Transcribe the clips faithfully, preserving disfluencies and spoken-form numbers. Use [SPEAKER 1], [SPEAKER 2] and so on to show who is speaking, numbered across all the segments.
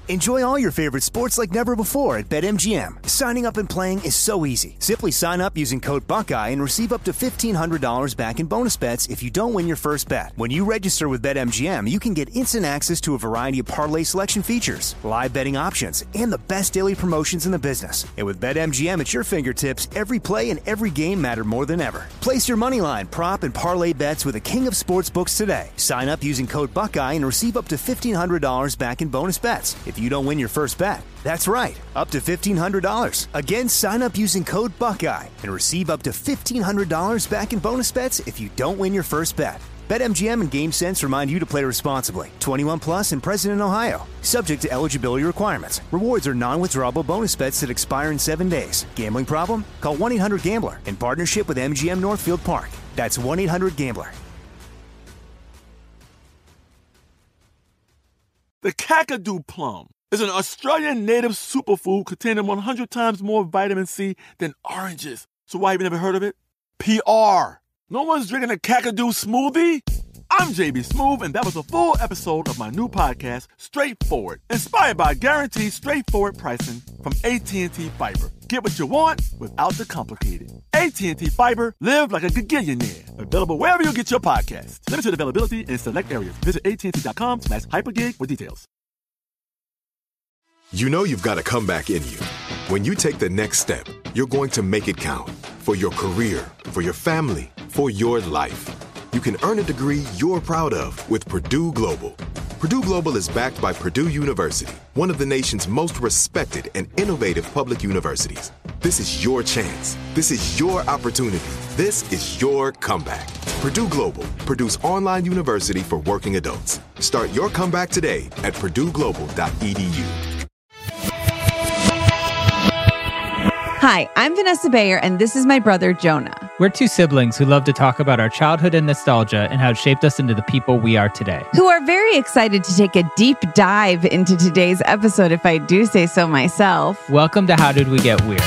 [SPEAKER 1] Enjoy all your favorite sports like never before at BetMGM. Signing up and playing is so easy. Simply sign up using code Buckeye and receive up to fifteen hundred dollars back in bonus bets if you don't win your first bet. When you register with BetMGM, you can get instant access to a variety of parlay selection features, live betting options, and the best daily promotions in the business. And with BetMGM at your fingertips, every play and every game matter more than ever. Place your moneyline, prop, and parlay bets with the king of sportsbooks today. Sign up using code Buckeye and receive up to fifteen hundred dollars back in bonus bets if you don't win your first bet. That's right, up to fifteen hundred dollars. Again, sign up using code Buckeye and receive up to fifteen hundred dollars back in bonus bets if you don't win your first bet. BetMGM and GameSense remind you to play responsibly. twenty-one plus and present in Ohio. Subject to eligibility requirements. Rewards are non-withdrawable bonus bets that expire in seven days. Gambling problem? Call one eight hundred gambler in partnership with M G M Northfield Park. That's one eight hundred gambler.
[SPEAKER 2] The Kakadu plum is an Australian native superfood containing one hundred times more vitamin C than oranges. So why have you never heard of it? P R. No one's drinking a Kakadu smoothie? I'm J B Smoove, and that was a full episode of my new podcast, Straightforward, inspired by guaranteed straightforward pricing from A T and T Fiber. Get what you want without the complicated. A T and T Fiber, live like a gigillionaire. Available wherever you get your podcasts. Limited availability in select areas. Visit AT&T.com slash hypergig for details.
[SPEAKER 3] You know you've got a comeback in you. When you take the next step, you're going to make it count. For your career, for your family, for your life. You can earn a degree you're proud of with Purdue Global. Purdue Global is backed by Purdue University, one of the nation's most respected and innovative public universities. This is your chance. This is your opportunity. This is your comeback. Purdue Global, Purdue's online university for working adults. Start your comeback today at purdue global dot e d u.
[SPEAKER 4] Hi, I'm Vanessa Bayer, and this is my brother, Jonah.
[SPEAKER 5] We're two siblings who love to talk about our childhood and nostalgia and how it shaped us into the people we are today.
[SPEAKER 4] Who are very excited to take a deep dive into today's episode, if I do say so myself.
[SPEAKER 5] Welcome to How Did We Get Weird?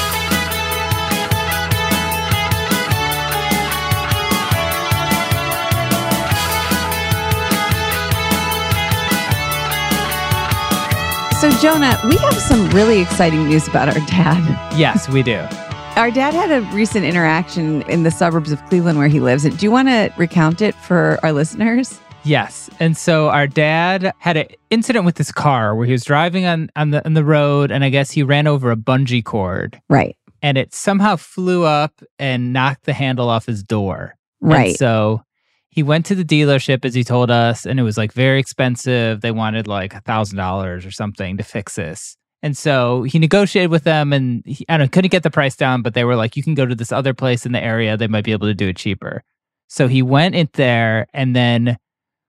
[SPEAKER 4] So, Jonah, we have some really exciting news about our dad.
[SPEAKER 5] Yes, we do.
[SPEAKER 4] Our dad had a recent interaction in the suburbs of Cleveland where he lives. Do you want to recount it for our listeners?
[SPEAKER 5] Yes. And so our dad had an incident with his car where he was driving on, on, the, on the road, and I guess he ran over a bungee cord.
[SPEAKER 4] Right.
[SPEAKER 5] And it somehow flew up and knocked the handle off his door.
[SPEAKER 4] Right.
[SPEAKER 5] And so he went to the dealership, as he told us, and it was like very expensive. They wanted like one thousand dollars or something to fix this. And so he negotiated with them, and he, I don't know, couldn't get the price down, but they were like, you can go to this other place in the area. They might be able to do it cheaper. So he went in there and then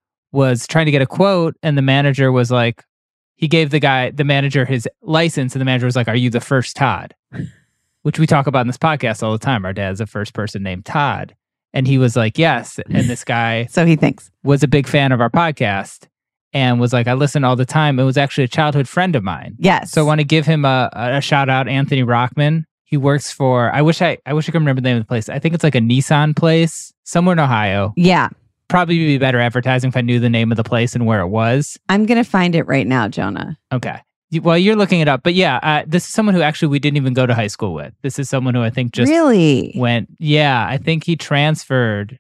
[SPEAKER 5] was trying to get a quote, and the manager was like, he gave the guy, the manager, his license, and the manager was like, are you the first Todd? Which we talk about in this podcast all the time. Our dad's the first person named Todd. And he was like, yes. And this guy
[SPEAKER 4] so he thinks
[SPEAKER 5] was a big fan of our podcast and was like, I listen all the time. It was actually a childhood friend of mine.
[SPEAKER 4] Yes.
[SPEAKER 5] So I want to give him a, a shout out, Anthony Rockman. He works for, I wish I I wish I could remember the name of the place. I think it's like a Nissan place somewhere in Ohio.
[SPEAKER 4] Yeah.
[SPEAKER 5] Probably be better advertising if I knew the name of the place and where it was.
[SPEAKER 4] I'm going to find it right now, Jonah.
[SPEAKER 5] Okay. Well, you're looking it up. But yeah, uh, this is someone who actually we didn't even go to high school with. This is someone who I think just
[SPEAKER 4] really
[SPEAKER 5] went. Yeah, I think he transferred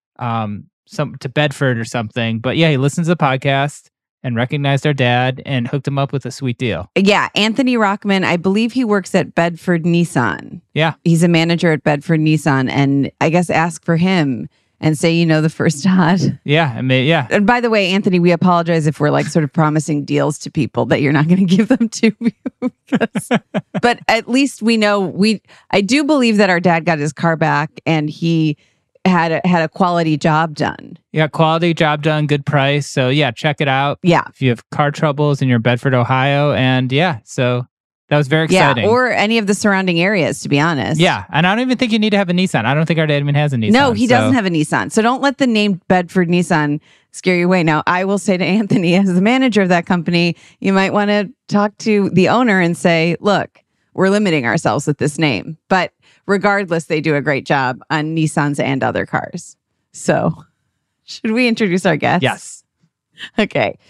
[SPEAKER 5] um, some to Bedford or something. But yeah, he listens to the podcast and recognized our dad and hooked him up with a sweet deal.
[SPEAKER 4] Yeah, Anthony Rockman, I believe he works at Bedford Nissan.
[SPEAKER 5] Yeah.
[SPEAKER 4] He's a manager at Bedford Nissan. And I guess ask for him and say, you know, the first Todd.
[SPEAKER 5] Yeah, I mean, yeah.
[SPEAKER 4] And by the way, Anthony, we apologize if we're like sort of promising deals to people that you're not going to give them to. because, but at least we know, we. I do believe that our dad got his car back and he had a, had a quality job done.
[SPEAKER 5] Yeah, quality job done, good price. So yeah, check it out.
[SPEAKER 4] Yeah.
[SPEAKER 5] If you have car troubles in your Bedford, Ohio. And yeah, so that was very exciting.
[SPEAKER 4] Yeah, or any of the surrounding areas, to be honest.
[SPEAKER 5] Yeah, and I don't even think you need to have a Nissan. I don't think our dad even has a Nissan.
[SPEAKER 4] No, he
[SPEAKER 5] so.
[SPEAKER 4] doesn't have a Nissan. So don't let the name Bedford Nissan scare you away. Now, I will say to Anthony, as the manager of that company, you might want to talk to the owner and say, look, we're limiting ourselves with this name. But regardless, they do a great job on Nissans and other cars. So should we introduce our guest?
[SPEAKER 5] Yes.
[SPEAKER 4] Okay.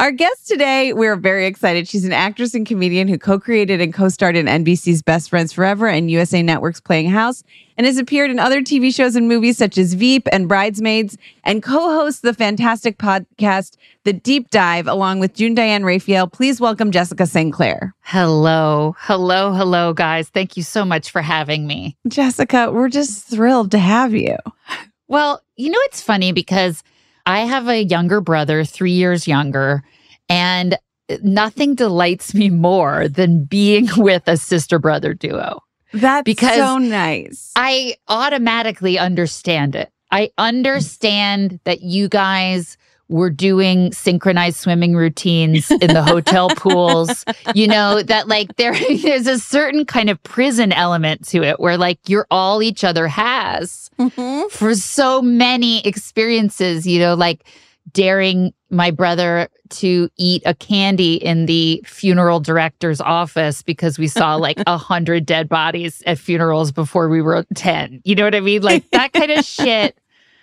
[SPEAKER 4] Our guest today, we're very excited. She's an actress and comedian who co-created and co-starred in N B C's Best Friends Forever and U S A Network's Playing House, and has appeared in other T V shows and movies such as Veep and Bridesmaids, and co-hosts the fantastic podcast, The Deep Dive, along with June Diane Raphael. Please welcome Jessica Saint Clair.
[SPEAKER 6] Hello. Hello, hello, guys. Thank you so much for having me.
[SPEAKER 4] Jessica, we're just thrilled to have you.
[SPEAKER 6] Well, you know, it's funny because I have a younger brother, three years younger, and nothing delights me more than being with a sister-brother duo.
[SPEAKER 4] That's
[SPEAKER 6] because
[SPEAKER 4] so nice.
[SPEAKER 6] I automatically understand it. I understand that you guys were doing synchronized swimming routines in the hotel pools. You know, that like there, there's a certain kind of prison element to it where like you're all each other has mm-hmm. for so many experiences, you know, like daring my brother to eat a candy in the funeral director's office because we saw like a hundred dead bodies at funerals before we were ten. You know what I mean? Like that kind of shit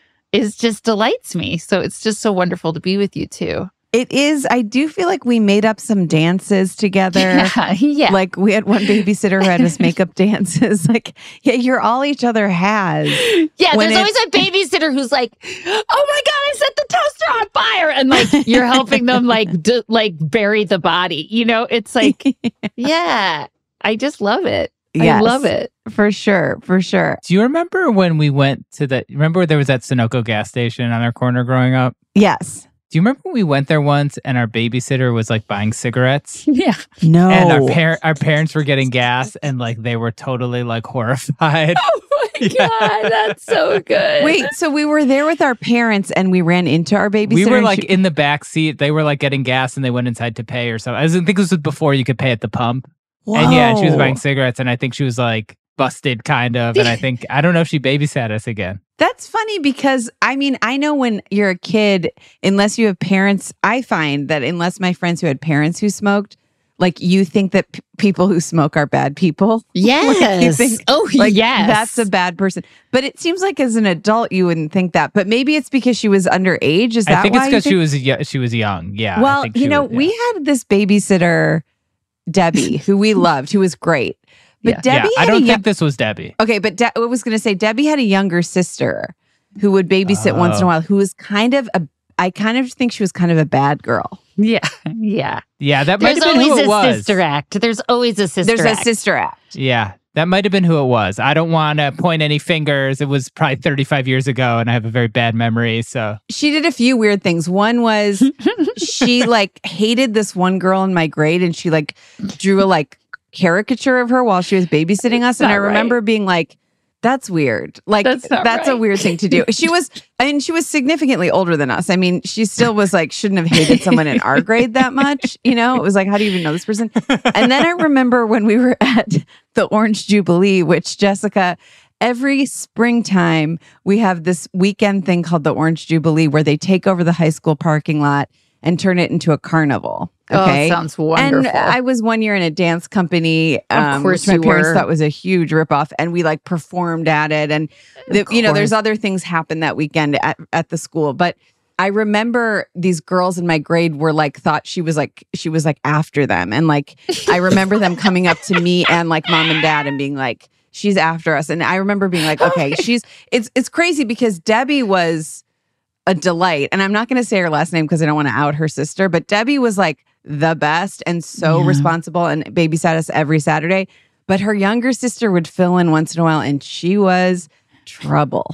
[SPEAKER 6] is just delights me. So it's just so wonderful to be with you too.
[SPEAKER 4] It is. I do feel like we made up some dances together.
[SPEAKER 6] Yeah, yeah.
[SPEAKER 4] Like we had one babysitter who had us make up dances. Like, yeah, you're all each other has.
[SPEAKER 6] Yeah, there's always a babysitter who's like, oh my God, I set the toaster on fire. And like, you're helping them like, d- like bury the body. You know, it's like, yeah, I just love it.
[SPEAKER 4] Yes,
[SPEAKER 6] I love it.
[SPEAKER 4] For sure. For sure.
[SPEAKER 5] Do you remember when we went to the, remember there was that Sunoco gas station on our corner growing up?
[SPEAKER 4] Yes.
[SPEAKER 5] Do you remember when we went there once and our babysitter was like buying cigarettes?
[SPEAKER 6] Yeah.
[SPEAKER 4] No.
[SPEAKER 5] And our par- our parents were getting gas and like they were totally like horrified.
[SPEAKER 6] Oh my
[SPEAKER 5] Yeah.
[SPEAKER 6] God, that's so good.
[SPEAKER 4] Wait, so we were there with our parents and we ran into our babysitter?
[SPEAKER 5] We were
[SPEAKER 4] and
[SPEAKER 5] like
[SPEAKER 4] she-
[SPEAKER 5] in the back seat. They were like getting gas and they went inside to pay or something. I think this was before you could pay at the pump.
[SPEAKER 4] Whoa.
[SPEAKER 5] And yeah, she was buying cigarettes and I think she was like busted kind of. And I think, I don't know if she babysat us again.
[SPEAKER 4] That's funny because, I mean, I know when you're a kid, unless you have parents, I find that unless my friends who had parents who smoked, like you think that p- people who smoke are bad people.
[SPEAKER 6] Yes.
[SPEAKER 4] Like, you think,
[SPEAKER 6] oh,
[SPEAKER 4] like,
[SPEAKER 6] yes.
[SPEAKER 4] That's a bad person. But it seems like as an adult, you wouldn't think that. But maybe it's because she was underage. Is that
[SPEAKER 5] I think
[SPEAKER 4] why
[SPEAKER 5] it's because
[SPEAKER 4] you
[SPEAKER 5] she
[SPEAKER 4] think-
[SPEAKER 5] was y- she was young. Yeah. I
[SPEAKER 4] Well,
[SPEAKER 5] think
[SPEAKER 4] you
[SPEAKER 5] she
[SPEAKER 4] know,
[SPEAKER 5] was- yeah.
[SPEAKER 4] we had this babysitter, Debbie, who we loved, who was great. But
[SPEAKER 6] Yeah.
[SPEAKER 4] Debbie
[SPEAKER 5] yeah, I
[SPEAKER 4] had
[SPEAKER 5] don't
[SPEAKER 4] a
[SPEAKER 5] think
[SPEAKER 4] yo-
[SPEAKER 5] this was Debbie.
[SPEAKER 4] Okay, but De- I was going to say Debbie had a younger sister who would babysit once in a
[SPEAKER 5] Oh.
[SPEAKER 4] while, who was kind of a, I kind of think she was kind of a bad girl.
[SPEAKER 6] Yeah. Yeah.
[SPEAKER 5] Yeah, that might
[SPEAKER 6] There's
[SPEAKER 5] have been
[SPEAKER 6] always
[SPEAKER 5] who it
[SPEAKER 6] a
[SPEAKER 5] was.
[SPEAKER 6] sister act. There's always a sister
[SPEAKER 4] There's
[SPEAKER 6] act.
[SPEAKER 4] a sister act.
[SPEAKER 5] Yeah, that might have been who it was. I don't want to point any fingers. It was probably thirty-five years ago, and I have a very bad memory. So
[SPEAKER 4] She did a few weird things. One was she like hated this one girl in my grade, and she like drew a like caricature of her while she was babysitting us. And
[SPEAKER 6] not
[SPEAKER 4] I remember
[SPEAKER 6] right.
[SPEAKER 4] being like, that's weird. Like,
[SPEAKER 6] That's
[SPEAKER 4] that's,
[SPEAKER 6] not
[SPEAKER 4] a
[SPEAKER 6] right.
[SPEAKER 4] weird thing to do. She was, I mean, she was significantly older than us. I mean, she still was like, shouldn't have hated someone in our grade that much. You know, it was like, how do you even know this person? And then I remember when we were at the Orange Jubilee, which Jessica, every springtime, we have this weekend thing called the Orange Jubilee where they take over the high school parking lot and turn it into a carnival. Okay.
[SPEAKER 6] Oh, sounds wonderful.
[SPEAKER 4] And I was one year in a dance company, um,
[SPEAKER 6] Of course
[SPEAKER 4] which my
[SPEAKER 6] you
[SPEAKER 4] parents
[SPEAKER 6] were.
[SPEAKER 4] thought was a huge ripoff, and we like performed at it. And the, you know, there's
[SPEAKER 6] course.
[SPEAKER 4] other things happen that weekend at, at the school. But I remember these girls in my grade were like thought she was like she was like after them, and like I remember them coming up to me and like mom and dad and being like, she's after us. And I remember being like, okay, she's it's it's crazy because Debbie was a delight. And I'm not going to say her last name because I don't want to out her sister, but Debbie was like the best and so
[SPEAKER 6] Yeah.
[SPEAKER 4] responsible and babysat us every Saturday. But her younger sister would fill in once in a while, and she was trouble.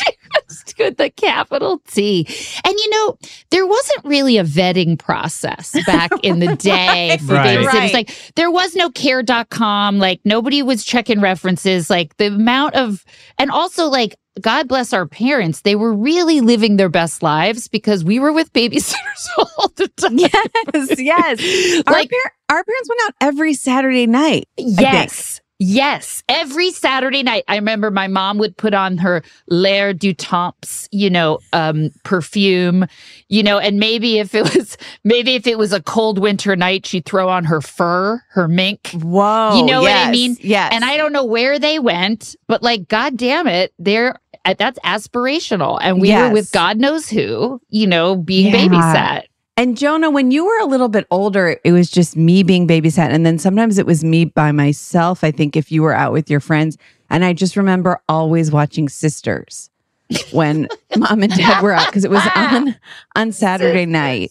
[SPEAKER 6] It's good, the capital T. And you know, there wasn't really a vetting process back in the day for
[SPEAKER 5] Right.
[SPEAKER 6] babysitters.
[SPEAKER 4] Right.
[SPEAKER 6] Like there was no care dot com, like nobody was checking references, like the amount of, and also like, God bless our parents, they were really living their best lives because we were with babysitters all the time.
[SPEAKER 4] Yes, yes.
[SPEAKER 6] Like-
[SPEAKER 4] our, par- our parents went out every Saturday night. I think.
[SPEAKER 6] Yes. Yes. Every Saturday night, I remember my mom would put on her L'air du Temps, you know, um, perfume, you know, and maybe if it was, maybe if it was a cold winter night, she'd throw on her fur, her mink.
[SPEAKER 4] Whoa.
[SPEAKER 6] You know what I
[SPEAKER 4] yes,
[SPEAKER 6] mean?
[SPEAKER 4] Yes.
[SPEAKER 6] And I don't know where they went, but like, God damn it, they're, uh, that's aspirational. And we
[SPEAKER 4] Yes.
[SPEAKER 6] were with God knows who, you know, being
[SPEAKER 4] Yeah.
[SPEAKER 6] babysat.
[SPEAKER 4] And Jonah, when you were a little bit older, it was just me being babysat. And then sometimes it was me by myself, I think, if you were out with your friends. And I just remember always watching Sisters when mom and dad were out because it was on on Saturday night.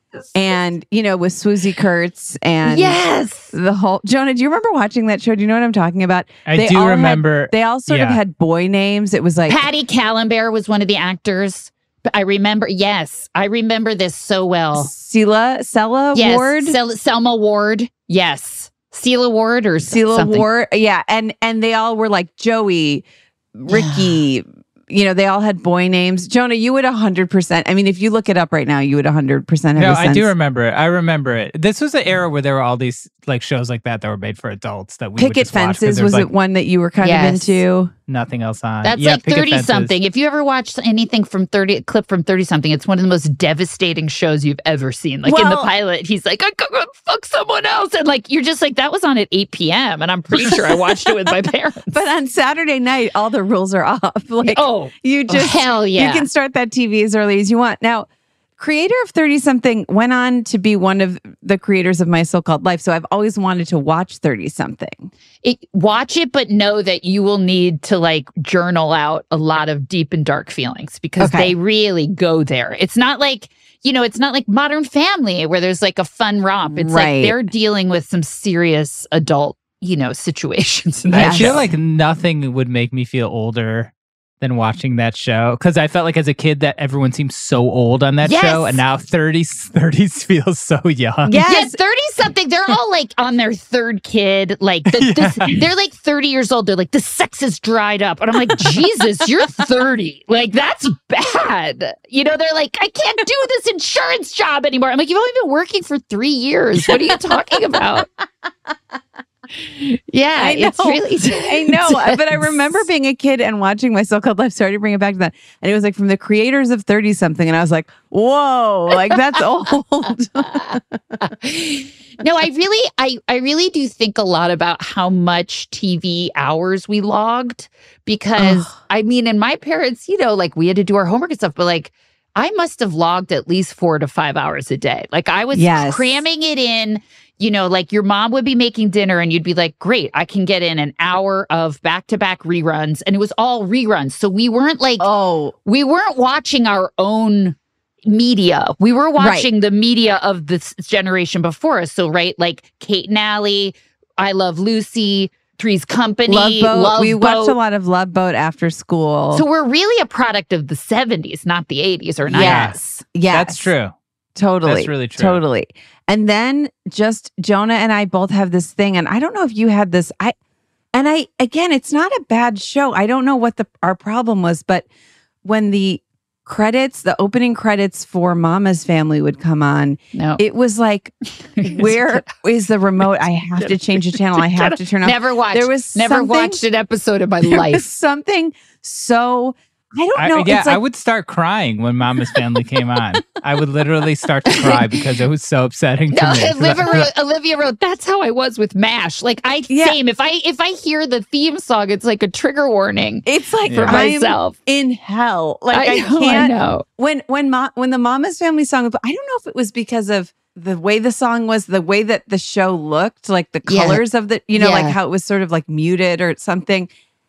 [SPEAKER 4] And, you know, with Swoosie Kurtz and
[SPEAKER 6] yes,
[SPEAKER 4] the whole Jonah, do you remember watching that show? Do you know what I'm talking about?
[SPEAKER 5] I
[SPEAKER 4] They
[SPEAKER 5] do
[SPEAKER 4] all had-
[SPEAKER 5] remember.
[SPEAKER 4] they all sort of
[SPEAKER 5] yeah.
[SPEAKER 4] had boy names. It was like
[SPEAKER 6] Patty Callenbear was one of the actors. I remember, yes, I remember this so well.
[SPEAKER 4] Sela, Sela
[SPEAKER 6] Yes,
[SPEAKER 4] Ward.
[SPEAKER 6] Sel- Selma Ward. Yes, Sela Ward or s-
[SPEAKER 4] Sela
[SPEAKER 6] something.
[SPEAKER 4] Ward. Yeah. And and they all were like Joey, Ricky. You know, they all had boy names. Jonah, you would one hundred percent. I mean, if you look it up right now, you would one hundred percent have
[SPEAKER 5] No,
[SPEAKER 4] a sense.
[SPEAKER 5] I do remember it. I remember it. This was an era where there were all these like shows like that that were made for adults that we would
[SPEAKER 4] Picket
[SPEAKER 5] just watch 'cause
[SPEAKER 4] Fences
[SPEAKER 5] there
[SPEAKER 4] was
[SPEAKER 5] like
[SPEAKER 4] it one that you were kind
[SPEAKER 6] Yes.
[SPEAKER 4] of into?
[SPEAKER 5] nothing else on.
[SPEAKER 6] That's
[SPEAKER 5] Yeah,
[SPEAKER 6] like
[SPEAKER 5] Picket
[SPEAKER 6] thirty
[SPEAKER 5] Fences.
[SPEAKER 6] something. If you ever watched anything from thirty, a clip from thirty something, it's one of the most devastating shows you've ever seen. Like in the
[SPEAKER 4] Well-
[SPEAKER 6] pilot, he's like, I could go fuck someone else. And like, you're just like, that was on at eight p.m. And I'm pretty sure I watched it with my parents.
[SPEAKER 4] But on Saturday night, all the rules are off. Like
[SPEAKER 6] oh,
[SPEAKER 4] you just
[SPEAKER 6] hell yeah.
[SPEAKER 4] you can start that T V as early as you want. Now, creator of thirty something went on to be one of the creators of My So-Called Life. So I've always wanted to watch thirty something.
[SPEAKER 6] It, watch it, but know that you will need to like journal out a lot of deep and dark feelings because
[SPEAKER 4] Okay.
[SPEAKER 6] they really go there. It's not like, you know, it's not like Modern Family where there's like a fun romp. It's
[SPEAKER 4] Right.
[SPEAKER 6] like they're dealing with some serious adult, you know, situations. In
[SPEAKER 5] I
[SPEAKER 6] that
[SPEAKER 5] feel
[SPEAKER 6] show.
[SPEAKER 5] like nothing would make me feel older than watching that show because I felt like as a kid that everyone seemed so old on that
[SPEAKER 6] Yes.
[SPEAKER 5] show, and now thirties, thirties feels so young.
[SPEAKER 4] Yes.
[SPEAKER 6] Yeah, thirty something. They're all like on their third kid. Like, the, this, they're like thirty years old. They're like, the sex is dried up. And I'm like, Jesus, you're thirty. Like, that's bad. You know, they're like, I can't do this insurance job anymore. I'm like, you've only been working for three years. What are you talking about? Yeah,
[SPEAKER 4] I
[SPEAKER 6] it's
[SPEAKER 4] know.
[SPEAKER 6] really.
[SPEAKER 4] I know, but I
[SPEAKER 6] intense.
[SPEAKER 4] remember being a kid and watching My So-Called Life. Sorry to bring it back to that. And it was like from the creators of thirty something. And I was like, whoa, like that's old.
[SPEAKER 6] No, I really, I, I really do think a lot about how much T V hours we logged because
[SPEAKER 4] Ugh.
[SPEAKER 6] I mean, and my parents, you know, like we had to do our homework and stuff, but like I must have logged at least four to five hours a day. Like I was
[SPEAKER 4] Yes.
[SPEAKER 6] cramming it in. You know, like your mom would be making dinner and you'd be like, great, I can get in an hour of back to back reruns. And it was all reruns. So we weren't like,
[SPEAKER 4] Oh,
[SPEAKER 6] we weren't watching our own media. We were watching the media of this generation before us. So, right, like Kate and Allie, I Love Lucy, Three's Company,
[SPEAKER 4] Love Boat.
[SPEAKER 6] Love
[SPEAKER 4] we watched
[SPEAKER 6] Boat.
[SPEAKER 4] a lot of Love Boat after school.
[SPEAKER 6] So we're really a product of the seventies, not the eighties or nineties.
[SPEAKER 4] yes. Yes.
[SPEAKER 5] That's true.
[SPEAKER 4] Totally.
[SPEAKER 5] That's really true.
[SPEAKER 4] Totally. And then just Jonah and I both have this thing, and I don't know if you had this. I and I again, it's not a bad show. I don't know what the our problem was, but when the credits, the opening credits for Mama's Family would come on,
[SPEAKER 6] No.
[SPEAKER 4] it was like, where is the remote? I have to change the channel. I have to turn off.
[SPEAKER 6] Never watched.
[SPEAKER 4] There was
[SPEAKER 6] never
[SPEAKER 4] something-
[SPEAKER 6] watched an episode of my
[SPEAKER 4] There was
[SPEAKER 6] life.
[SPEAKER 4] something so I don't
[SPEAKER 5] I,
[SPEAKER 4] know.
[SPEAKER 5] yeah,
[SPEAKER 4] it's like,
[SPEAKER 5] I would start crying when Mama's Family came on. I would literally start to cry because it was so upsetting to
[SPEAKER 6] No,
[SPEAKER 5] me.
[SPEAKER 6] Olivia wrote, Olivia wrote, that's how I was with MASH. Like I
[SPEAKER 4] Yeah.
[SPEAKER 6] same. If I if I hear the theme song, it's like a trigger warning
[SPEAKER 4] it's like
[SPEAKER 5] Yeah.
[SPEAKER 6] for
[SPEAKER 4] I'm
[SPEAKER 6] myself.
[SPEAKER 4] in hell. Like I,
[SPEAKER 6] I know, I
[SPEAKER 4] can't.
[SPEAKER 6] know.
[SPEAKER 4] When when ma- when the Mama's Family song, I don't know if it was because of the way the song was, the way that the show looked, like the
[SPEAKER 6] Yeah.
[SPEAKER 4] colors of the, you know,
[SPEAKER 6] Yeah.
[SPEAKER 4] like how it was sort of like muted or something.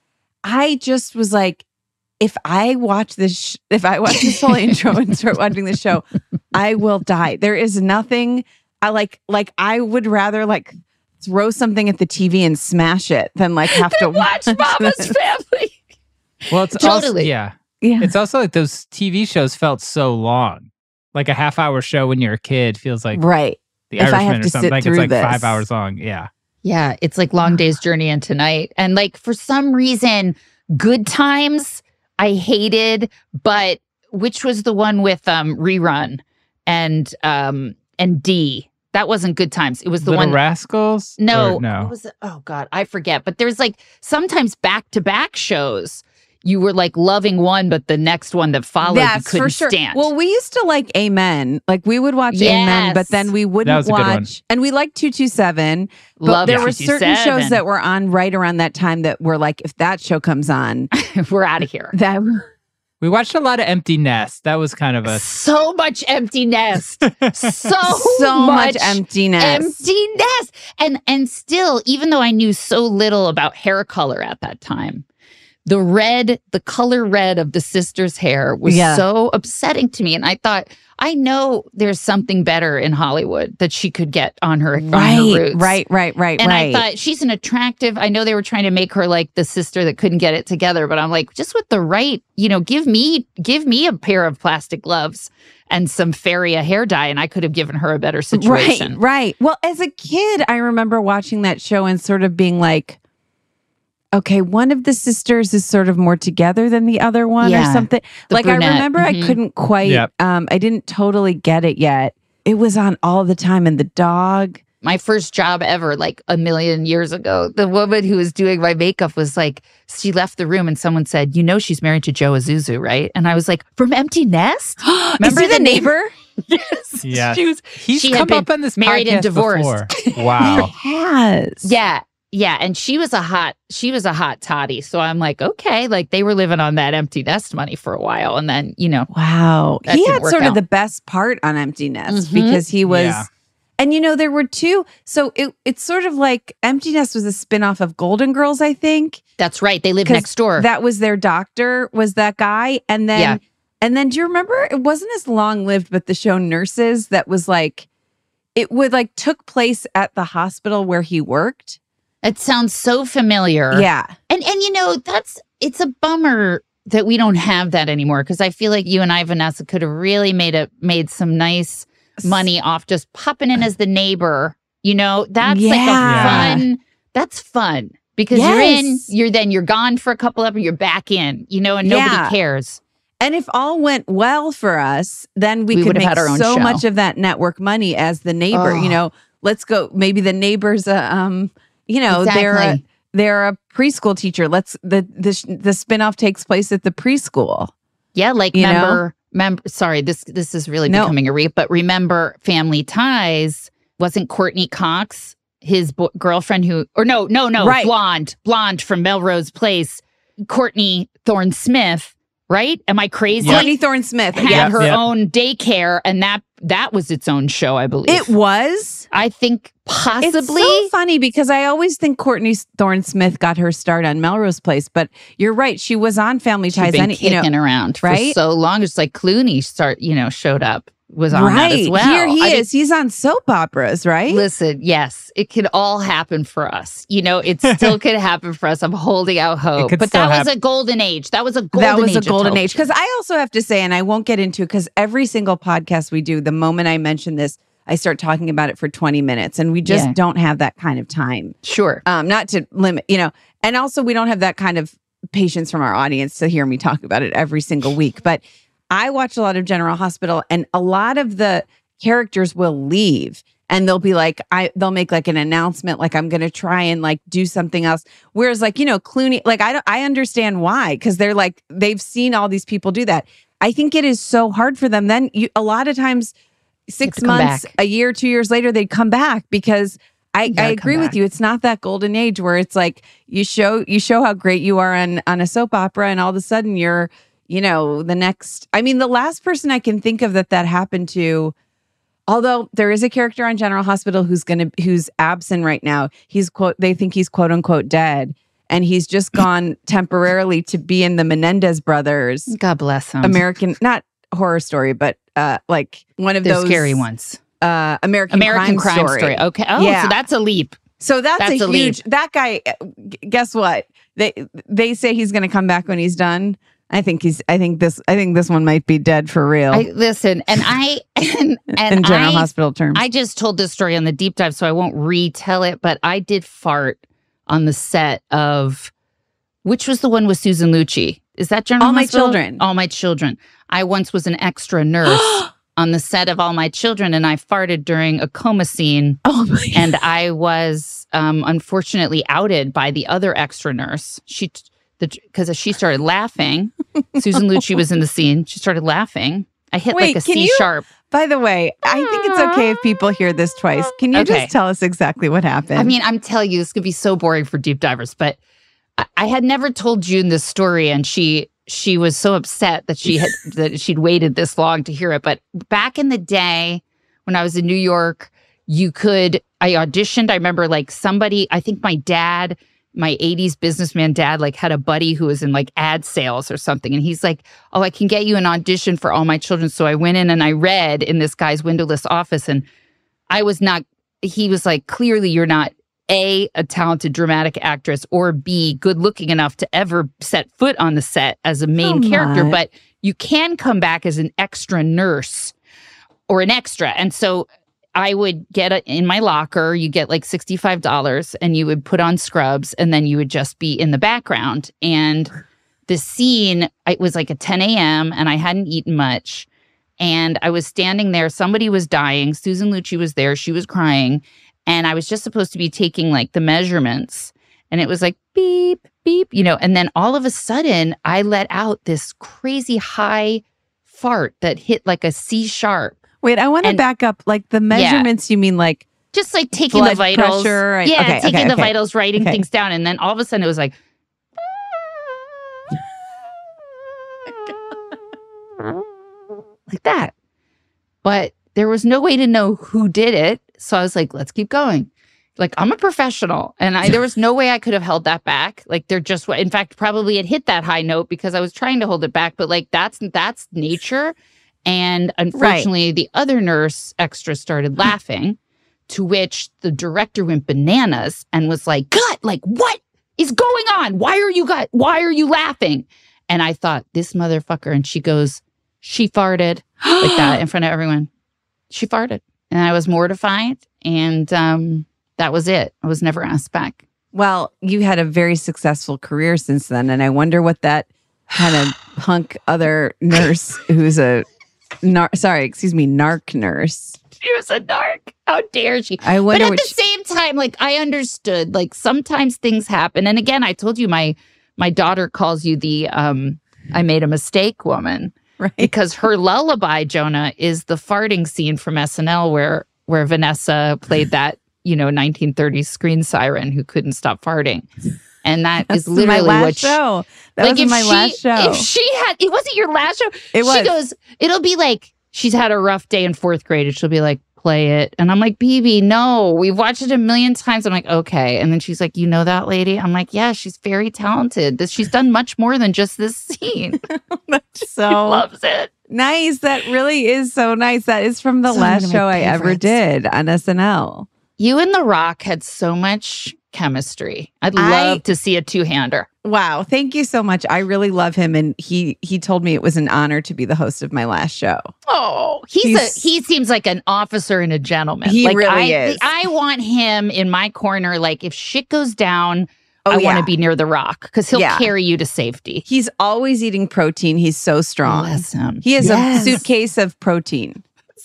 [SPEAKER 4] I just was like, if I watch this, sh- if I watch this whole intro and start watching the show, I will die. There is nothing I like. Like I would rather like throw something at the T V and smash it than like have to
[SPEAKER 6] Watch Mama's Family.
[SPEAKER 5] Well, it's also,
[SPEAKER 6] Totally.
[SPEAKER 5] yeah.
[SPEAKER 4] Yeah.
[SPEAKER 5] It's also like those T V shows felt so long. Like a half hour show when you're a kid feels like
[SPEAKER 4] Right.
[SPEAKER 5] The
[SPEAKER 4] If I have
[SPEAKER 5] Irishman or
[SPEAKER 4] to
[SPEAKER 5] something.
[SPEAKER 4] sit
[SPEAKER 5] Like
[SPEAKER 4] through
[SPEAKER 5] it's like
[SPEAKER 4] this.
[SPEAKER 5] five hours long. Yeah.
[SPEAKER 6] Yeah, it's like Long Day's Journey into Night. And like for some reason, Good Times I hated, but which was the one with um Rerun and um and D. That wasn't Good Times. It was the
[SPEAKER 5] Little
[SPEAKER 6] one
[SPEAKER 5] Rascals?
[SPEAKER 6] No,
[SPEAKER 5] Or no.
[SPEAKER 6] what was it? Oh God, I forget. But there's like sometimes back to back shows. You were like loving one, but the next one that followed you
[SPEAKER 4] Yes,
[SPEAKER 6] couldn't
[SPEAKER 4] for sure.
[SPEAKER 6] stand.
[SPEAKER 4] Well, we used to like Amen. Like we would watch Amen, but
[SPEAKER 6] Yes.
[SPEAKER 4] then we
[SPEAKER 5] That
[SPEAKER 4] wouldn't
[SPEAKER 5] was a good one.
[SPEAKER 4] watch. And we liked two two seven. But
[SPEAKER 6] Love
[SPEAKER 4] there were certain
[SPEAKER 6] two two seven.
[SPEAKER 4] shows that were on right around that time that were like, if that show comes on,
[SPEAKER 6] we're out of here.
[SPEAKER 4] that
[SPEAKER 5] We watched a lot of Empty Nest. That was kind of a
[SPEAKER 6] So much Empty Nest. So,
[SPEAKER 4] So much
[SPEAKER 6] much
[SPEAKER 4] emptiness.
[SPEAKER 6] Empty Nest. And and still, even though I knew so little about hair color at that time, the red, the color red of the sisters' hair was
[SPEAKER 4] Yeah.
[SPEAKER 6] so upsetting to me. And I thought, I know there's something better in Hollywood that she could get on her, on her
[SPEAKER 4] Right,
[SPEAKER 6] roots.
[SPEAKER 4] right, right, right,
[SPEAKER 6] And
[SPEAKER 4] right.
[SPEAKER 6] I thought she's an attractive. I know they were trying to make her like the sister that couldn't get it together, but I'm like, just with the right, you know, give me give me a pair of plastic gloves and some Faria hair dye, and I could have given her a better situation.
[SPEAKER 4] Right, right. Well, as a kid, I remember watching that show and sort of being like, okay, one of the sisters is sort of more together than the other one or
[SPEAKER 6] Yeah,
[SPEAKER 4] something.
[SPEAKER 6] the
[SPEAKER 4] Like I
[SPEAKER 6] brunette.
[SPEAKER 4] remember
[SPEAKER 6] Mhm.
[SPEAKER 4] I couldn't quite,
[SPEAKER 5] Yep.
[SPEAKER 4] um, I didn't totally get it yet. It was on all the time. And the dog.
[SPEAKER 6] My first job ever, like a million years ago, the woman who was doing my makeup was like, she left the room and someone said, you know, she's married to Joe Azuzu, right? And I was like, from Empty Nest?
[SPEAKER 4] Remember the neighbor?
[SPEAKER 6] Yes.
[SPEAKER 5] Yes.
[SPEAKER 6] She was,
[SPEAKER 5] He's
[SPEAKER 6] she had
[SPEAKER 5] come
[SPEAKER 6] been
[SPEAKER 5] up on this
[SPEAKER 6] married and
[SPEAKER 5] podcast
[SPEAKER 6] divorced.
[SPEAKER 5] before. Wow.
[SPEAKER 4] Has.
[SPEAKER 6] Yeah. Yeah. And she was a hot, she was a hot toddy. So I'm like, okay, like they were living on that Empty Nest money for a while. And then, you know,
[SPEAKER 4] Wow.
[SPEAKER 6] That
[SPEAKER 4] He
[SPEAKER 6] didn't
[SPEAKER 4] had
[SPEAKER 6] work
[SPEAKER 4] sort of
[SPEAKER 6] out.
[SPEAKER 4] the best part on Empty Nest
[SPEAKER 6] Mhm.
[SPEAKER 4] because he was,
[SPEAKER 5] Yeah.
[SPEAKER 4] and you know, there were two. So it, it's sort of like Empty Nest was a spinoff of Golden Girls, I think.
[SPEAKER 6] that's right. They live
[SPEAKER 4] 'Cause
[SPEAKER 6] next door.
[SPEAKER 4] That was their doctor, was that guy. And then,
[SPEAKER 6] Yeah.
[SPEAKER 4] and then do you remember it wasn't as long lived, but the show Nurses that was like, it would like took place at the hospital where he worked.
[SPEAKER 6] It sounds so familiar.
[SPEAKER 4] Yeah.
[SPEAKER 6] And and you know, that's it's a bummer that we don't have that anymore because I feel like you and I, Vanessa, could have really made a made some nice money off just popping in as the neighbor. You know, that's like a
[SPEAKER 4] Yeah.
[SPEAKER 6] fun. That's fun because you're in,
[SPEAKER 4] Yes.
[SPEAKER 6] you're then you're gone for a couple of, and you're back in. You know, and nobody
[SPEAKER 4] Yeah.
[SPEAKER 6] cares.
[SPEAKER 4] And if all went well for us, then we,
[SPEAKER 6] We
[SPEAKER 4] could
[SPEAKER 6] would have
[SPEAKER 4] make
[SPEAKER 6] had our own
[SPEAKER 4] so
[SPEAKER 6] show.
[SPEAKER 4] much of that network money as the neighbor.
[SPEAKER 6] Oh.
[SPEAKER 4] You know, let's go. Maybe the neighbor's a, um, you know, they're a,
[SPEAKER 6] Exactly.
[SPEAKER 4] they're a preschool teacher. Let's the the the spinoff takes place at the preschool.
[SPEAKER 6] Yeah, like
[SPEAKER 4] You know?
[SPEAKER 6] remember, remember. Sorry, this this is really
[SPEAKER 4] No.
[SPEAKER 6] becoming a reap. But remember, Family Ties wasn't Courtney Cox his bo- girlfriend who, or no, no, no,
[SPEAKER 4] Right.
[SPEAKER 6] blonde, blonde from Melrose Place, Courtney Thorne Smith. Right? Am I crazy?
[SPEAKER 4] Courtney Thorne Smith.
[SPEAKER 6] had
[SPEAKER 5] Yeah,
[SPEAKER 6] her
[SPEAKER 5] yeah.
[SPEAKER 6] own daycare, and that that was its own show, I believe.
[SPEAKER 4] It was.
[SPEAKER 6] I think possibly.
[SPEAKER 4] It's so funny because I always think Courtney Thorne Smith got her start on Melrose Place, but you're right. She was on Family
[SPEAKER 6] She'd
[SPEAKER 4] Ties.
[SPEAKER 6] been
[SPEAKER 4] Any, you
[SPEAKER 6] kicking
[SPEAKER 4] know,
[SPEAKER 6] around for
[SPEAKER 4] right?
[SPEAKER 6] so long. It's like Clooney start, you know, showed up, was on
[SPEAKER 4] right
[SPEAKER 6] that as well.
[SPEAKER 4] here he
[SPEAKER 6] I mean,
[SPEAKER 4] is. He's on soap operas, right?
[SPEAKER 6] listen, yes, it could all happen for us. You know, it still could happen for us. I'm holding out hope.
[SPEAKER 5] could
[SPEAKER 6] But
[SPEAKER 5] still
[SPEAKER 6] that was
[SPEAKER 5] happen.
[SPEAKER 6] a golden age. That was a golden
[SPEAKER 4] that was
[SPEAKER 6] age.
[SPEAKER 4] a
[SPEAKER 6] of
[SPEAKER 4] golden age.
[SPEAKER 6] television.
[SPEAKER 4] Because I also have to say, and I won't get into it because every single podcast we do, the moment I mention this, I start talking about it for twenty minutes, and we just
[SPEAKER 6] Yeah.
[SPEAKER 4] don't have that kind of time.
[SPEAKER 6] Sure.
[SPEAKER 4] Um, not to limit, you know, and also we don't have that kind of patience from our audience to hear me talk about it every single week. But I watch a lot of General Hospital, and a lot of the characters will leave. And they'll be like, I they'll make like an announcement, like I'm gonna try and like do something else. Whereas, like, you know, Clooney, like I don't I understand why, because they're like, they've seen all these people do that. I think it is so hard for them. Then you a lot of times, six
[SPEAKER 6] to come
[SPEAKER 4] months,
[SPEAKER 6] back.
[SPEAKER 4] a year, two years later, they'd come back because I,
[SPEAKER 6] gotta
[SPEAKER 4] I
[SPEAKER 6] come
[SPEAKER 4] agree with
[SPEAKER 6] back.
[SPEAKER 4] you. It's not that golden age where it's like you show you show how great you are on on a soap opera, and all of a sudden you're, you know, the next. I mean, the last person I can think of that that happened to. Although there is a character on General Hospital who's gonna who's absent right now. He's quote they think he's quote unquote dead, and he's just gone temporarily to be in the Menendez brothers
[SPEAKER 6] God bless him.
[SPEAKER 4] American, not horror story, but uh like one of
[SPEAKER 6] the
[SPEAKER 4] those
[SPEAKER 6] scary ones.
[SPEAKER 4] uh American,
[SPEAKER 6] American
[SPEAKER 4] crime,
[SPEAKER 6] crime
[SPEAKER 4] story.
[SPEAKER 6] story. Okay. Oh,
[SPEAKER 4] Yeah.
[SPEAKER 6] so that's a leap.
[SPEAKER 4] So that's,
[SPEAKER 6] That's
[SPEAKER 4] a,
[SPEAKER 6] a leap.
[SPEAKER 4] huge. That guy. uh, g- Guess what? They they say he's going to come back when he's done. I think he's. I think this. I think this one might be dead for real.
[SPEAKER 6] I listen, and I and, and
[SPEAKER 4] in General
[SPEAKER 6] I,
[SPEAKER 4] Hospital terms.
[SPEAKER 6] I just told this story on the deep dive, so I won't retell it. But I did fart on the set of which was the one with Susan Lucci. Is that General
[SPEAKER 4] All My
[SPEAKER 6] Hospital?
[SPEAKER 4] Children.
[SPEAKER 6] All My Children. I once was an extra nurse on the set of All My Children, and I farted during a coma scene.
[SPEAKER 4] oh my.
[SPEAKER 6] And I was um, unfortunately outed by the other extra nurse. She, because she started laughing. Susan Lucci was in the scene. She started laughing. I hit
[SPEAKER 4] Wait,
[SPEAKER 6] like a
[SPEAKER 4] can
[SPEAKER 6] C
[SPEAKER 4] you-
[SPEAKER 6] sharp.
[SPEAKER 4] By the way, I think it's okay if people hear this twice. Can you
[SPEAKER 6] Okay.
[SPEAKER 4] just tell us exactly what happened?
[SPEAKER 6] I mean, I'm telling you, this could be so boring for deep divers, but I, I had never told June this story, and she she was so upset that she had that she'd waited this long to hear it. But back in the day when I was in New York, you could, I auditioned. I remember like somebody, I think my dad, my eighties businessman dad, like had a buddy who was in like ad sales or something. And he's like, oh, I can get you an audition for All My Children. So I went in and I read in this guy's windowless office, and I was not, he was like, clearly you're not A, a talented dramatic actress, or B, good looking enough to ever set foot on the set as a main
[SPEAKER 4] Come
[SPEAKER 6] character,
[SPEAKER 4] on.
[SPEAKER 6] but you can come back as an extra nurse or an extra. And so I would get a, in my locker, you get like sixty-five dollars, and you would put on scrubs, and then you would just be in the background. And the scene, it was like at ten a.m. and I hadn't eaten much. And I was standing there. Somebody was dying. Susan Lucci was there. She was crying. And I was just supposed to be taking like the measurements. And it was like beep, beep, you know. And then all of a sudden, I let out this crazy high fart that hit like a C sharp.
[SPEAKER 4] Wait, I want to
[SPEAKER 6] And-
[SPEAKER 4] back up. Like the measurements, you mean like
[SPEAKER 6] Just like taking
[SPEAKER 4] blood
[SPEAKER 6] the vitals.
[SPEAKER 4] pressure? I-
[SPEAKER 6] Yeah,
[SPEAKER 4] okay,
[SPEAKER 6] taking
[SPEAKER 4] okay,
[SPEAKER 6] the
[SPEAKER 4] okay.
[SPEAKER 6] vitals, writing
[SPEAKER 4] Okay.
[SPEAKER 6] things down. And then all of a sudden it was like, like that. But there was no way to know who did it. So I was like, let's keep going. Like, I'm a professional. And I there was no way I could have held that back. Like, there just in fact, probably it hit that high note because I was trying to hold it back. But like, that's that's nature. And unfortunately, the other nurse extra started laughing, to which the director went bananas and was like, "Cut! Like, what is going on? Why are you got? Why are you laughing?" And I thought, this motherfucker. And she goes, "She farted," like that in front of everyone. She farted, and I was mortified. And um, that was it. I was never asked back.
[SPEAKER 4] Well, you had a very successful career since then, and I wonder what that kind of punk other nurse who's a nar- sorry, excuse me, narc nurse.
[SPEAKER 6] She was a narc. How dare she?
[SPEAKER 4] I
[SPEAKER 6] But
[SPEAKER 4] wonder
[SPEAKER 6] at
[SPEAKER 4] what
[SPEAKER 6] the
[SPEAKER 4] she-
[SPEAKER 6] same time, like, I understood, like, sometimes things happen. And again, I told you my my daughter calls you the um I made a mistake woman.
[SPEAKER 4] right?
[SPEAKER 6] Because her lullaby, Jonah, is the farting scene from S N L where where Vanessa played that, you know, nineteen thirties screen siren who couldn't stop farting. And that
[SPEAKER 4] That's
[SPEAKER 6] is literally
[SPEAKER 4] my last
[SPEAKER 6] what she,
[SPEAKER 4] show. That
[SPEAKER 6] like
[SPEAKER 4] was
[SPEAKER 6] if
[SPEAKER 4] my
[SPEAKER 6] she,
[SPEAKER 4] last show.
[SPEAKER 6] If she had, it wasn't your last show.
[SPEAKER 4] It was.
[SPEAKER 6] She goes, it'll be like she's had a rough day in fourth grade, and she'll be like, play it. And I'm like, B B, no, we've watched it a million times. I'm like, okay. And then she's like, you know that lady? I'm like, yeah, she's very talented. This, she's done much more than just this scene.
[SPEAKER 4] That's so
[SPEAKER 6] She loves it.
[SPEAKER 4] nice. That really is so nice. That is from the
[SPEAKER 6] It's one
[SPEAKER 4] last
[SPEAKER 6] of my
[SPEAKER 4] show I ever
[SPEAKER 6] favorites.
[SPEAKER 4] did on S N L.
[SPEAKER 6] You and The Rock had so much chemistry. I'd
[SPEAKER 4] I-
[SPEAKER 6] love to see a two-hander.
[SPEAKER 4] Wow, thank you so much. I really love him, and he he told me it was an honor to be the host of my last show.
[SPEAKER 6] Oh, he's,
[SPEAKER 4] He's-
[SPEAKER 6] a he seems like an officer and a gentleman.
[SPEAKER 4] He
[SPEAKER 6] like,
[SPEAKER 4] really
[SPEAKER 6] I,
[SPEAKER 4] is.
[SPEAKER 6] I want him in my corner. Like, if shit goes down,
[SPEAKER 4] Oh,
[SPEAKER 6] I want
[SPEAKER 4] yeah.
[SPEAKER 6] to be near The Rock because he'll
[SPEAKER 4] Yeah.
[SPEAKER 6] carry you to safety.
[SPEAKER 4] He's always eating protein. He's so strong.
[SPEAKER 6] Bless him.
[SPEAKER 4] He has
[SPEAKER 6] Yes.
[SPEAKER 4] a suitcase of protein.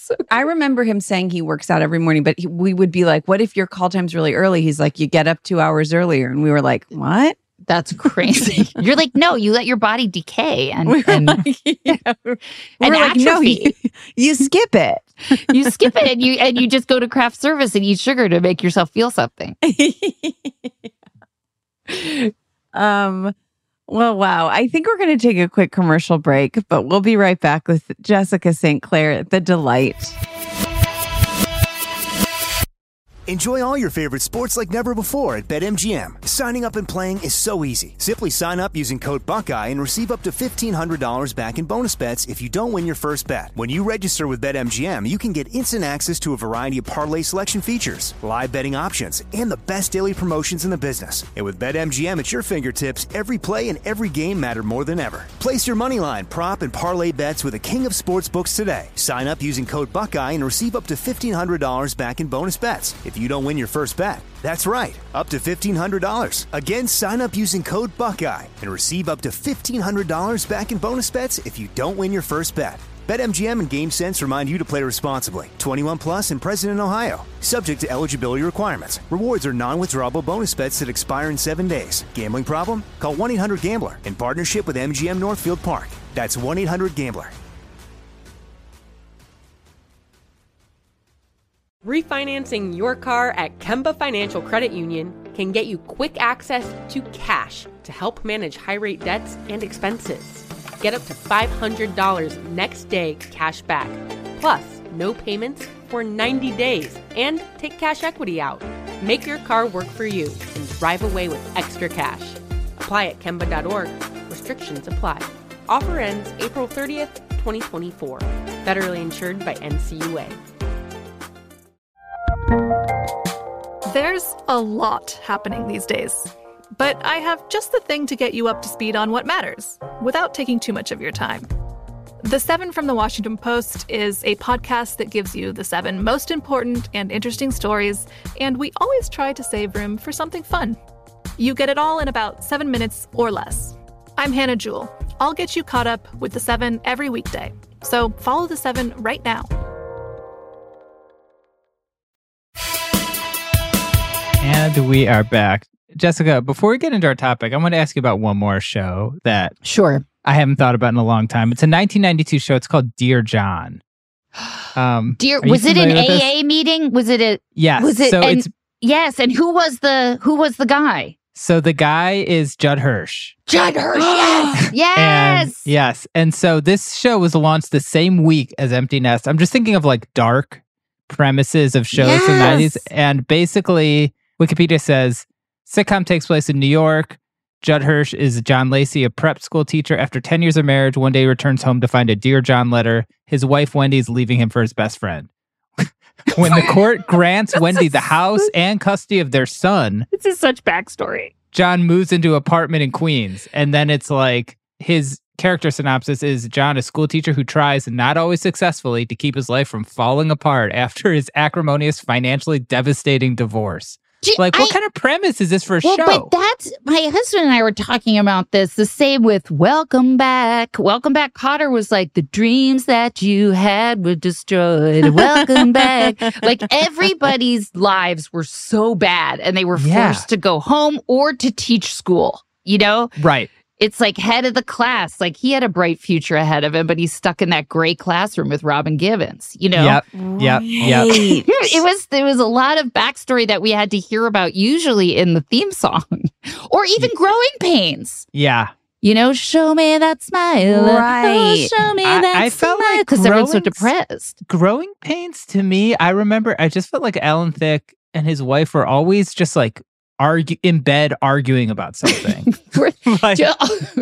[SPEAKER 4] I remember him saying he works out every morning, but he, we would be like, what if your call time's really early? He's like, you get up two hours earlier. And we were like, what?
[SPEAKER 6] That's crazy. You're like, no, you let your body decay and,
[SPEAKER 4] We were
[SPEAKER 6] and
[SPEAKER 4] like, yeah. we
[SPEAKER 6] and
[SPEAKER 4] were like no, you,
[SPEAKER 6] atrophy.
[SPEAKER 4] you skip it.
[SPEAKER 6] you skip it and you and you just go to craft service and eat sugar to make yourself feel something.
[SPEAKER 4] um, well, wow. I think we're going to take a quick commercial break, but we'll be right back with Jessica Saint Clair, The Delight.
[SPEAKER 1] Enjoy all your favorite sports like never before at BetMGM. Signing up and playing is so easy. Simply sign up using code Buckeye and receive up to fifteen hundred dollars back in bonus bets if you don't win your first bet. When you register with BetMGM, you can get instant access to a variety of parlay selection features, live betting options, and the best daily promotions in the business. And with BetMGM at your fingertips, every play and every game matter more than ever. Place your moneyline, prop, and parlay bets with the king of sportsbooks today. Sign up using code Buckeye and receive up to fifteen hundred dollars back in bonus bets if you don't win your first bet. That's right, up to fifteen hundred dollars. Again, sign up using code Buckeye and receive up to fifteen hundred dollars back in bonus bets if you don't win your first bet. BetMGM and GameSense remind you to play responsibly. twenty-one plus and present in Ohio. Subject to eligibility requirements. Rewards are non-withdrawable bonus bets that expire in seven days. Gambling problem? Call one eight hundred gambler in partnership with M G M Northfield Park. That's one eight hundred gambler.
[SPEAKER 7] Refinancing your car at Kemba Financial Credit Union can get you quick access to cash to help manage high-rate debts and expenses. Get up to five hundred dollars next day cash back. Plus, no payments for ninety days and take cash equity out. Make your car work for you and drive away with extra cash. Apply at Kemba dot org. Restrictions apply. Offer ends April thirtieth, twenty twenty-four. Federally insured by N C U A.
[SPEAKER 8] There's a lot happening these days, but I have just the thing to get you up to speed on what matters without taking too much of your time. The Seven from the Washington Post is a podcast that gives you the seven most important and interesting stories, and we always try to save room for something fun. You get it all in about seven minutes or less. I'm Hannah Jewell. I'll get you caught up with the Seven every weekday. So follow the Seven right now.
[SPEAKER 5] And we are back. Jessica, before we get into our topic, I want to ask you about one more show that
[SPEAKER 6] Sure.
[SPEAKER 5] I haven't thought about in a long time. It's a nineteen ninety-two show. It's called Dear John. Um,
[SPEAKER 6] Dear,
[SPEAKER 5] are you
[SPEAKER 6] was it an
[SPEAKER 5] familiar with this?
[SPEAKER 6] A A meeting? Was it a
[SPEAKER 5] Yes.
[SPEAKER 6] Was it?
[SPEAKER 5] so
[SPEAKER 6] and,
[SPEAKER 5] it's
[SPEAKER 6] yes, and who was the who was the guy?
[SPEAKER 5] so the guy is Judd Hirsch.
[SPEAKER 6] Judd Hirsch. Yes,
[SPEAKER 5] And
[SPEAKER 6] yes.
[SPEAKER 5] yes. And so this show was launched the same week as Empty Nest. I'm just thinking of like dark premises of shows in the
[SPEAKER 6] Yes.
[SPEAKER 5] nineties. And basically, Wikipedia says sitcom takes place in New York. Judd Hirsch is John Lacey, a prep school teacher. After ten years of marriage, one day he returns home to find a Dear John letter. His wife, Wendy, is leaving him for his best friend. When the court grants Wendy the house and custody of their son,
[SPEAKER 6] This is such backstory.
[SPEAKER 5] John moves into an apartment in Queens. And then it's like his character synopsis is John, a school teacher who tries, not always successfully, to keep his life from falling apart after his acrimonious, financially devastating divorce.
[SPEAKER 6] Gee,
[SPEAKER 5] Like, what
[SPEAKER 6] I-
[SPEAKER 5] kind of premise is this for a
[SPEAKER 6] Well,
[SPEAKER 5] show?
[SPEAKER 6] but that's my husband and I were talking about this. The same with Welcome Back. Welcome Back. Cotter was like, the dreams that you had were destroyed. Welcome back. Like everybody's lives were so bad and they were
[SPEAKER 5] Yeah.
[SPEAKER 6] forced to go home or to teach school. You know,
[SPEAKER 5] Right.
[SPEAKER 6] it's like head of the class. Like he had a bright future ahead of him, but he's stuck in that gray classroom with Robin Givens, you know?
[SPEAKER 5] Yep. Yep. Yep.
[SPEAKER 4] Right.
[SPEAKER 6] It was there was a lot of backstory that we had to hear about, usually in the theme song, or even growing pains.
[SPEAKER 5] Yeah.
[SPEAKER 6] You know, show me that smile,
[SPEAKER 4] Right.
[SPEAKER 6] Oh, show me
[SPEAKER 5] I-
[SPEAKER 6] that
[SPEAKER 5] I felt
[SPEAKER 6] smile,
[SPEAKER 5] like
[SPEAKER 6] because everyone's so
[SPEAKER 5] growing-
[SPEAKER 6] depressed.
[SPEAKER 5] Growing pains to me, I remember, I just felt like Alan Thicke and his wife were always just like argue in bed arguing about something.
[SPEAKER 6] We're-
[SPEAKER 5] Like-
[SPEAKER 6] Jo-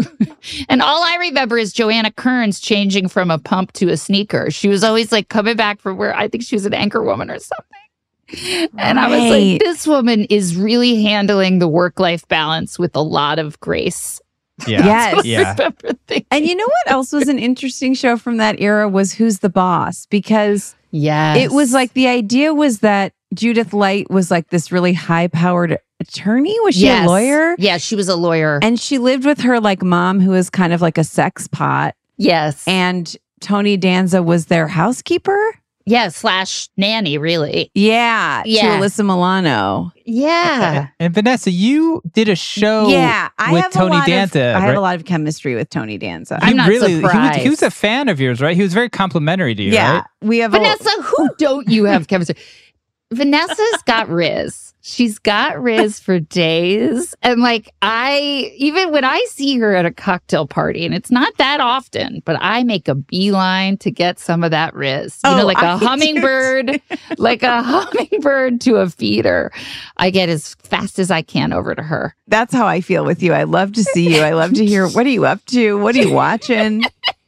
[SPEAKER 6] and all I remember is Joanna Kearns changing from a pump to a sneaker. She was always like coming back from where I think she was an anchor woman or something. And I was
[SPEAKER 4] Right.
[SPEAKER 6] like, this woman is really handling the work-life balance with a lot of grace.
[SPEAKER 5] Yeah.
[SPEAKER 4] Yes.
[SPEAKER 5] Yeah.
[SPEAKER 6] I remember thinking,
[SPEAKER 4] And you know what else was an interesting show from that era was Who's the Boss? Because
[SPEAKER 6] yes.
[SPEAKER 4] it was like the idea was that Judith Light was like this really high-powered attorney. Was she
[SPEAKER 6] Yes.
[SPEAKER 4] a lawyer?
[SPEAKER 6] Yeah, she was a lawyer.
[SPEAKER 4] And she lived with her like mom, who was kind of like a sex pot.
[SPEAKER 6] yes.
[SPEAKER 4] And Tony Danza was their housekeeper.
[SPEAKER 6] yeah, slash nanny, really.
[SPEAKER 4] Yeah,
[SPEAKER 6] Yeah.
[SPEAKER 4] to Alyssa Milano.
[SPEAKER 6] Yeah.
[SPEAKER 5] And Vanessa, you did a show
[SPEAKER 4] yeah, I
[SPEAKER 5] with
[SPEAKER 4] have
[SPEAKER 5] Tony
[SPEAKER 4] a lot
[SPEAKER 5] Danza.
[SPEAKER 4] Of, I have
[SPEAKER 5] right?
[SPEAKER 4] a lot of chemistry with Tony Danza.
[SPEAKER 6] I'm
[SPEAKER 5] He
[SPEAKER 6] not
[SPEAKER 5] really, He was, he was
[SPEAKER 6] surprised.
[SPEAKER 5] a fan of yours, right? He was very complimentary to you,
[SPEAKER 4] yeah,
[SPEAKER 5] right?
[SPEAKER 4] we have a
[SPEAKER 6] Vanessa, who don't you have chemistry? Vanessa's got Riz. She's got Riz for days. And like, I, even when I see her at a cocktail party, and it's not that often, but I make a beeline to get some of that Riz. You know,
[SPEAKER 4] Oh,
[SPEAKER 6] like
[SPEAKER 4] I
[SPEAKER 6] a
[SPEAKER 4] do
[SPEAKER 6] hummingbird, like a hummingbird to a feeder. I get as fast as I can over to her.
[SPEAKER 4] That's how I feel with you. I love to see you. I love to hear what are you up to? What are you watching?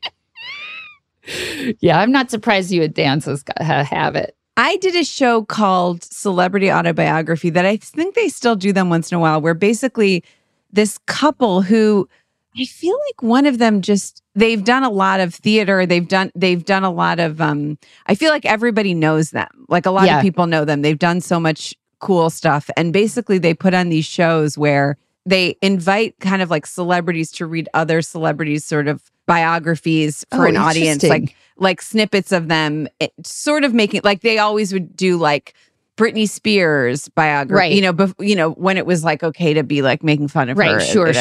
[SPEAKER 6] Yeah, I'm not surprised you at Danza's got, ha- have it.
[SPEAKER 4] I did a show called Celebrity Autobiography that I think they still do them once in a while, where basically this couple who I feel like one of them just they've done a lot of theater. They've done they've done a lot of um I feel like everybody knows them. Like a lot
[SPEAKER 6] Yeah.
[SPEAKER 4] of people know them. They've done so much cool stuff. And basically they put on these shows where they invite kind of like celebrities to read other celebrities' sort of biographies for
[SPEAKER 6] Oh,
[SPEAKER 4] an audience,
[SPEAKER 6] interesting.
[SPEAKER 4] like like snippets of them, it, sort of making like they always would do like Britney Spears biography,
[SPEAKER 6] Right.
[SPEAKER 4] you know, bef- you know when it was like okay to be like making fun of her,
[SPEAKER 6] Right, sure,
[SPEAKER 4] And-
[SPEAKER 6] sure.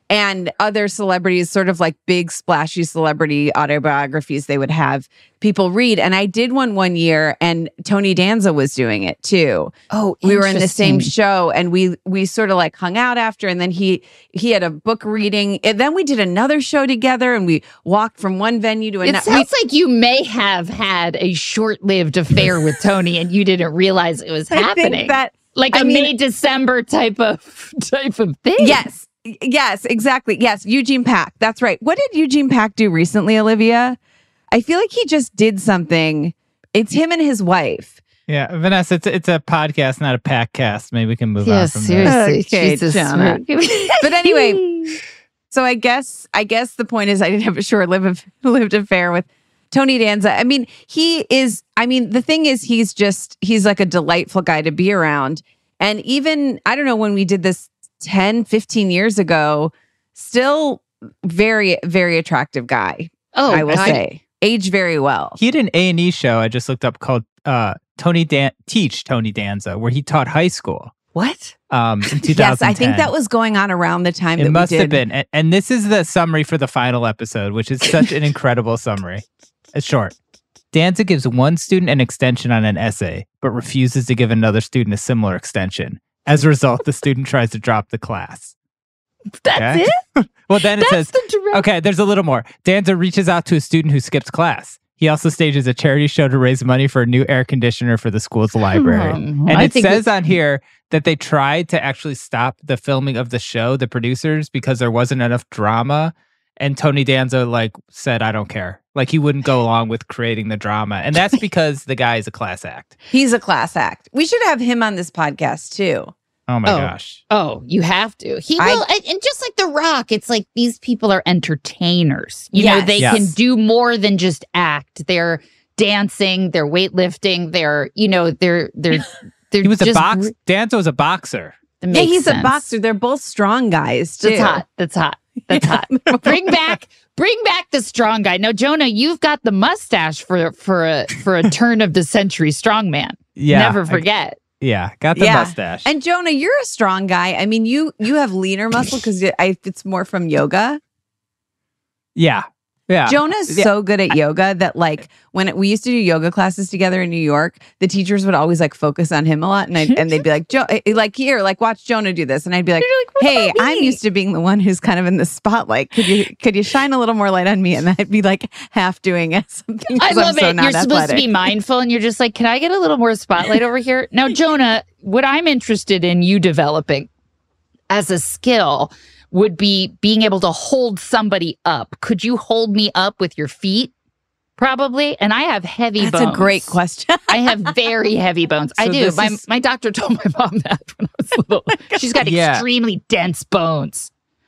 [SPEAKER 4] and other celebrities, sort of like big splashy celebrity autobiographies they would have people read. And I did one one year, and Tony Danza was doing it too.
[SPEAKER 6] Oh,
[SPEAKER 4] we were in the same
[SPEAKER 6] interesting.
[SPEAKER 4] show, and we we sort of like hung out after, and then he he had a book reading, and then we did another show together, and we walked from one venue to
[SPEAKER 6] It
[SPEAKER 4] another.
[SPEAKER 6] sounds like you may have had a short-lived affair with Tony, and you didn't realize it was
[SPEAKER 4] I
[SPEAKER 6] happening.
[SPEAKER 4] think that
[SPEAKER 6] like a
[SPEAKER 4] I mean-
[SPEAKER 6] May December type of type of thing.
[SPEAKER 4] yes, yes, exactly. Yes, Eugene Pack. That's right. What did Eugene Pack do recently, Olivia? I feel like he just did something. It's him and his wife.
[SPEAKER 5] Yeah, Vanessa, it's, it's a podcast, not a pack cast. Maybe we can move
[SPEAKER 6] Yeah,
[SPEAKER 5] on from
[SPEAKER 6] seriously.
[SPEAKER 4] Okay,
[SPEAKER 6] Jesus.
[SPEAKER 4] Jonah. But anyway, so I guess I guess the point is I didn't have a short-lived lived affair with Tony Danza. I mean, he is, I mean, the thing is he's just, he's like a delightful guy to be around. And even, I don't know, when we did this ten, fifteen years ago, still very, very attractive guy.
[SPEAKER 6] Oh,
[SPEAKER 4] I will
[SPEAKER 6] God.
[SPEAKER 4] say. Aged very well.
[SPEAKER 5] He had an A and E show I just looked up called uh, Tony Dan- Teach Tony Danza, where he taught high school
[SPEAKER 6] What?
[SPEAKER 5] um, in two thousand ten.
[SPEAKER 4] Yes, I think that was going on around the time that
[SPEAKER 5] It must
[SPEAKER 4] we did.
[SPEAKER 5] have been. And, and this is the summary for the final episode, which is such an incredible summary. It's short. Danza gives one student an extension on an essay, but refuses to give another student a similar extension. As a result, the student tries to drop the class.
[SPEAKER 6] That's
[SPEAKER 5] Okay?
[SPEAKER 6] it?
[SPEAKER 5] Well, then it
[SPEAKER 6] That's
[SPEAKER 5] says,
[SPEAKER 6] the direct.
[SPEAKER 5] okay, there's a little more. Danza reaches out to a student who skips class. He also stages a charity show to raise money for a new air conditioner for the school's library.
[SPEAKER 6] Um,
[SPEAKER 5] and
[SPEAKER 6] I
[SPEAKER 5] it
[SPEAKER 6] think
[SPEAKER 5] says
[SPEAKER 6] that-
[SPEAKER 5] on here that they tried to actually stop the filming of the show, the producers, because there wasn't enough drama. And Tony Danza like said, I don't care. Like he wouldn't go along with creating the drama. And that's because the guy is a class act.
[SPEAKER 4] He's a class act. We should have him on this podcast too.
[SPEAKER 5] Oh my
[SPEAKER 6] Oh.
[SPEAKER 5] gosh.
[SPEAKER 6] Oh, you have to. He
[SPEAKER 4] I-
[SPEAKER 6] will, and- and just like The Rock, it's like these people are entertainers. You know,
[SPEAKER 4] Yes.
[SPEAKER 6] they
[SPEAKER 5] Yes.
[SPEAKER 6] can do more than just act. They're dancing, they're weightlifting, they're, you know, they're they're they're
[SPEAKER 5] He was a
[SPEAKER 6] just
[SPEAKER 5] box.
[SPEAKER 6] re-
[SPEAKER 5] Danza was a boxer.
[SPEAKER 6] that
[SPEAKER 4] Yeah,
[SPEAKER 6] makes
[SPEAKER 4] he's
[SPEAKER 6] sense.
[SPEAKER 4] a boxer. They're both strong guys too.
[SPEAKER 6] That's hot. That's hot. That's hot. Bring back, bring back the strong guy. Now, Jonah, you've got the mustache for for a for a turn of the century strongman.
[SPEAKER 5] Yeah.
[SPEAKER 6] Never
[SPEAKER 5] I-
[SPEAKER 6] forget.
[SPEAKER 5] yeah. Got the
[SPEAKER 4] Yeah.
[SPEAKER 5] mustache.
[SPEAKER 4] And Jonah, you're a strong guy. I mean, you you have leaner muscle because it's more from yoga.
[SPEAKER 5] yeah. Yeah.
[SPEAKER 4] Jonah's
[SPEAKER 5] Yeah.
[SPEAKER 4] so good at yoga that like when it, we used to do yoga classes together in New York, the teachers would always like focus on him a lot, and I and they'd be like, "Jo, eh, like here, like watch Jonah do this," and I'd be like,
[SPEAKER 6] You're like, "What
[SPEAKER 4] "Hey,
[SPEAKER 6] about
[SPEAKER 4] I'm
[SPEAKER 6] me?"
[SPEAKER 4] used to being the one who's kind of in the spotlight. Could you could you shine a little more light on me?" And I'd be like half doing it something.
[SPEAKER 6] I
[SPEAKER 4] 'cause
[SPEAKER 6] love
[SPEAKER 4] I'm so
[SPEAKER 6] it.
[SPEAKER 4] not
[SPEAKER 6] You're supposed to
[SPEAKER 4] athletic.
[SPEAKER 6] be mindful, and you're just like, can I get a little more spotlight over here? Now, Jonah, what I'm interested in you developing as a skill would be being able to hold somebody up. Could you hold me up with your feet? Probably. And I have heavy
[SPEAKER 4] That's
[SPEAKER 6] bones.
[SPEAKER 4] a great question.
[SPEAKER 6] I have very heavy bones. I
[SPEAKER 5] So
[SPEAKER 6] do.
[SPEAKER 5] this
[SPEAKER 6] My,
[SPEAKER 5] is-
[SPEAKER 6] my doctor told my mom that when I was little. She's got
[SPEAKER 5] Yeah.
[SPEAKER 6] extremely dense bones.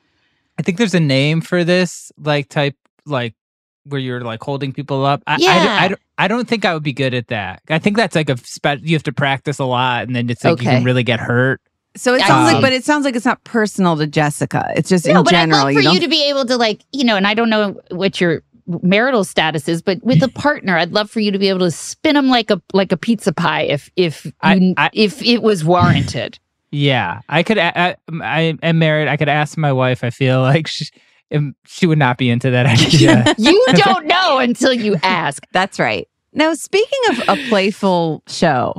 [SPEAKER 5] I think there's a name for this, like type, like where you're like holding people up. I, I,
[SPEAKER 6] Yeah.
[SPEAKER 5] don't- I, don't- I don't think I would be good at that. I think that's like a spe- you have to practice a lot, and then it's like you
[SPEAKER 6] Okay.
[SPEAKER 5] can really get hurt.
[SPEAKER 4] So it
[SPEAKER 6] I
[SPEAKER 4] sounds
[SPEAKER 5] see.
[SPEAKER 4] like, but it sounds like it's not personal to Jessica. It's just
[SPEAKER 6] No,
[SPEAKER 4] in
[SPEAKER 6] but
[SPEAKER 4] general.
[SPEAKER 6] I'd love for you,
[SPEAKER 4] don't-
[SPEAKER 6] to be able to, like, you know, and I don't know what your marital status is, but with a partner, I'd love for you to be able to spin them like a like a pizza pie if if
[SPEAKER 5] I-
[SPEAKER 6] you,
[SPEAKER 5] I-
[SPEAKER 6] if it was warranted.
[SPEAKER 5] Yeah, I could. a- I, I am married. I could ask my wife. I feel like she, um, she would not be into that idea.
[SPEAKER 6] You don't know until you ask.
[SPEAKER 4] That's right. Now, speaking of a playful show,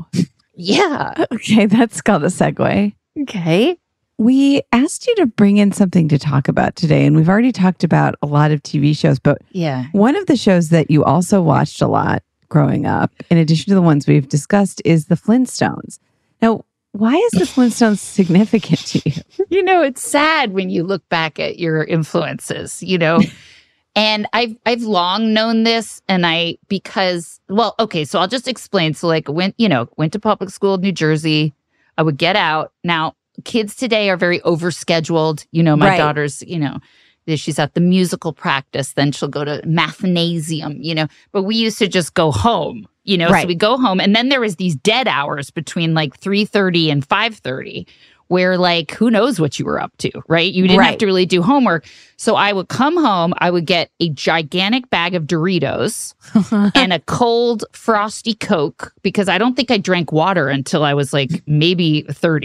[SPEAKER 6] Yeah.
[SPEAKER 4] okay, that's called a segue.
[SPEAKER 6] Okay.
[SPEAKER 4] We asked you to bring in something to talk about today, and we've already talked about a lot of T V shows, but
[SPEAKER 6] Yeah.
[SPEAKER 4] one of the shows that you also watched a lot growing up, in addition to the ones we've discussed, is The Flintstones. Now, why is The Flintstones significant to you?
[SPEAKER 6] You know, it's sad when you look back at your influences, you know. And I've I've long known this, and I because well, okay, so I'll just explain. So like went, you know, went to public school in New Jersey. I would get out. Now, kids today are very overscheduled. You know, my
[SPEAKER 4] Right.
[SPEAKER 6] daughter's, you know, she's at the musical practice, then she'll go to mathnasium, you know. But we used to just go home, you know.
[SPEAKER 4] Right.
[SPEAKER 6] So we go home, and then there was these dead hours between like three thirty and five thirty. Where like who knows what you were up to, right? You didn't have
[SPEAKER 4] Right.
[SPEAKER 6] to really do homework. So I would come home, I would get a gigantic bag of Doritos and a cold frosty Coke because I don't think I drank water until I was like maybe thirty.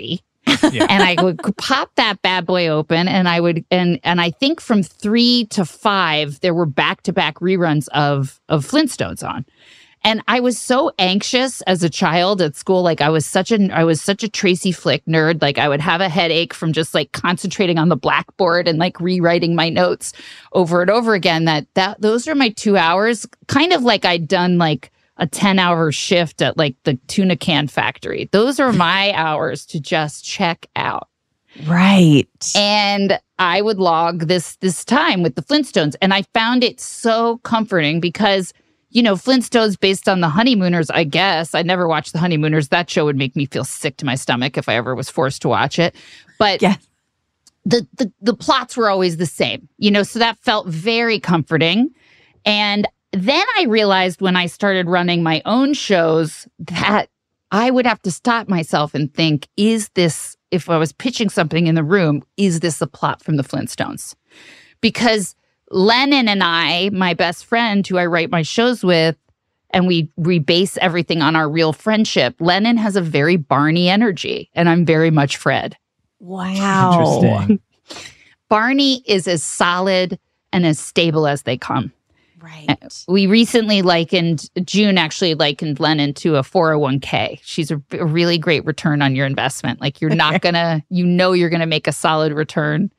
[SPEAKER 5] Yeah.
[SPEAKER 6] And I would pop that bad boy open, and I would, and and I think from three to five, there were back-to-back reruns of of Flintstones on. And I was so anxious as a child at school. Like I was such a, I was such a Tracy Flick nerd. Like I would have a headache from just like concentrating on the blackboard and like rewriting my notes over and over again. That that those are my two hours, kind of like I'd done like a ten hour shift at like the tuna can factory. Those are my hours to just check out.
[SPEAKER 4] Right.
[SPEAKER 6] And I would log this this time with the Flintstones. And I found it so comforting because, you know, Flintstones based on the Honeymooners, I guess. I never watched the Honeymooners. That show would make me feel sick to my stomach if I ever was forced to watch it. But
[SPEAKER 4] yeah.
[SPEAKER 6] the, the the plots were always the same, you know, so that felt very comforting. And then I realized when I started running my own shows that I would have to stop myself and think, is this, if I was pitching something in the room, is this a plot from the Flintstones? Because Lennon and I, my best friend who I write my shows with, and we we base everything on our real friendship. Lennon has a very Barney energy, and I'm very much Fred.
[SPEAKER 4] Wow.
[SPEAKER 5] Interesting.
[SPEAKER 6] Barney is as solid and as stable as they come.
[SPEAKER 4] Right.
[SPEAKER 6] We recently likened, June actually likened Lennon to a four oh one k. She's a, a really great return on your investment. Like you're not gonna, you know you're gonna make a solid return.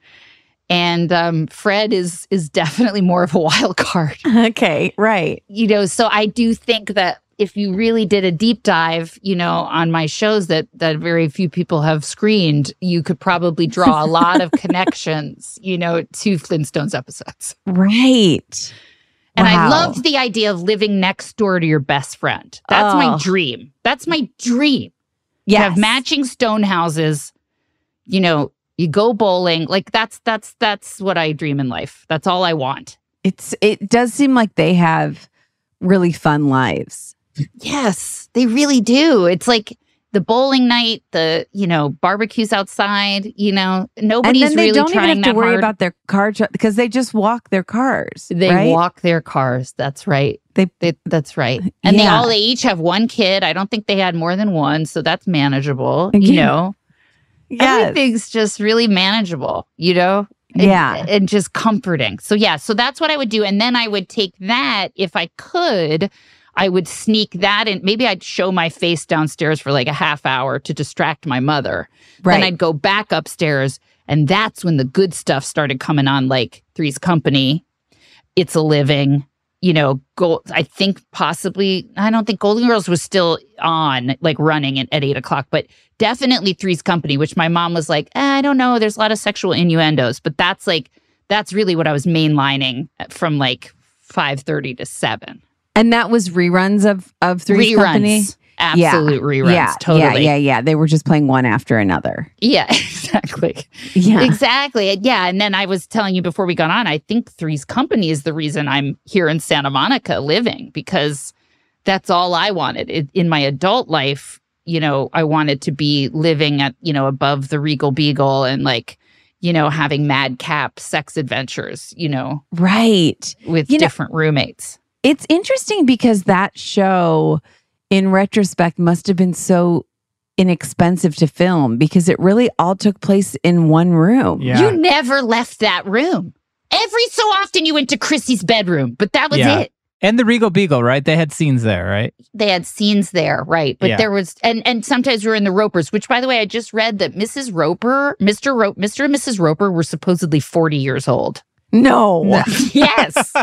[SPEAKER 6] And um, Fred is is definitely more of a wild card.
[SPEAKER 4] Okay, right.
[SPEAKER 6] You know, so I do think that if you really did a deep dive, you know, on my shows that that very few people have screened, you could probably draw a lot of connections, you know, to Flintstones episodes.
[SPEAKER 4] Right.
[SPEAKER 6] And
[SPEAKER 4] wow.
[SPEAKER 6] I loved the idea of living next door to your best friend. That's
[SPEAKER 4] oh.
[SPEAKER 6] my dream. That's my dream.
[SPEAKER 4] Yes.
[SPEAKER 6] You have matching stone houses, you know, you go bowling. Like that's that's that's what I dream in life. That's all I want.
[SPEAKER 4] It's it does seem like they have really fun lives.
[SPEAKER 6] Yes, they really do. It's like the bowling night, the, you know, barbecues outside, you know, nobody's
[SPEAKER 4] and then they
[SPEAKER 6] really
[SPEAKER 4] don't
[SPEAKER 6] trying
[SPEAKER 4] even have to
[SPEAKER 6] that
[SPEAKER 4] worry
[SPEAKER 6] hard.
[SPEAKER 4] about their car tr- because they just walk their cars.
[SPEAKER 6] They
[SPEAKER 4] right?
[SPEAKER 6] walk their cars. That's right.
[SPEAKER 4] They,
[SPEAKER 6] They, that's right. And they
[SPEAKER 4] Yeah.
[SPEAKER 6] all, they each have one kid. I don't think they had more than one. So that's manageable, you
[SPEAKER 4] Yeah.
[SPEAKER 6] know?
[SPEAKER 4] yes.
[SPEAKER 6] Everything's just really manageable, you know? And,
[SPEAKER 4] Yeah.
[SPEAKER 6] And just comforting. So yeah, so that's what I would do. And then I would take that, if I could, I would sneak that in. Maybe I'd show my face downstairs for like a half hour to distract my mother.
[SPEAKER 4] Right.
[SPEAKER 6] Then I'd go back upstairs. And that's when the good stuff started coming on, like Three's Company, It's a Living, you know, Gold, I think possibly, I don't think Golden Girls was still on, like running at, at eight o'clock, but definitely Three's Company, which my mom was like, eh, I don't know, there's a lot of sexual innuendos. But that's like, that's really what I was mainlining from like five thirty to seven.
[SPEAKER 4] And that was reruns of of Three's
[SPEAKER 6] Reruns.
[SPEAKER 4] Company.
[SPEAKER 6] Absolute
[SPEAKER 4] yeah.
[SPEAKER 6] reruns.
[SPEAKER 4] Yeah,
[SPEAKER 6] Totally.
[SPEAKER 4] Yeah, yeah, yeah. They were just playing one after another.
[SPEAKER 6] Yeah, exactly.
[SPEAKER 4] Yeah.
[SPEAKER 6] Exactly. Yeah. And then I was telling you before we got on, I think Three's Company is the reason I'm here in Santa Monica living, because that's all I wanted. It, in my adult life, you know, I wanted to be living at, you know, above the Regal Beagle and like, you know, having madcap sex adventures, you know,
[SPEAKER 4] Right.
[SPEAKER 6] with
[SPEAKER 4] You know-
[SPEAKER 6] different roommates.
[SPEAKER 4] It's interesting because that show, in retrospect, must have been so inexpensive to film because it really all took place in one room.
[SPEAKER 5] Yeah.
[SPEAKER 6] You never left that room. Every so often you went to Chrissy's bedroom, but that was
[SPEAKER 5] Yeah.
[SPEAKER 6] it.
[SPEAKER 5] And the Regal Beagle, right? They had scenes there, right?
[SPEAKER 6] They had scenes there, right? But
[SPEAKER 5] Yeah.
[SPEAKER 6] there was, and and sometimes we were in the Ropers, which, by the way, I just read that Missus Roper, Mister Ro- Mister and Missus Roper were supposedly forty years old.
[SPEAKER 4] No.
[SPEAKER 6] Yes,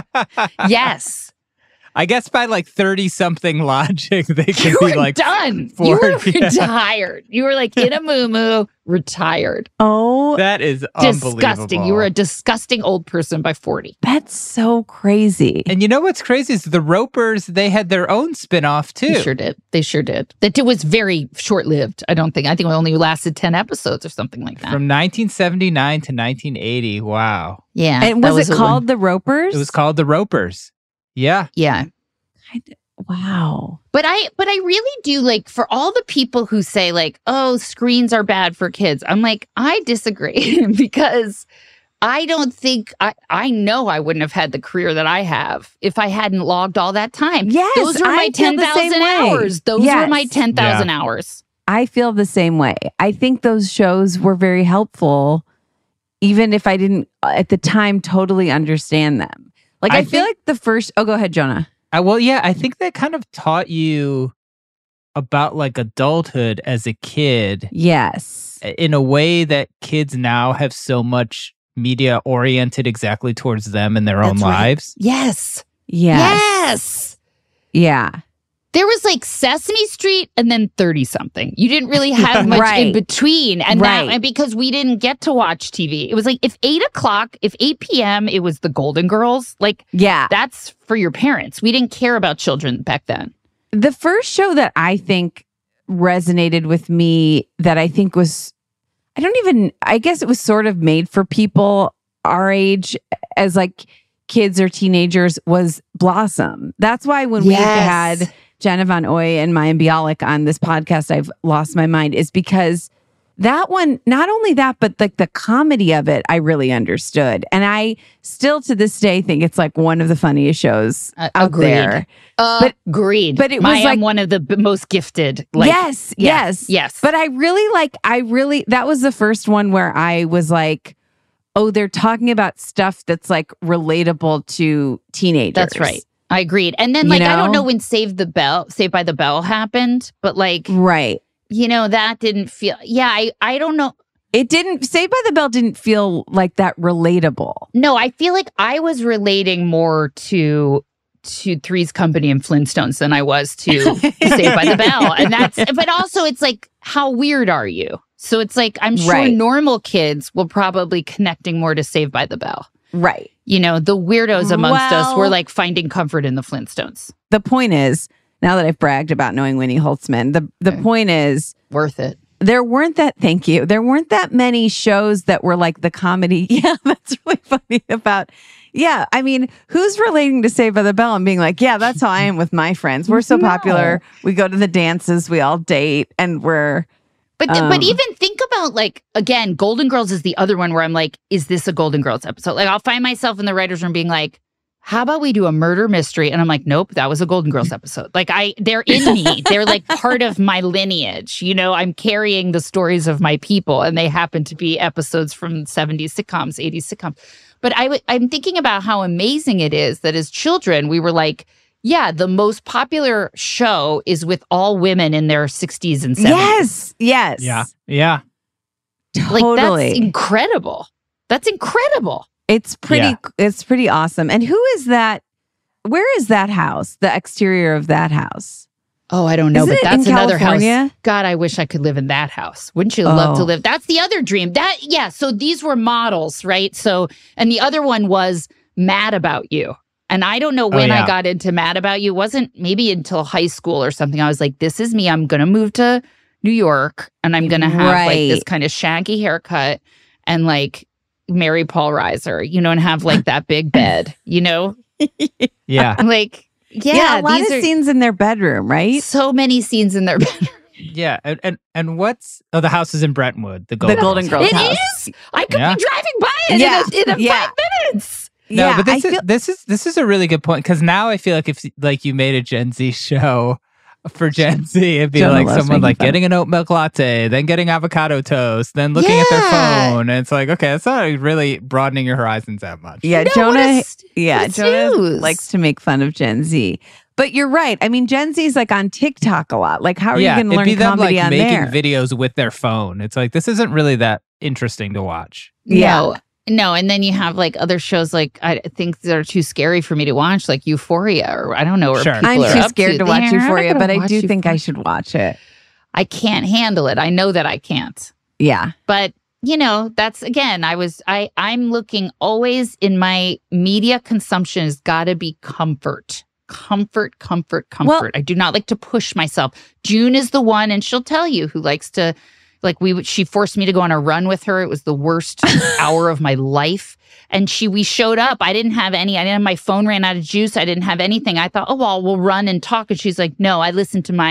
[SPEAKER 6] yes.
[SPEAKER 5] I guess by like thirty-something logic, they could
[SPEAKER 6] You
[SPEAKER 5] be
[SPEAKER 6] were
[SPEAKER 5] like
[SPEAKER 6] done.
[SPEAKER 5] four-
[SPEAKER 6] You were
[SPEAKER 5] yeah.
[SPEAKER 6] retired. You were like in a moo-moo, retired.
[SPEAKER 4] Oh,
[SPEAKER 5] That is unbelievable.
[SPEAKER 6] Disgusting. You were a disgusting old person by forty.
[SPEAKER 4] that's so crazy.
[SPEAKER 5] And you know what's crazy is the Ropers, they had their own spin-off too.
[SPEAKER 6] They sure did. They sure did. That it was very short-lived. I don't think. I think it only lasted ten episodes or something like that.
[SPEAKER 5] From nineteen seventy-nine to nineteen eighty. Wow.
[SPEAKER 6] yeah.
[SPEAKER 4] And
[SPEAKER 6] that
[SPEAKER 4] was, it
[SPEAKER 6] a-
[SPEAKER 4] called The Ropers?
[SPEAKER 5] It was called the Ropers. Yeah.
[SPEAKER 6] Yeah.
[SPEAKER 4] Wow.
[SPEAKER 6] But I but I really do like, for all the people who say like, oh, screens are bad for kids. I'm like, I disagree because I don't think I I know I wouldn't have had the career that I have if I hadn't logged all that time.
[SPEAKER 4] Yes,
[SPEAKER 6] Those were
[SPEAKER 4] I
[SPEAKER 6] my
[SPEAKER 4] feel
[SPEAKER 6] ten
[SPEAKER 4] the same
[SPEAKER 6] thousand
[SPEAKER 4] way.
[SPEAKER 6] hours. Those
[SPEAKER 4] Yes.
[SPEAKER 6] were my ten thousand
[SPEAKER 5] Yeah.
[SPEAKER 6] hours.
[SPEAKER 4] I feel the same way. I think those shows were very helpful, even if I didn't at the time totally understand them. Like, I, I feel
[SPEAKER 5] think,
[SPEAKER 4] like the first, oh, go ahead, Jonah.
[SPEAKER 5] I, well, yeah, I think that kind of taught you about like adulthood as a kid.
[SPEAKER 4] Yes.
[SPEAKER 5] In a way that kids now have so much media oriented exactly towards them and their
[SPEAKER 6] That's
[SPEAKER 5] own
[SPEAKER 6] right.
[SPEAKER 5] lives.
[SPEAKER 6] Yes.
[SPEAKER 4] Yes.
[SPEAKER 6] Yes.
[SPEAKER 4] Yeah.
[SPEAKER 6] There was like Sesame Street and then thirty something. You didn't really have much
[SPEAKER 4] Right.
[SPEAKER 6] in between. And
[SPEAKER 4] Right.
[SPEAKER 6] that, and because we didn't get to watch T V. It was like if eight o'clock, if eight p.m., it was the Golden Girls. Like,
[SPEAKER 4] Yeah.
[SPEAKER 6] that's for your parents. We didn't care about children back then.
[SPEAKER 4] The first show that I think resonated with me that I think was, I don't even, I guess it was sort of made for people our age as like kids or teenagers was Blossom. That's why when we
[SPEAKER 6] Yes.
[SPEAKER 4] had Jenna Von Oy and Mayim Bialik on this podcast, I've lost my mind, is because that one, not only that, but like the comedy of it, I really understood. And I still to this day think it's like one of the funniest shows
[SPEAKER 6] Uh,
[SPEAKER 4] out
[SPEAKER 6] agreed.
[SPEAKER 4] there.
[SPEAKER 6] But, agreed.
[SPEAKER 4] but it was
[SPEAKER 6] I
[SPEAKER 4] like-
[SPEAKER 6] am one of the b- most gifted. Like,
[SPEAKER 4] yes,
[SPEAKER 6] yeah,
[SPEAKER 4] yes,
[SPEAKER 6] yes.
[SPEAKER 4] But I really like, I really, that was the first one where I was like, oh, they're talking about stuff that's like relatable to teenagers.
[SPEAKER 6] That's right. I agreed. And then
[SPEAKER 4] You
[SPEAKER 6] like I don't
[SPEAKER 4] know?
[SPEAKER 6] know when Save the Bell, Saved by the Bell happened, but like
[SPEAKER 4] Right.
[SPEAKER 6] you know that didn't feel. Yeah, I I don't know.
[SPEAKER 4] It didn't, Saved by the Bell didn't feel like that relatable.
[SPEAKER 6] No, I feel like I was relating more to to Three's Company and Flintstones than I was to Saved by the Bell. And that's but also it's like, how weird are you? So it's like I'm sure
[SPEAKER 4] Right.
[SPEAKER 6] normal kids will probably connecting more to Saved by the Bell.
[SPEAKER 4] Right.
[SPEAKER 6] You know, the weirdos amongst us
[SPEAKER 4] Well-
[SPEAKER 6] were like finding comfort in the Flintstones.
[SPEAKER 4] The point is, now that I've bragged about knowing Winnie Holtzman, the, the
[SPEAKER 6] Okay.
[SPEAKER 4] point is,
[SPEAKER 6] Worth it.
[SPEAKER 4] there weren't that, thank you, there weren't that many shows that were like the comedy. Yeah, that's really funny about, yeah, I mean, who's relating to Saved by the Bell and being like, yeah, that's how I am with my friends. We're so
[SPEAKER 6] No.
[SPEAKER 4] popular. We go to the dances, we all date, and we're,
[SPEAKER 6] But th-
[SPEAKER 4] Um,
[SPEAKER 6] but even think about like again, Golden Girls is the other one where I'm like, is this a Golden Girls episode? Like I'll find myself in the writers' room being like, how about we do a murder mystery? And I'm like, nope, that was a Golden Girls episode. Like I, they're in me. They're like part of my lineage. You know, I'm carrying the stories of my people, and they happen to be episodes from seventies sitcoms, eighties sitcoms. But I, w- I'm thinking about how amazing it is that as children we were like, yeah, the most popular show is with all women in their sixties and seventies.
[SPEAKER 4] yes, yes.
[SPEAKER 5] Yeah. Yeah.
[SPEAKER 6] Like
[SPEAKER 4] Totally.
[SPEAKER 6] that's incredible. That's incredible.
[SPEAKER 4] It's pretty,
[SPEAKER 5] Yeah.
[SPEAKER 4] it's pretty awesome. And who is that? Where is that house? The exterior of that house?
[SPEAKER 6] Oh, I don't know,
[SPEAKER 4] Isn't
[SPEAKER 6] but
[SPEAKER 4] it
[SPEAKER 6] that's
[SPEAKER 4] in
[SPEAKER 6] another
[SPEAKER 4] California?
[SPEAKER 6] house. God, I wish I could live in that house. Wouldn't you love to
[SPEAKER 4] Oh.
[SPEAKER 6] live? That's the other dream. That yeah. So these were models, right? So and the other one was Mad About You. And I don't know when
[SPEAKER 5] yeah.
[SPEAKER 6] I got into Mad About You. It wasn't maybe until high school or something. I was like, this is me. I'm gonna move to New York and I'm gonna have like this
[SPEAKER 4] Right.
[SPEAKER 6] kind of shaggy haircut and like Mary Paul Reiser, you know, and have like that big bed, you know?
[SPEAKER 5] Yeah.
[SPEAKER 6] Like, yeah,
[SPEAKER 4] Yeah, a lot
[SPEAKER 6] these
[SPEAKER 4] of
[SPEAKER 6] are
[SPEAKER 4] scenes in their bedroom, right?
[SPEAKER 6] so many scenes in their bedroom.
[SPEAKER 5] Yeah. And, and and what's oh the house is in Brentwood, the Golden
[SPEAKER 4] The Golden
[SPEAKER 5] Girls.
[SPEAKER 4] Girls
[SPEAKER 6] It
[SPEAKER 4] house.
[SPEAKER 6] is. I could
[SPEAKER 5] Yeah.
[SPEAKER 6] be driving by it
[SPEAKER 4] Yeah.
[SPEAKER 6] in, a, in a
[SPEAKER 4] Yeah.
[SPEAKER 6] five minutes.
[SPEAKER 5] No,
[SPEAKER 4] yeah,
[SPEAKER 5] but this
[SPEAKER 4] I
[SPEAKER 5] is
[SPEAKER 4] feel,
[SPEAKER 5] this is this is a really good point because now I feel like if like you made a Gen Z show for Gen Z, it'd be
[SPEAKER 4] Jonah
[SPEAKER 5] like
[SPEAKER 4] loves
[SPEAKER 5] someone
[SPEAKER 4] making
[SPEAKER 5] like
[SPEAKER 4] fun.
[SPEAKER 5] getting an oat milk latte, then getting avocado toast, then looking at their
[SPEAKER 6] Yeah.
[SPEAKER 5] phone, and it's like okay, that's not really broadening your horizons that much.
[SPEAKER 4] yeah,
[SPEAKER 6] No, what
[SPEAKER 4] Jonah,
[SPEAKER 6] a st-
[SPEAKER 4] yeah,
[SPEAKER 6] what a
[SPEAKER 4] Jonah
[SPEAKER 6] snooze.
[SPEAKER 4] likes to make fun of Gen Z. But you're right. I mean, Gen Z is like on TikTok a lot. Like, how are
[SPEAKER 5] yeah,
[SPEAKER 4] you going to
[SPEAKER 5] it'd be
[SPEAKER 4] learn
[SPEAKER 5] them like
[SPEAKER 4] comedy on
[SPEAKER 5] making
[SPEAKER 4] there?
[SPEAKER 5] videos with their phone. It's like this isn't really that interesting to watch.
[SPEAKER 4] Yeah.
[SPEAKER 6] No, no. And then you have like other shows like I think that are too scary for me to watch, like Euphoria, or I don't know. Where
[SPEAKER 5] Sure.
[SPEAKER 6] people
[SPEAKER 4] I'm
[SPEAKER 6] are
[SPEAKER 4] too
[SPEAKER 6] up
[SPEAKER 4] scared to watch
[SPEAKER 6] there. I'm not
[SPEAKER 4] Euphoria,
[SPEAKER 6] gonna
[SPEAKER 4] but I
[SPEAKER 6] watch
[SPEAKER 4] do think I
[SPEAKER 6] Euphoria.
[SPEAKER 4] should watch it.
[SPEAKER 6] I can't handle it. I know that I can't.
[SPEAKER 4] Yeah.
[SPEAKER 6] But you know, that's again, I was I I'm looking always in my media consumption has got to be comfort. Comfort, comfort, comfort.
[SPEAKER 4] Well-
[SPEAKER 6] I do not like to push myself. June is the one, and she'll tell you who likes to, like we. She forced me to go on a run with her. It was the worst hour of my life. And she, we showed up. I didn't have any. I didn't have my phone ran out of juice. I didn't have anything. I thought, oh well, we'll run and talk. And she's like, no, I listened to my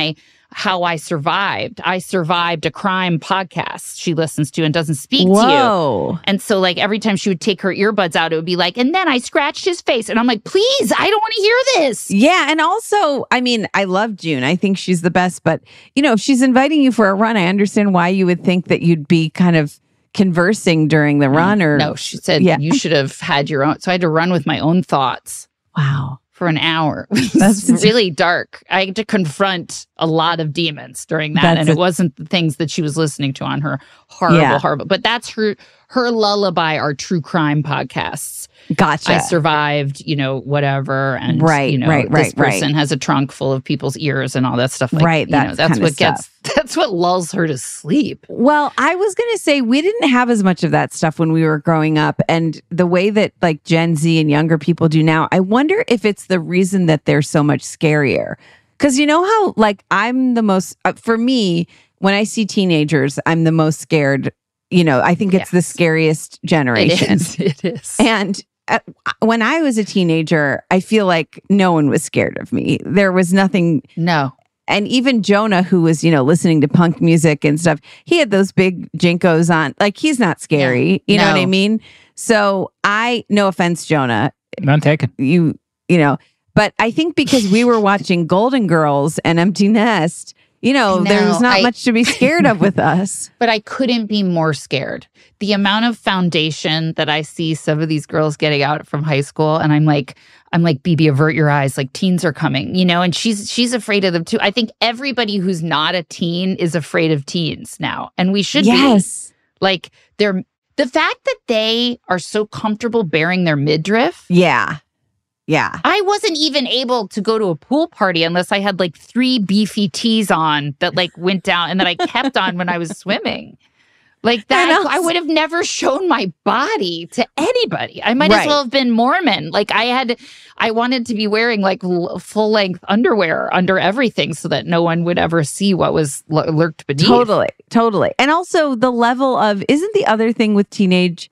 [SPEAKER 6] how I survived. I survived a crime podcast she listens to and doesn't speak
[SPEAKER 4] Whoa.
[SPEAKER 6] to you. And so like every time she would take her earbuds out, it would be like, and then I scratched his face. And I'm like, please, I don't want to hear this.
[SPEAKER 4] Yeah. And also, I mean, I love June. I think she's the best. But, you know, if she's inviting you for a run, I understand why you would think that you'd be kind of conversing during the run. Or
[SPEAKER 6] No, she said
[SPEAKER 4] Yeah.
[SPEAKER 6] you should have had your own. So I had to run with my own thoughts.
[SPEAKER 4] Wow.
[SPEAKER 6] For an hour. It
[SPEAKER 4] That's
[SPEAKER 6] was really dark. I had to confront a lot of demons during that.
[SPEAKER 4] That's
[SPEAKER 6] and it
[SPEAKER 4] a-
[SPEAKER 6] wasn't the things that she was listening to on her horrible,
[SPEAKER 4] Yeah.
[SPEAKER 6] horrible. But that's her her lullaby are true crime podcasts.
[SPEAKER 4] Gotcha.
[SPEAKER 6] I survived, you know, whatever. And
[SPEAKER 4] Right,
[SPEAKER 6] you know,
[SPEAKER 4] right,
[SPEAKER 6] this
[SPEAKER 4] right, right.
[SPEAKER 6] person has a trunk full of people's ears and all that stuff. Like,
[SPEAKER 4] Right,
[SPEAKER 6] you know,
[SPEAKER 4] that
[SPEAKER 6] that's
[SPEAKER 4] kinda
[SPEAKER 6] what gets that's what lulls her to sleep.
[SPEAKER 4] Well, I was going to say we didn't have as much of that stuff when we were growing up. And the way that like Gen Z and younger people do now, I wonder if it's the reason that they're so much scarier. Because you know how like I'm the most, uh, for me, when I see teenagers, I'm the most scared. You know, I think it's the
[SPEAKER 6] Yes.
[SPEAKER 4] scariest
[SPEAKER 6] It
[SPEAKER 4] generation.
[SPEAKER 6] is. It is.
[SPEAKER 4] And uh, when I was a teenager, I feel like no one was scared of me. There was nothing.
[SPEAKER 6] No.
[SPEAKER 4] And even Jonah, who was, you know, listening to punk music and stuff, he had those big Jinkos on. Like, he's not scary. You know what I
[SPEAKER 6] No.
[SPEAKER 4] mean? So I, no offense, Jonah,
[SPEAKER 5] None taken.
[SPEAKER 4] you, you know, but I think because we were watching Golden Girls and Empty Nest, you know,
[SPEAKER 6] I know.
[SPEAKER 4] there's not
[SPEAKER 6] I-
[SPEAKER 4] much to be scared of with us.
[SPEAKER 6] But I couldn't be more scared. The amount of foundation that I see some of these girls getting out from high school, and I'm like, I'm like, B B, avert your eyes. Like teens are coming, you know. And she's she's afraid of them too. I think everybody who's not a teen is afraid of teens now, and we should be.
[SPEAKER 4] Yes.
[SPEAKER 6] Like they're the fact that they are so comfortable bearing their midriff.
[SPEAKER 4] Yeah. Yeah.
[SPEAKER 6] I wasn't even able to go to a pool party unless I had like three beefy tees on that like went down and that I kept on when I was swimming. Like that,
[SPEAKER 4] else?
[SPEAKER 6] I would have never shown my body to anybody. I might
[SPEAKER 4] Right.
[SPEAKER 6] as well have been Mormon. Like I had, I wanted to be wearing like l- full length underwear under everything so that no one would ever see what was l- lurked beneath.
[SPEAKER 4] Totally, totally. And also the level of, isn't the other thing with teenage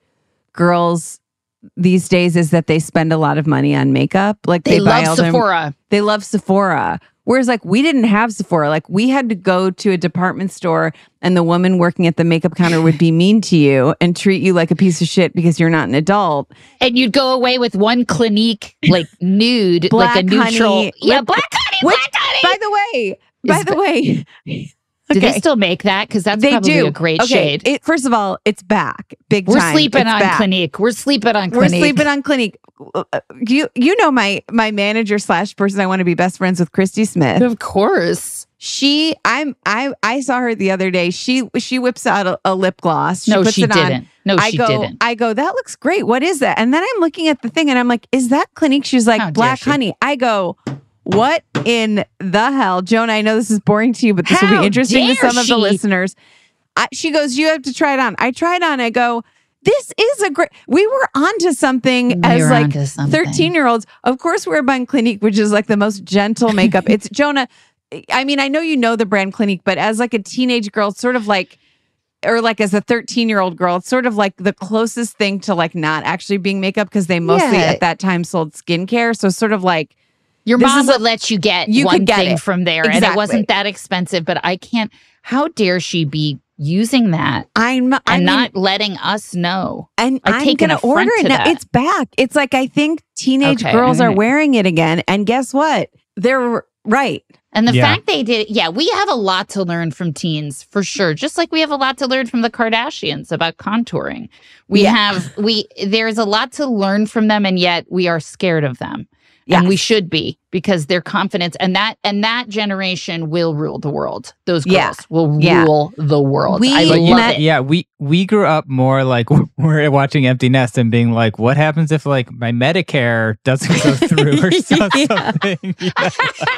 [SPEAKER 4] girls these days is that they spend a lot of money on makeup. Like
[SPEAKER 6] They,
[SPEAKER 4] they, buy
[SPEAKER 6] love
[SPEAKER 4] all their-
[SPEAKER 6] Sephora.
[SPEAKER 4] they love Sephora. Whereas like we didn't have Sephora. Like we had to go to a department store and the woman working at the makeup counter would be mean to you and treat you like a piece of shit because you're not an adult.
[SPEAKER 6] And you'd go away with one Clinique like nude,
[SPEAKER 4] Black
[SPEAKER 6] like a neutral.
[SPEAKER 4] honey.
[SPEAKER 6] Yeah,
[SPEAKER 4] Which-
[SPEAKER 6] black honey,
[SPEAKER 4] Which,
[SPEAKER 6] black honey.
[SPEAKER 4] by the way, by
[SPEAKER 6] Is
[SPEAKER 4] the
[SPEAKER 6] ba-
[SPEAKER 4] way,
[SPEAKER 6] Do they
[SPEAKER 4] okay.
[SPEAKER 6] still make that? Because that's
[SPEAKER 4] they
[SPEAKER 6] probably
[SPEAKER 4] do
[SPEAKER 6] a great
[SPEAKER 4] okay.
[SPEAKER 6] shade.
[SPEAKER 4] It, first of all, it's back, big
[SPEAKER 6] We're
[SPEAKER 4] time.
[SPEAKER 6] sleeping
[SPEAKER 4] It's
[SPEAKER 6] on
[SPEAKER 4] back.
[SPEAKER 6] Clinique. We're sleeping on
[SPEAKER 4] We're
[SPEAKER 6] Clinique.
[SPEAKER 4] sleeping on Clinique. Uh, You you know my my manager slash person I want to be best friends with, Christy Smith.
[SPEAKER 6] Of course.
[SPEAKER 4] She I'm I I saw her the other day. She she whips out a, a lip gloss. She
[SPEAKER 6] No,
[SPEAKER 4] puts
[SPEAKER 6] she
[SPEAKER 4] it on.
[SPEAKER 6] didn't. No,
[SPEAKER 4] I
[SPEAKER 6] she
[SPEAKER 4] go,
[SPEAKER 6] didn't.
[SPEAKER 4] I go, that looks great. What is that? And then I'm looking at the thing and I'm like, is that Clinique? She's like,
[SPEAKER 6] How dare
[SPEAKER 4] black
[SPEAKER 6] she.
[SPEAKER 4] honey. I go, what in the hell? Jonah, I know this is boring to you, but this will
[SPEAKER 6] How
[SPEAKER 4] be interesting to
[SPEAKER 6] dare
[SPEAKER 4] some of the
[SPEAKER 6] she.
[SPEAKER 4] listeners. I, she goes, you have to try it on. I tried on. I go, this is a great, we were onto something
[SPEAKER 6] We
[SPEAKER 4] as
[SPEAKER 6] were
[SPEAKER 4] like
[SPEAKER 6] onto something.
[SPEAKER 4] thirteen year olds. Of course, we're buying Clinique, which is like the most gentle makeup. It's Jonah. I mean, I know you know the brand Clinique, but as like a teenage girl, it's sort of like, or like as a thirteen year old girl, it's sort of like the closest thing to like not actually being makeup because they mostly
[SPEAKER 6] Yeah.
[SPEAKER 4] at that time sold skincare. So sort of like,
[SPEAKER 6] Your
[SPEAKER 4] This
[SPEAKER 6] mom
[SPEAKER 4] is
[SPEAKER 6] would
[SPEAKER 4] a-
[SPEAKER 6] let you get
[SPEAKER 4] you
[SPEAKER 6] one
[SPEAKER 4] could get
[SPEAKER 6] thing
[SPEAKER 4] it.
[SPEAKER 6] from there, and it
[SPEAKER 4] Exactly.
[SPEAKER 6] wasn't that expensive. But I can't. How dare she be using that
[SPEAKER 4] I'm
[SPEAKER 6] and
[SPEAKER 4] I mean,
[SPEAKER 6] not letting us know?
[SPEAKER 4] and
[SPEAKER 6] I
[SPEAKER 4] I'm
[SPEAKER 6] take an
[SPEAKER 4] gonna order
[SPEAKER 6] affront
[SPEAKER 4] it
[SPEAKER 6] to
[SPEAKER 4] now.
[SPEAKER 6] that.
[SPEAKER 4] It's back. It's like I think teenage
[SPEAKER 6] Okay,
[SPEAKER 4] girls
[SPEAKER 6] all
[SPEAKER 4] are
[SPEAKER 6] right.
[SPEAKER 4] wearing it again. And guess what? They're right.
[SPEAKER 6] And the
[SPEAKER 5] Yeah.
[SPEAKER 6] fact they did it, yeah, we have a lot to learn from teens for sure. Just like we have a lot to learn from the Kardashians about contouring. We
[SPEAKER 4] Yeah.
[SPEAKER 6] have, we, there's a lot to learn from them, and yet we are scared of them.
[SPEAKER 4] Yes.
[SPEAKER 6] And we should be, because their confidence and that and that generation will rule the world. Those girls
[SPEAKER 4] Yeah.
[SPEAKER 6] will
[SPEAKER 4] Yeah.
[SPEAKER 6] rule the world.
[SPEAKER 4] We
[SPEAKER 6] I
[SPEAKER 5] But
[SPEAKER 6] love
[SPEAKER 5] you-
[SPEAKER 4] met-
[SPEAKER 6] it.
[SPEAKER 5] yeah, we we grew up more like we're watching Empty Nest and being like, what happens if like my Medicare doesn't go through or so-
[SPEAKER 4] Yeah.
[SPEAKER 5] something? You know?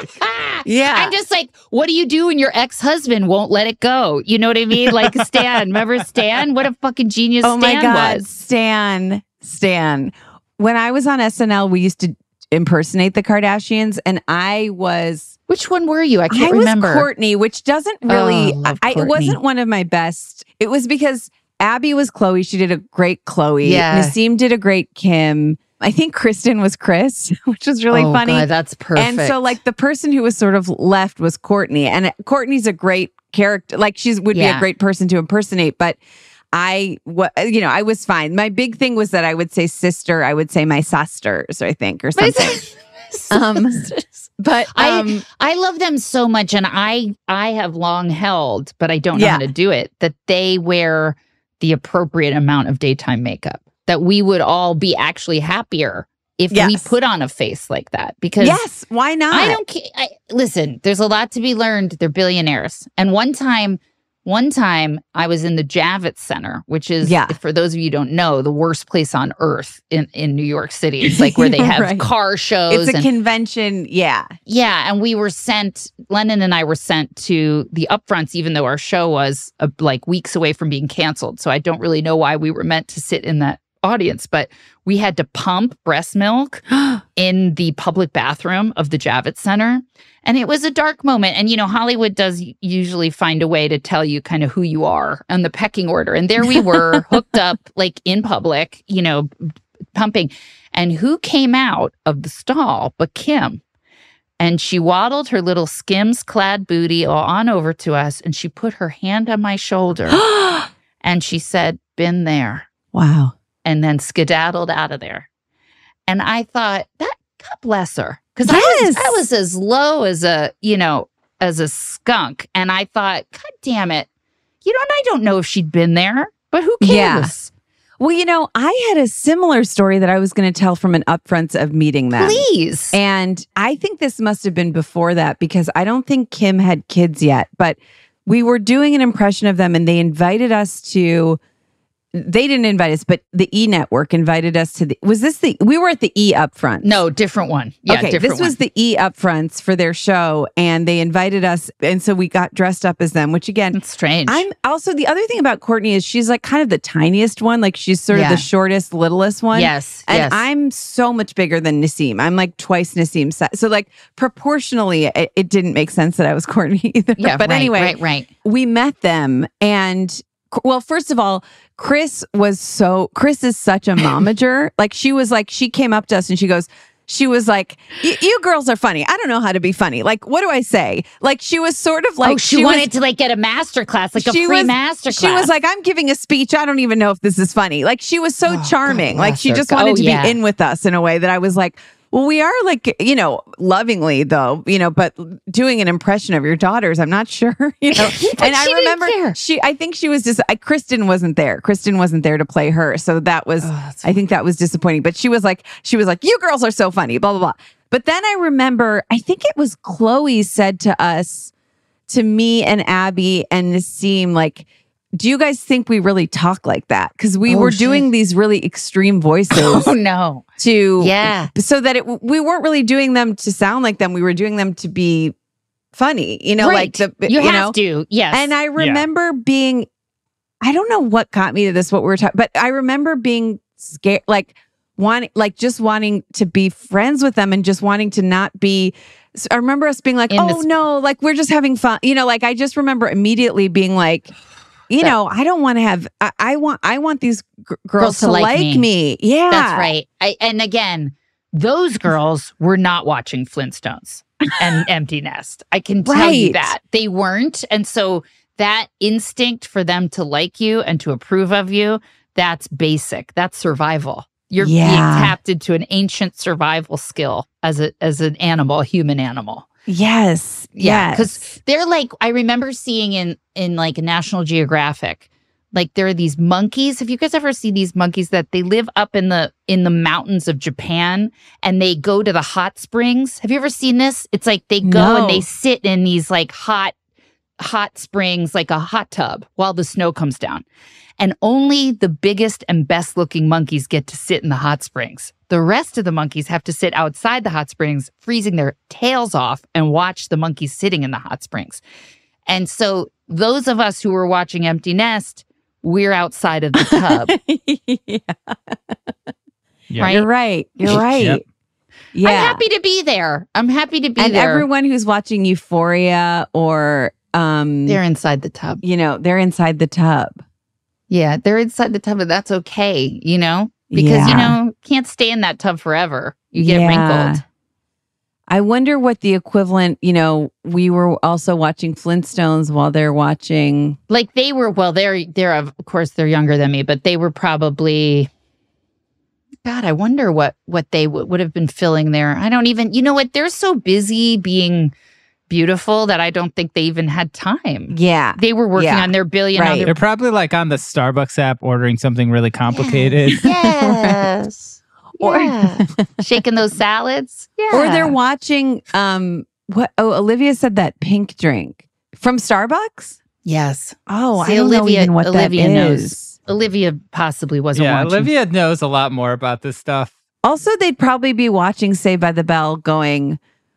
[SPEAKER 4] Yeah.
[SPEAKER 6] I'm just like, what do you do when your ex-husband won't let it go? You know what I mean? Like Stan. Remember Stan? What a fucking genius
[SPEAKER 4] Oh
[SPEAKER 6] Stan
[SPEAKER 4] my God.
[SPEAKER 6] was.
[SPEAKER 4] Stan. Stan. When I was on S N L, we used to impersonate the Kardashians, and I was
[SPEAKER 6] Which one were you? I can't
[SPEAKER 4] I was
[SPEAKER 6] remember.
[SPEAKER 4] Courtney, which doesn't really
[SPEAKER 6] Oh, love
[SPEAKER 4] I, it
[SPEAKER 6] Kourtney.
[SPEAKER 4] wasn't one of my best. It was because Abby was Chloe. She did a great Chloe.
[SPEAKER 6] Yeah.
[SPEAKER 4] Nassim did a great Kim. I think Kristen was Chris, which was really
[SPEAKER 6] oh,
[SPEAKER 4] funny.
[SPEAKER 6] God, that's perfect.
[SPEAKER 4] And so like the person who was sort of left was Courtney. And Courtney's a great character. Like she would
[SPEAKER 6] Yeah.
[SPEAKER 4] be a great person to impersonate. But I, wa- you know, I was fine. My big thing was that I would say sister. I would say my sisters, I think, or something. um, but um,
[SPEAKER 6] I I love them so much, and I I have long held, but I don't know
[SPEAKER 4] Yeah.
[SPEAKER 6] how to do it. That they wear the appropriate amount of daytime makeup. That we would all be actually happier if we
[SPEAKER 4] Yes.
[SPEAKER 6] put on a face like that. Because
[SPEAKER 4] yes, why not?
[SPEAKER 6] I don't care. I, listen, there's a lot to be learned. They're billionaires. And one time, one time I was in the Javits Center, which is,
[SPEAKER 4] Yeah.
[SPEAKER 6] for those of you who don't know, the worst place on earth in, in New York City. It's like where they have
[SPEAKER 4] Right.
[SPEAKER 6] car shows.
[SPEAKER 4] It's a
[SPEAKER 6] and,
[SPEAKER 4] convention. Yeah.
[SPEAKER 6] yeah. And we were sent, Lennon and I were sent to the upfronts, even though our show was uh, like weeks away from being canceled. So I don't really know why we were meant to sit in that audience, but we had to pump breast milk in the public bathroom of the Javits Center. And it was a dark moment. And, you know, Hollywood does usually find a way to tell you kind of who you are and the pecking order. And there we were hooked up like in public, you know, pumping. And who came out of the stall but Kim? And she waddled her little Skims clad booty on over to us. And she put her hand on my shoulder and she said, "Been there."
[SPEAKER 4] Wow.
[SPEAKER 6] And then skedaddled out of there. And I thought, that God bless her. Because
[SPEAKER 4] Yes.
[SPEAKER 6] I, was, I was as low as a, you know, as a skunk. And I thought, God damn it. You know, and I don't know if she'd been there, but who cares?
[SPEAKER 4] Yeah. Well, you know, I had a similar story that I was going to tell from an upfronts of meeting them.
[SPEAKER 6] Please.
[SPEAKER 4] And I think this must have been before that because I don't think Kim had kids yet, but we were doing an impression of them and they invited us to, they didn't invite us, but the E Network invited us to the, was this the, we were at the E Upfront.
[SPEAKER 6] No, different one. Yeah,
[SPEAKER 4] okay,
[SPEAKER 6] different
[SPEAKER 4] this was
[SPEAKER 6] one.
[SPEAKER 4] the E Upfronts for their show and they invited us. And so we got dressed up as them, which again,
[SPEAKER 6] It's strange.
[SPEAKER 4] I'm also, the other thing about Courtney is she's like kind of the tiniest one. Like she's sort
[SPEAKER 6] Yeah.
[SPEAKER 4] of the shortest, littlest one.
[SPEAKER 6] Yes,
[SPEAKER 4] And
[SPEAKER 6] yes.
[SPEAKER 4] I'm so much bigger than Nassim. I'm like twice Nassim's size. So like proportionally, it, it didn't make sense that I was Courtney either.
[SPEAKER 6] yeah,
[SPEAKER 4] but
[SPEAKER 6] right,
[SPEAKER 4] anyway,
[SPEAKER 6] right, right.
[SPEAKER 4] we met them and well, first of all, Chris was so, Chris is such a momager. Like she was like, she came up to us and she goes, she was like, you girls are funny. I don't know how to be funny. Like, what do I say? Like she was sort of like,
[SPEAKER 6] oh, she,
[SPEAKER 4] was-
[SPEAKER 6] wanted to like get a master class, like a
[SPEAKER 4] she
[SPEAKER 6] free
[SPEAKER 4] was,
[SPEAKER 6] master class.
[SPEAKER 4] She was like, I'm giving a speech. I don't even know if this is funny. Like she was so
[SPEAKER 6] Oh,
[SPEAKER 4] charming.
[SPEAKER 6] God
[SPEAKER 4] Like
[SPEAKER 6] bless
[SPEAKER 4] she
[SPEAKER 6] her.
[SPEAKER 4] just wanted
[SPEAKER 6] Oh,
[SPEAKER 4] to
[SPEAKER 6] yeah.
[SPEAKER 4] be in with us in a way that I was like, well, we are like, you know, lovingly though, you know, but doing an impression of your daughters, I'm not sure, you know.
[SPEAKER 6] But
[SPEAKER 4] and I
[SPEAKER 6] she didn't
[SPEAKER 4] remember
[SPEAKER 6] care.
[SPEAKER 4] she, I think she was just, I, Kristen wasn't there. Kristen wasn't there to play her. So that was, I think that was disappointing. But she was like, she was like, you girls are so funny, blah, blah, blah. But then I remember, I think it was Chloe said to us, to me and Abby and Nassim, like, do you guys think we really talk like that? Because we
[SPEAKER 6] Oh,
[SPEAKER 4] were
[SPEAKER 6] shit.
[SPEAKER 4] doing these really extreme voices
[SPEAKER 6] oh, no.
[SPEAKER 4] to,
[SPEAKER 6] Yeah.
[SPEAKER 4] so that it, we weren't really doing them to sound like them. We were doing them to be funny, you know,
[SPEAKER 6] right.
[SPEAKER 4] like the,
[SPEAKER 6] you,
[SPEAKER 4] you
[SPEAKER 6] have
[SPEAKER 4] know?
[SPEAKER 6] to. Yes.
[SPEAKER 4] And I remember being, I don't know what got me to this, what we were talking, but I remember being scared, like wanting, like just wanting to be friends with them and just wanting to not be. So I remember us being like,
[SPEAKER 6] In
[SPEAKER 4] oh
[SPEAKER 6] this-
[SPEAKER 4] no, like we're just having fun, you know. Like I just remember immediately being like, you
[SPEAKER 6] That-
[SPEAKER 4] know, I don't want to have. I, I want, I want these g- girls, to, like, me.
[SPEAKER 6] me.
[SPEAKER 4] Yeah,
[SPEAKER 6] That's right. I, and again, those girls were not watching Flintstones and Empty Nest. I can tell you
[SPEAKER 4] Right.
[SPEAKER 6] that. They weren't. And so that instinct for them to like you and to approve of you, that's basic. That's survival. You're being
[SPEAKER 4] Yeah.
[SPEAKER 6] tapped into an ancient survival skill as a as an animal, a human animal.
[SPEAKER 4] Yes,
[SPEAKER 6] Yeah,
[SPEAKER 4] yes.
[SPEAKER 6] because they're like, I remember seeing in in like National Geographic, like there are these monkeys. Have you guys ever seen these monkeys that they live up in the in the mountains of Japan and they go to the hot springs? Have you ever seen this? It's like they go
[SPEAKER 4] No.
[SPEAKER 6] and they sit in these like hot hot springs, like a hot tub, while the snow comes down. And only the biggest and best looking monkeys get to sit in the hot springs. The rest of the monkeys have to sit outside the hot springs, freezing their tails off and watch the monkeys sitting in the hot springs. And so those of us who were watching Empty Nest, we're outside of the tub.
[SPEAKER 4] yeah.
[SPEAKER 5] Yeah.
[SPEAKER 6] Right?
[SPEAKER 4] You're right. You're right.
[SPEAKER 5] Yep.
[SPEAKER 4] Yeah.
[SPEAKER 6] I'm happy to be there. I'm happy to be
[SPEAKER 4] and
[SPEAKER 6] there.
[SPEAKER 4] everyone who's watching Euphoria or um
[SPEAKER 6] they're inside the tub.
[SPEAKER 4] you know, they're inside the tub.
[SPEAKER 6] Yeah, they're inside the tub, and that's okay, you know? because, you
[SPEAKER 4] Yeah.
[SPEAKER 6] know, can't stay in that tub forever. You get
[SPEAKER 4] Yeah.
[SPEAKER 6] wrinkled.
[SPEAKER 4] I wonder what the equivalent, you know, we were also watching Flintstones while they're watching.
[SPEAKER 6] Like they were, well, they're, they're, of course, they're younger than me, but they were probably, God, I wonder what, what they w- would have been filling there. I don't even, you know what? They're so busy being beautiful that I don't think they even had time.
[SPEAKER 4] Yeah.
[SPEAKER 6] They were working
[SPEAKER 4] Yeah.
[SPEAKER 6] on their billion.
[SPEAKER 4] Right.
[SPEAKER 6] On
[SPEAKER 5] They're
[SPEAKER 6] their,
[SPEAKER 5] probably like on the Starbucks app ordering something really complicated.
[SPEAKER 6] yes.
[SPEAKER 4] Or-
[SPEAKER 6] Yeah. Shaking those salads. Yeah.
[SPEAKER 4] Or they're watching, um, what? Oh, Olivia said that pink drink from Starbucks.
[SPEAKER 6] Yes.
[SPEAKER 4] Oh,
[SPEAKER 6] See,
[SPEAKER 4] I don't
[SPEAKER 6] Olivia-
[SPEAKER 4] know even what
[SPEAKER 6] Olivia
[SPEAKER 4] that
[SPEAKER 6] knows.
[SPEAKER 4] is.
[SPEAKER 6] Olivia possibly wasn't
[SPEAKER 5] Yeah,
[SPEAKER 6] watching.
[SPEAKER 5] Olivia knows a lot more about this stuff.
[SPEAKER 4] Also, they'd probably be watching Saved by the Bell going,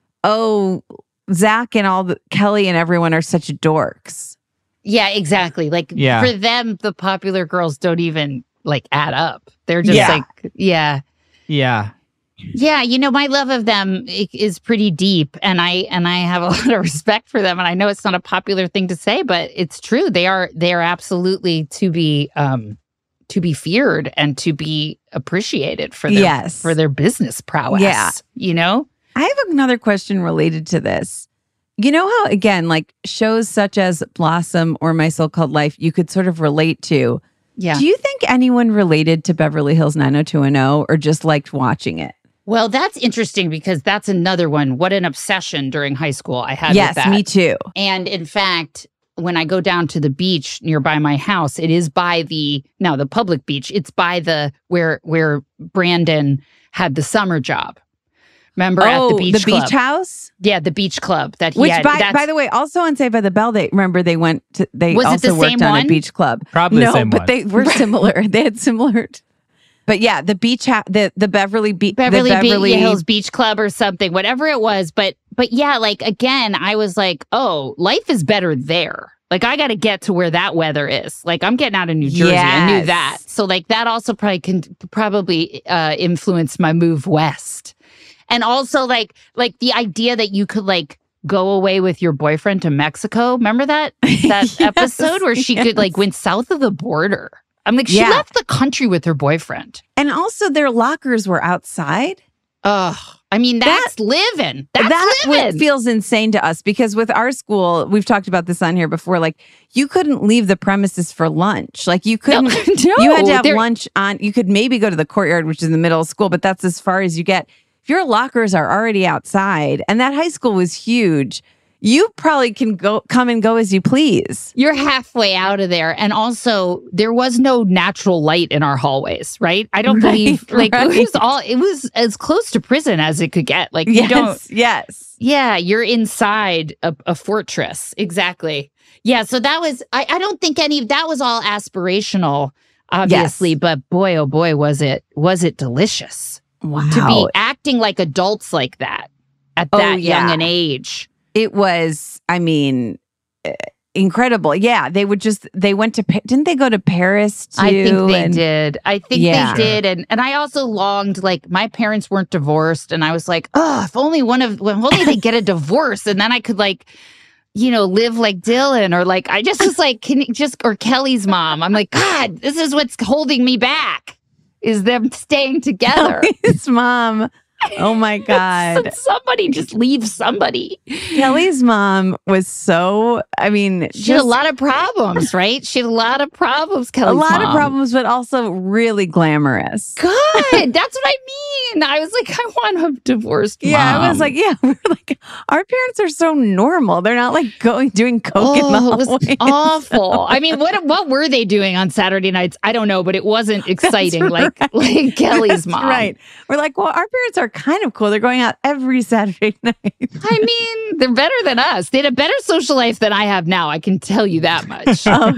[SPEAKER 4] oh, Zach and all the Kelly and everyone are such dorks.
[SPEAKER 6] Yeah, exactly. Like
[SPEAKER 5] Yeah.
[SPEAKER 6] for them, the popular girls don't even like add up. They're just
[SPEAKER 4] Yeah.
[SPEAKER 6] like, yeah.
[SPEAKER 5] Yeah.
[SPEAKER 6] Yeah, you know, my love of them i- is pretty deep, and I and I have a lot of respect for them. And I know it's not a popular thing to say, but it's true. They are they are absolutely to be um to be feared and to be appreciated for their
[SPEAKER 4] Yes.
[SPEAKER 6] for their business prowess.
[SPEAKER 4] Yeah.
[SPEAKER 6] You know?
[SPEAKER 4] I have another question related to this. You know how, again, like shows such as Blossom or My So-Called Life, you could sort of relate to.
[SPEAKER 6] Yeah.
[SPEAKER 4] Do you think anyone related to Beverly Hills nine oh two one oh or just liked watching it?
[SPEAKER 6] Well, that's interesting because that's another one. What an obsession during high school I had with
[SPEAKER 4] Yes,
[SPEAKER 6] that.
[SPEAKER 4] me too.
[SPEAKER 6] And in fact, when I go down to the beach nearby my house, it is by the now the public beach. It's by the where where Brandon had the summer job. Remember
[SPEAKER 4] oh,
[SPEAKER 6] at the beach
[SPEAKER 4] the
[SPEAKER 6] club?
[SPEAKER 4] beach house?
[SPEAKER 6] Yeah, the beach club that he
[SPEAKER 4] Which,
[SPEAKER 6] had.
[SPEAKER 4] by,
[SPEAKER 6] That's-
[SPEAKER 4] by the way, also on Saved by the Bell, they remember they went to, they
[SPEAKER 6] Was it
[SPEAKER 4] also
[SPEAKER 6] the
[SPEAKER 4] worked
[SPEAKER 6] same
[SPEAKER 4] on
[SPEAKER 6] one?
[SPEAKER 4] a beach club.
[SPEAKER 5] Probably
[SPEAKER 4] no,
[SPEAKER 5] the same
[SPEAKER 4] but
[SPEAKER 5] one.
[SPEAKER 4] they were similar. They had similar. But yeah, the beach, ha- the the Beverly Beach,
[SPEAKER 6] Beverly,
[SPEAKER 4] the Beverly
[SPEAKER 6] Be- Hills Beach Club or something, whatever it was. But but yeah, like again, I was like, oh, life is better there. Like I got to get to where that weather is. Like I'm getting out of New Jersey. I knew
[SPEAKER 4] Yes.
[SPEAKER 6] that. So like that also probably can probably uh, influenced my move west. And also like like the idea that you could like go away with your boyfriend to Mexico. Remember that that
[SPEAKER 4] Yes,
[SPEAKER 6] episode where she could like
[SPEAKER 4] yes.
[SPEAKER 6] went south of the border. I'm like, she
[SPEAKER 4] Yeah.
[SPEAKER 6] left the country with her boyfriend.
[SPEAKER 4] And also their lockers were outside.
[SPEAKER 6] Ugh. I mean, that's living. That's
[SPEAKER 4] that
[SPEAKER 6] living.
[SPEAKER 4] what feels insane to us because with our school, we've talked about this on here before. Like you couldn't leave the premises for lunch. Like you couldn't.
[SPEAKER 6] no,
[SPEAKER 4] you had to have
[SPEAKER 6] there-
[SPEAKER 4] lunch on. You could maybe go to the courtyard, which is in the middle of school, but that's as far as you get. If your lockers are already outside, and that high school was huge, you probably can go come and go as you please.
[SPEAKER 6] You're halfway out of there. And also, there was no natural light in our hallways, right? I don't
[SPEAKER 4] Right,
[SPEAKER 6] believe, like,
[SPEAKER 4] right.
[SPEAKER 6] it was all, it was as close to prison as it could get. Like, you
[SPEAKER 4] Yes,
[SPEAKER 6] don't,
[SPEAKER 4] yes.
[SPEAKER 6] yeah, you're inside a, a fortress. Exactly. Yeah. So that was, I, I don't think any, that was all aspirational, obviously,
[SPEAKER 4] Yes.
[SPEAKER 6] but boy, oh boy, was it, was it delicious
[SPEAKER 4] Wow.
[SPEAKER 6] to be acting like adults like that at
[SPEAKER 4] Oh,
[SPEAKER 6] that young
[SPEAKER 4] yeah.
[SPEAKER 6] an age.
[SPEAKER 4] It was, I mean, uh, incredible. Yeah, they would just, they went to, Pa- didn't they go to Paris too?
[SPEAKER 6] I think they
[SPEAKER 4] And-
[SPEAKER 6] did. I think
[SPEAKER 4] Yeah.
[SPEAKER 6] they did. And and I also longed, like, my parents weren't divorced. And I was like, oh, if only one of, if only they get a divorce. And then I could, like, you know, live like Dylan or like, I just was like, can you just, or Kelly's mom. I'm like, God, this is what's holding me back is them staying together.
[SPEAKER 4] Kelly's mom. Oh my God.
[SPEAKER 6] Somebody just leave somebody.
[SPEAKER 4] Kelly's mom was so, I mean,
[SPEAKER 6] She had a
[SPEAKER 4] just
[SPEAKER 6] lot of problems, right? She had a lot of problems, Kelly's
[SPEAKER 4] a lot of
[SPEAKER 6] mom.
[SPEAKER 4] problems, but also really glamorous.
[SPEAKER 6] Good. That's what I mean. I was like, I want a divorced mom.
[SPEAKER 4] Yeah, I was like, yeah, we're like, our parents are so normal. They're not like going doing coke in the
[SPEAKER 6] oh, it was
[SPEAKER 4] hallway.
[SPEAKER 6] awful. I mean, what what were they doing on Saturday nights? I don't know, but it wasn't exciting like
[SPEAKER 4] right.
[SPEAKER 6] like Kelly's
[SPEAKER 4] That's
[SPEAKER 6] mom.
[SPEAKER 4] Right. We're like, well, our parents are kind of cool. They're going out every Saturday night.
[SPEAKER 6] I mean, they're better than us. They had a better social life than I have now. I can tell you that much.
[SPEAKER 4] Oh,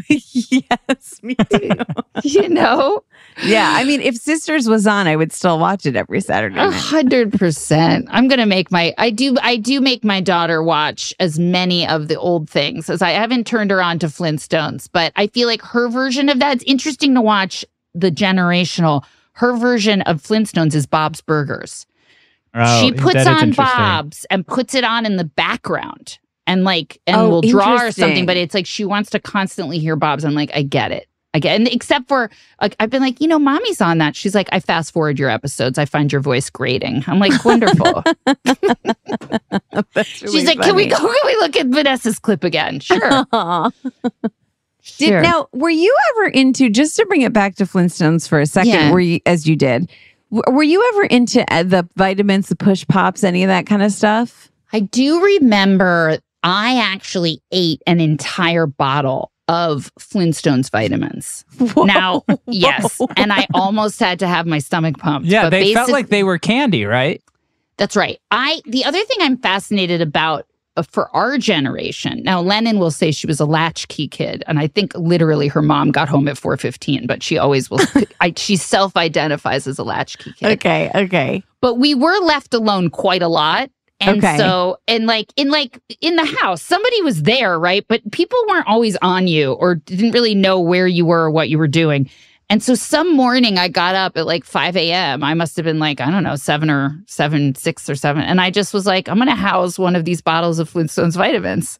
[SPEAKER 4] yes, me too.
[SPEAKER 6] You know,
[SPEAKER 4] Yeah, I mean, if Sisters was on, I would still watch it every Saturday
[SPEAKER 6] a
[SPEAKER 4] night.
[SPEAKER 6] hundred percent. I'm gonna make my. I do. I do make my daughter watch as many of the old things as I, I haven't turned her on to Flintstones, but I feel like her version of that. It's interesting to watch the generational. Her version of Flintstones is Bob's Burgers.
[SPEAKER 5] Oh,
[SPEAKER 6] she
[SPEAKER 5] that
[SPEAKER 6] puts
[SPEAKER 5] is
[SPEAKER 6] on
[SPEAKER 5] interesting.
[SPEAKER 6] Bob's and puts it on in the background and like and
[SPEAKER 4] Oh,
[SPEAKER 6] will draw or
[SPEAKER 4] interesting.
[SPEAKER 6] something, but it's like she wants to constantly hear Bob's. I'm like, I get it. I get, and except for like I've been like, you know, mommy's on that. She's like, I fast forward your episodes. I find your voice grating. I'm like, wonderful.
[SPEAKER 4] That's really
[SPEAKER 6] She's like,
[SPEAKER 4] funny.
[SPEAKER 6] can we go? Can we look at Vanessa's clip again? Sure.
[SPEAKER 4] Did,
[SPEAKER 6] Sure.
[SPEAKER 4] Now, were you ever into, just to bring it back to Flintstones for a second,
[SPEAKER 6] Yeah.
[SPEAKER 4] were you, as you did, w- were you ever into uh, the vitamins, the push pops, any of that kind of stuff?
[SPEAKER 6] I do remember I actually ate an entire bottle of Flintstones vitamins.
[SPEAKER 4] Whoa.
[SPEAKER 6] Now, yes, and I almost had to have my stomach pumped.
[SPEAKER 5] Yeah,
[SPEAKER 6] but
[SPEAKER 5] they felt
[SPEAKER 6] basic-
[SPEAKER 5] like they were candy, right?
[SPEAKER 6] That's right. I the other thing I'm fascinated about uh, for our generation. Now, Lennon will say she was a latchkey kid, and I think literally her mom got home at four fifteen, but she always will. I, she self-identifies as a latchkey kid.
[SPEAKER 4] Okay, okay.
[SPEAKER 6] But we were left alone quite a lot. And
[SPEAKER 4] Okay.
[SPEAKER 6] so, and like in like in the house, somebody was there, right? But people weren't always on you or didn't really know where you were or what you were doing. And so some morning I got up at like five a.m. I must have been like, I don't know, seven or seven, six or seven. And I just was like, I'm going to house one of these bottles of Flintstones vitamins.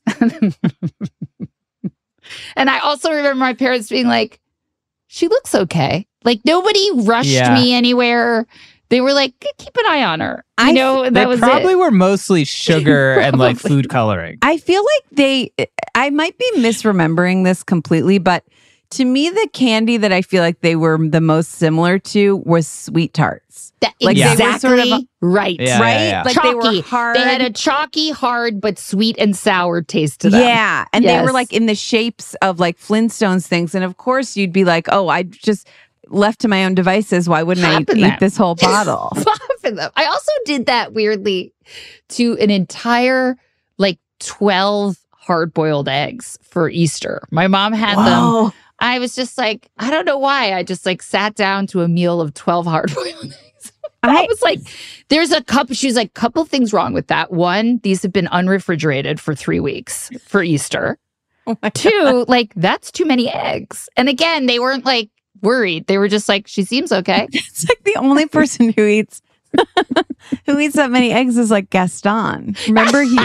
[SPEAKER 6] And I also remember my parents being like, she looks okay. Like nobody rushed
[SPEAKER 5] Yeah.
[SPEAKER 6] me anywhere. They were like, keep an eye on her. You
[SPEAKER 4] I-
[SPEAKER 6] know, and
[SPEAKER 5] They
[SPEAKER 6] that was
[SPEAKER 5] probably
[SPEAKER 6] it.
[SPEAKER 5] were mostly sugar and like
[SPEAKER 6] Probably.
[SPEAKER 5] food coloring.
[SPEAKER 4] I feel like they, I might be misremembering this completely, but to me, the candy that I feel like they were the most similar to was Sweet Tarts.
[SPEAKER 6] That,
[SPEAKER 4] Like,
[SPEAKER 5] they were
[SPEAKER 6] exactly
[SPEAKER 4] sort of a-
[SPEAKER 6] right.
[SPEAKER 5] Yeah,
[SPEAKER 4] right?
[SPEAKER 5] yeah, yeah.
[SPEAKER 4] Like
[SPEAKER 6] chalky.
[SPEAKER 4] they were hard.
[SPEAKER 6] They had a chalky, hard, but sweet and sour taste to them.
[SPEAKER 4] Yeah. And they were
[SPEAKER 6] Yes.
[SPEAKER 4] like in the shapes of like Flintstones things. And of course, you'd be like, oh, I just left to my own devices. Why wouldn't I
[SPEAKER 6] Pop in
[SPEAKER 4] eat
[SPEAKER 6] them.
[SPEAKER 4] this whole bottle?
[SPEAKER 6] Pop in them. I also did that weirdly to an entire like twelve hard boiled eggs for Easter. My mom had them.
[SPEAKER 4] Whoa.
[SPEAKER 6] I was just like, I don't know why. I just like sat down to a meal of twelve hard boiled eggs. I
[SPEAKER 4] I,
[SPEAKER 6] was like, there's a couple, she was like, couple things wrong with that. One, these have been unrefrigerated for three weeks for Easter.
[SPEAKER 4] oh my
[SPEAKER 6] Two, like, that's too many eggs. And again, they weren't like worried. They were just like, she seems okay.
[SPEAKER 4] It's like the only person who eats who eats that many eggs is like Gaston. Remember he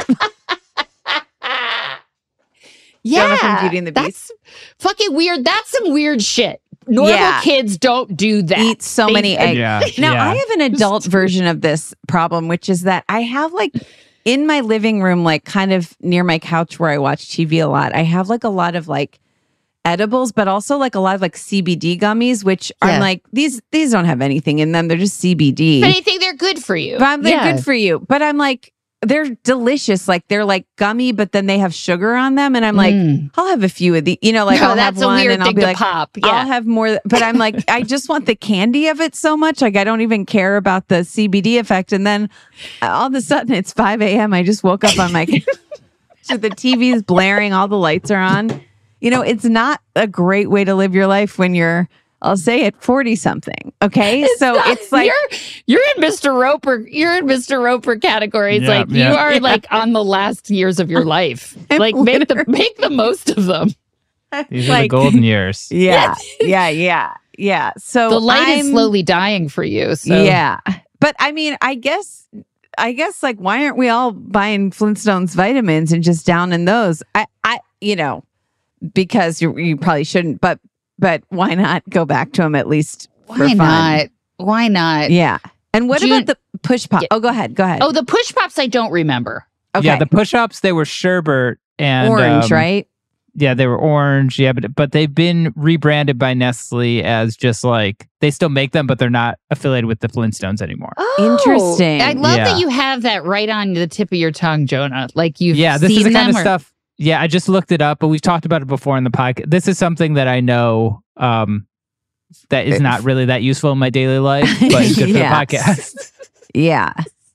[SPEAKER 6] Yeah.
[SPEAKER 4] Jonathan Beauty and the
[SPEAKER 6] That's fucking weird. That's some weird shit. Normal
[SPEAKER 4] Yeah.
[SPEAKER 6] kids don't do that.
[SPEAKER 4] eats so
[SPEAKER 6] They-
[SPEAKER 4] many eggs.
[SPEAKER 5] Yeah.
[SPEAKER 4] Now
[SPEAKER 5] yeah.
[SPEAKER 4] I have an adult version of this problem, which is that I have like in my living room, like kind of near my couch where I watch T V a lot, I have like a lot of like edibles, but also like a lot of like C B D gummies, which
[SPEAKER 6] Yeah.
[SPEAKER 4] are like these these don't have anything in them. They're just C B D.
[SPEAKER 6] If anything, they're good for you.
[SPEAKER 4] But they're
[SPEAKER 6] Yeah.
[SPEAKER 4] good for you. But I'm like, they're delicious. Like they're like gummy, but then they have sugar on them. And I'm like,
[SPEAKER 6] Mm.
[SPEAKER 4] I'll have a few of these. You know, like
[SPEAKER 6] No,
[SPEAKER 4] I'll
[SPEAKER 6] that's
[SPEAKER 4] have
[SPEAKER 6] a
[SPEAKER 4] one
[SPEAKER 6] weird
[SPEAKER 4] and I'll
[SPEAKER 6] thing
[SPEAKER 4] be
[SPEAKER 6] to
[SPEAKER 4] like,
[SPEAKER 6] pop. Yeah.
[SPEAKER 4] I'll have more. But I'm like, I just want the candy of it so much. Like I don't even care about the C B D effect. And then uh, all of a sudden it's five a.m. I just woke up on my so the T V's blaring, all the lights are on. You know, it's not a great way to live your life when you're, I'll say it, forty something. Okay. so
[SPEAKER 6] not-
[SPEAKER 4] it's like,
[SPEAKER 6] you're you're in Mister Roper. You're in Mister Roper categories.
[SPEAKER 5] Yeah,
[SPEAKER 6] like
[SPEAKER 5] yeah.
[SPEAKER 6] you are
[SPEAKER 4] Yeah.
[SPEAKER 6] like on the last years of your life.
[SPEAKER 4] I'm
[SPEAKER 6] like make the
[SPEAKER 4] literally-
[SPEAKER 6] make the most of them.
[SPEAKER 5] These are the
[SPEAKER 4] like-
[SPEAKER 5] golden years.
[SPEAKER 4] yeah, yeah, yeah, yeah. So
[SPEAKER 6] The light is
[SPEAKER 4] I'm-
[SPEAKER 6] slowly dying for you. So
[SPEAKER 4] Yeah. But I mean, I guess I guess like why aren't we all buying Flintstones vitamins and just down in those? I I you know, because you you probably shouldn't, but but why not go back to them at least for
[SPEAKER 6] why
[SPEAKER 4] fun?
[SPEAKER 6] not? Why not?
[SPEAKER 4] Yeah. And what
[SPEAKER 6] June-
[SPEAKER 4] about the push pop?
[SPEAKER 6] Yeah.
[SPEAKER 4] Oh, go ahead. Go ahead.
[SPEAKER 6] Oh, the push pops I don't remember.
[SPEAKER 4] okay.
[SPEAKER 5] Yeah, the push-ups, they were sherbet and
[SPEAKER 4] Orange,
[SPEAKER 5] um,
[SPEAKER 4] right?
[SPEAKER 5] Yeah, they were orange. Yeah, but but they've been rebranded by Nestle as just like they still make them, but they're not affiliated with the Flintstones anymore.
[SPEAKER 6] Oh,
[SPEAKER 4] Interesting.
[SPEAKER 6] I love
[SPEAKER 5] Yeah.
[SPEAKER 6] that you have that right on the tip of your tongue, Jonah. Like you've
[SPEAKER 5] Yeah, this
[SPEAKER 6] seen
[SPEAKER 5] is the kind
[SPEAKER 6] them
[SPEAKER 5] of
[SPEAKER 6] or-
[SPEAKER 5] stuff. Yeah, I just looked it up, but we've talked about it before in the podcast. This is something that I know um, that is not really that useful in my daily life, but it's good
[SPEAKER 4] Yeah.
[SPEAKER 5] for the podcast.
[SPEAKER 4] Yeah.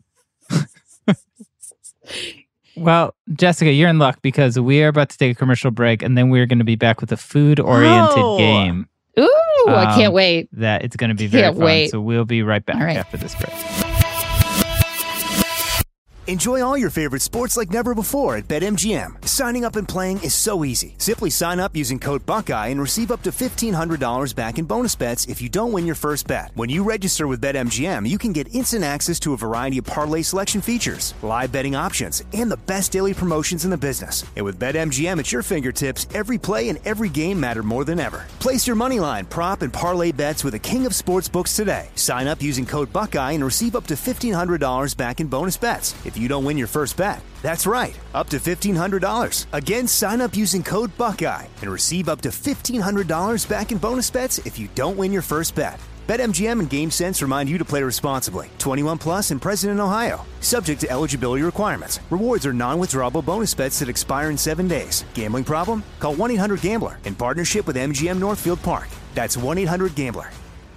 [SPEAKER 5] Well, Jessica, you're in luck because we are about to take a commercial break, and then we're going to be back with a food-oriented
[SPEAKER 4] Oh.
[SPEAKER 5] game
[SPEAKER 6] Ooh, I can't
[SPEAKER 5] Um,
[SPEAKER 6] wait.
[SPEAKER 5] that it's going to be very
[SPEAKER 6] Can't
[SPEAKER 5] fun.
[SPEAKER 6] wait.
[SPEAKER 5] So we'll be right back
[SPEAKER 6] All right.
[SPEAKER 5] after this break.
[SPEAKER 1] Enjoy all your favorite sports like never before at BetMGM. Signing up and playing is so easy. Simply sign up using code Buckeye and receive up to fifteen hundred dollars back in bonus bets if you don't win your first bet. When you register with BetMGM, you can get instant access to a variety of parlay selection features, live betting options, and the best daily promotions in the business. And with BetMGM at your fingertips, every play and every game matter more than ever. Place your moneyline, prop, and parlay bets with the king of sportsbooks today. Sign up using code Buckeye and receive up to fifteen hundred dollars back in bonus bets if you don't win your first bet. That's right, up to fifteen hundred dollars. Again, sign up using code Buckeye and receive up to fifteen hundred dollars back in bonus bets if you don't win your first bet. BetMGM and GameSense remind you to play responsibly. twenty-one plus and present in Ohio. Subject to eligibility requirements. Rewards are non-withdrawable bonus bets that expire in seven days. Gambling problem? Call one eight hundred gambler in partnership with M G M Northfield Park. That's one eight hundred gambler.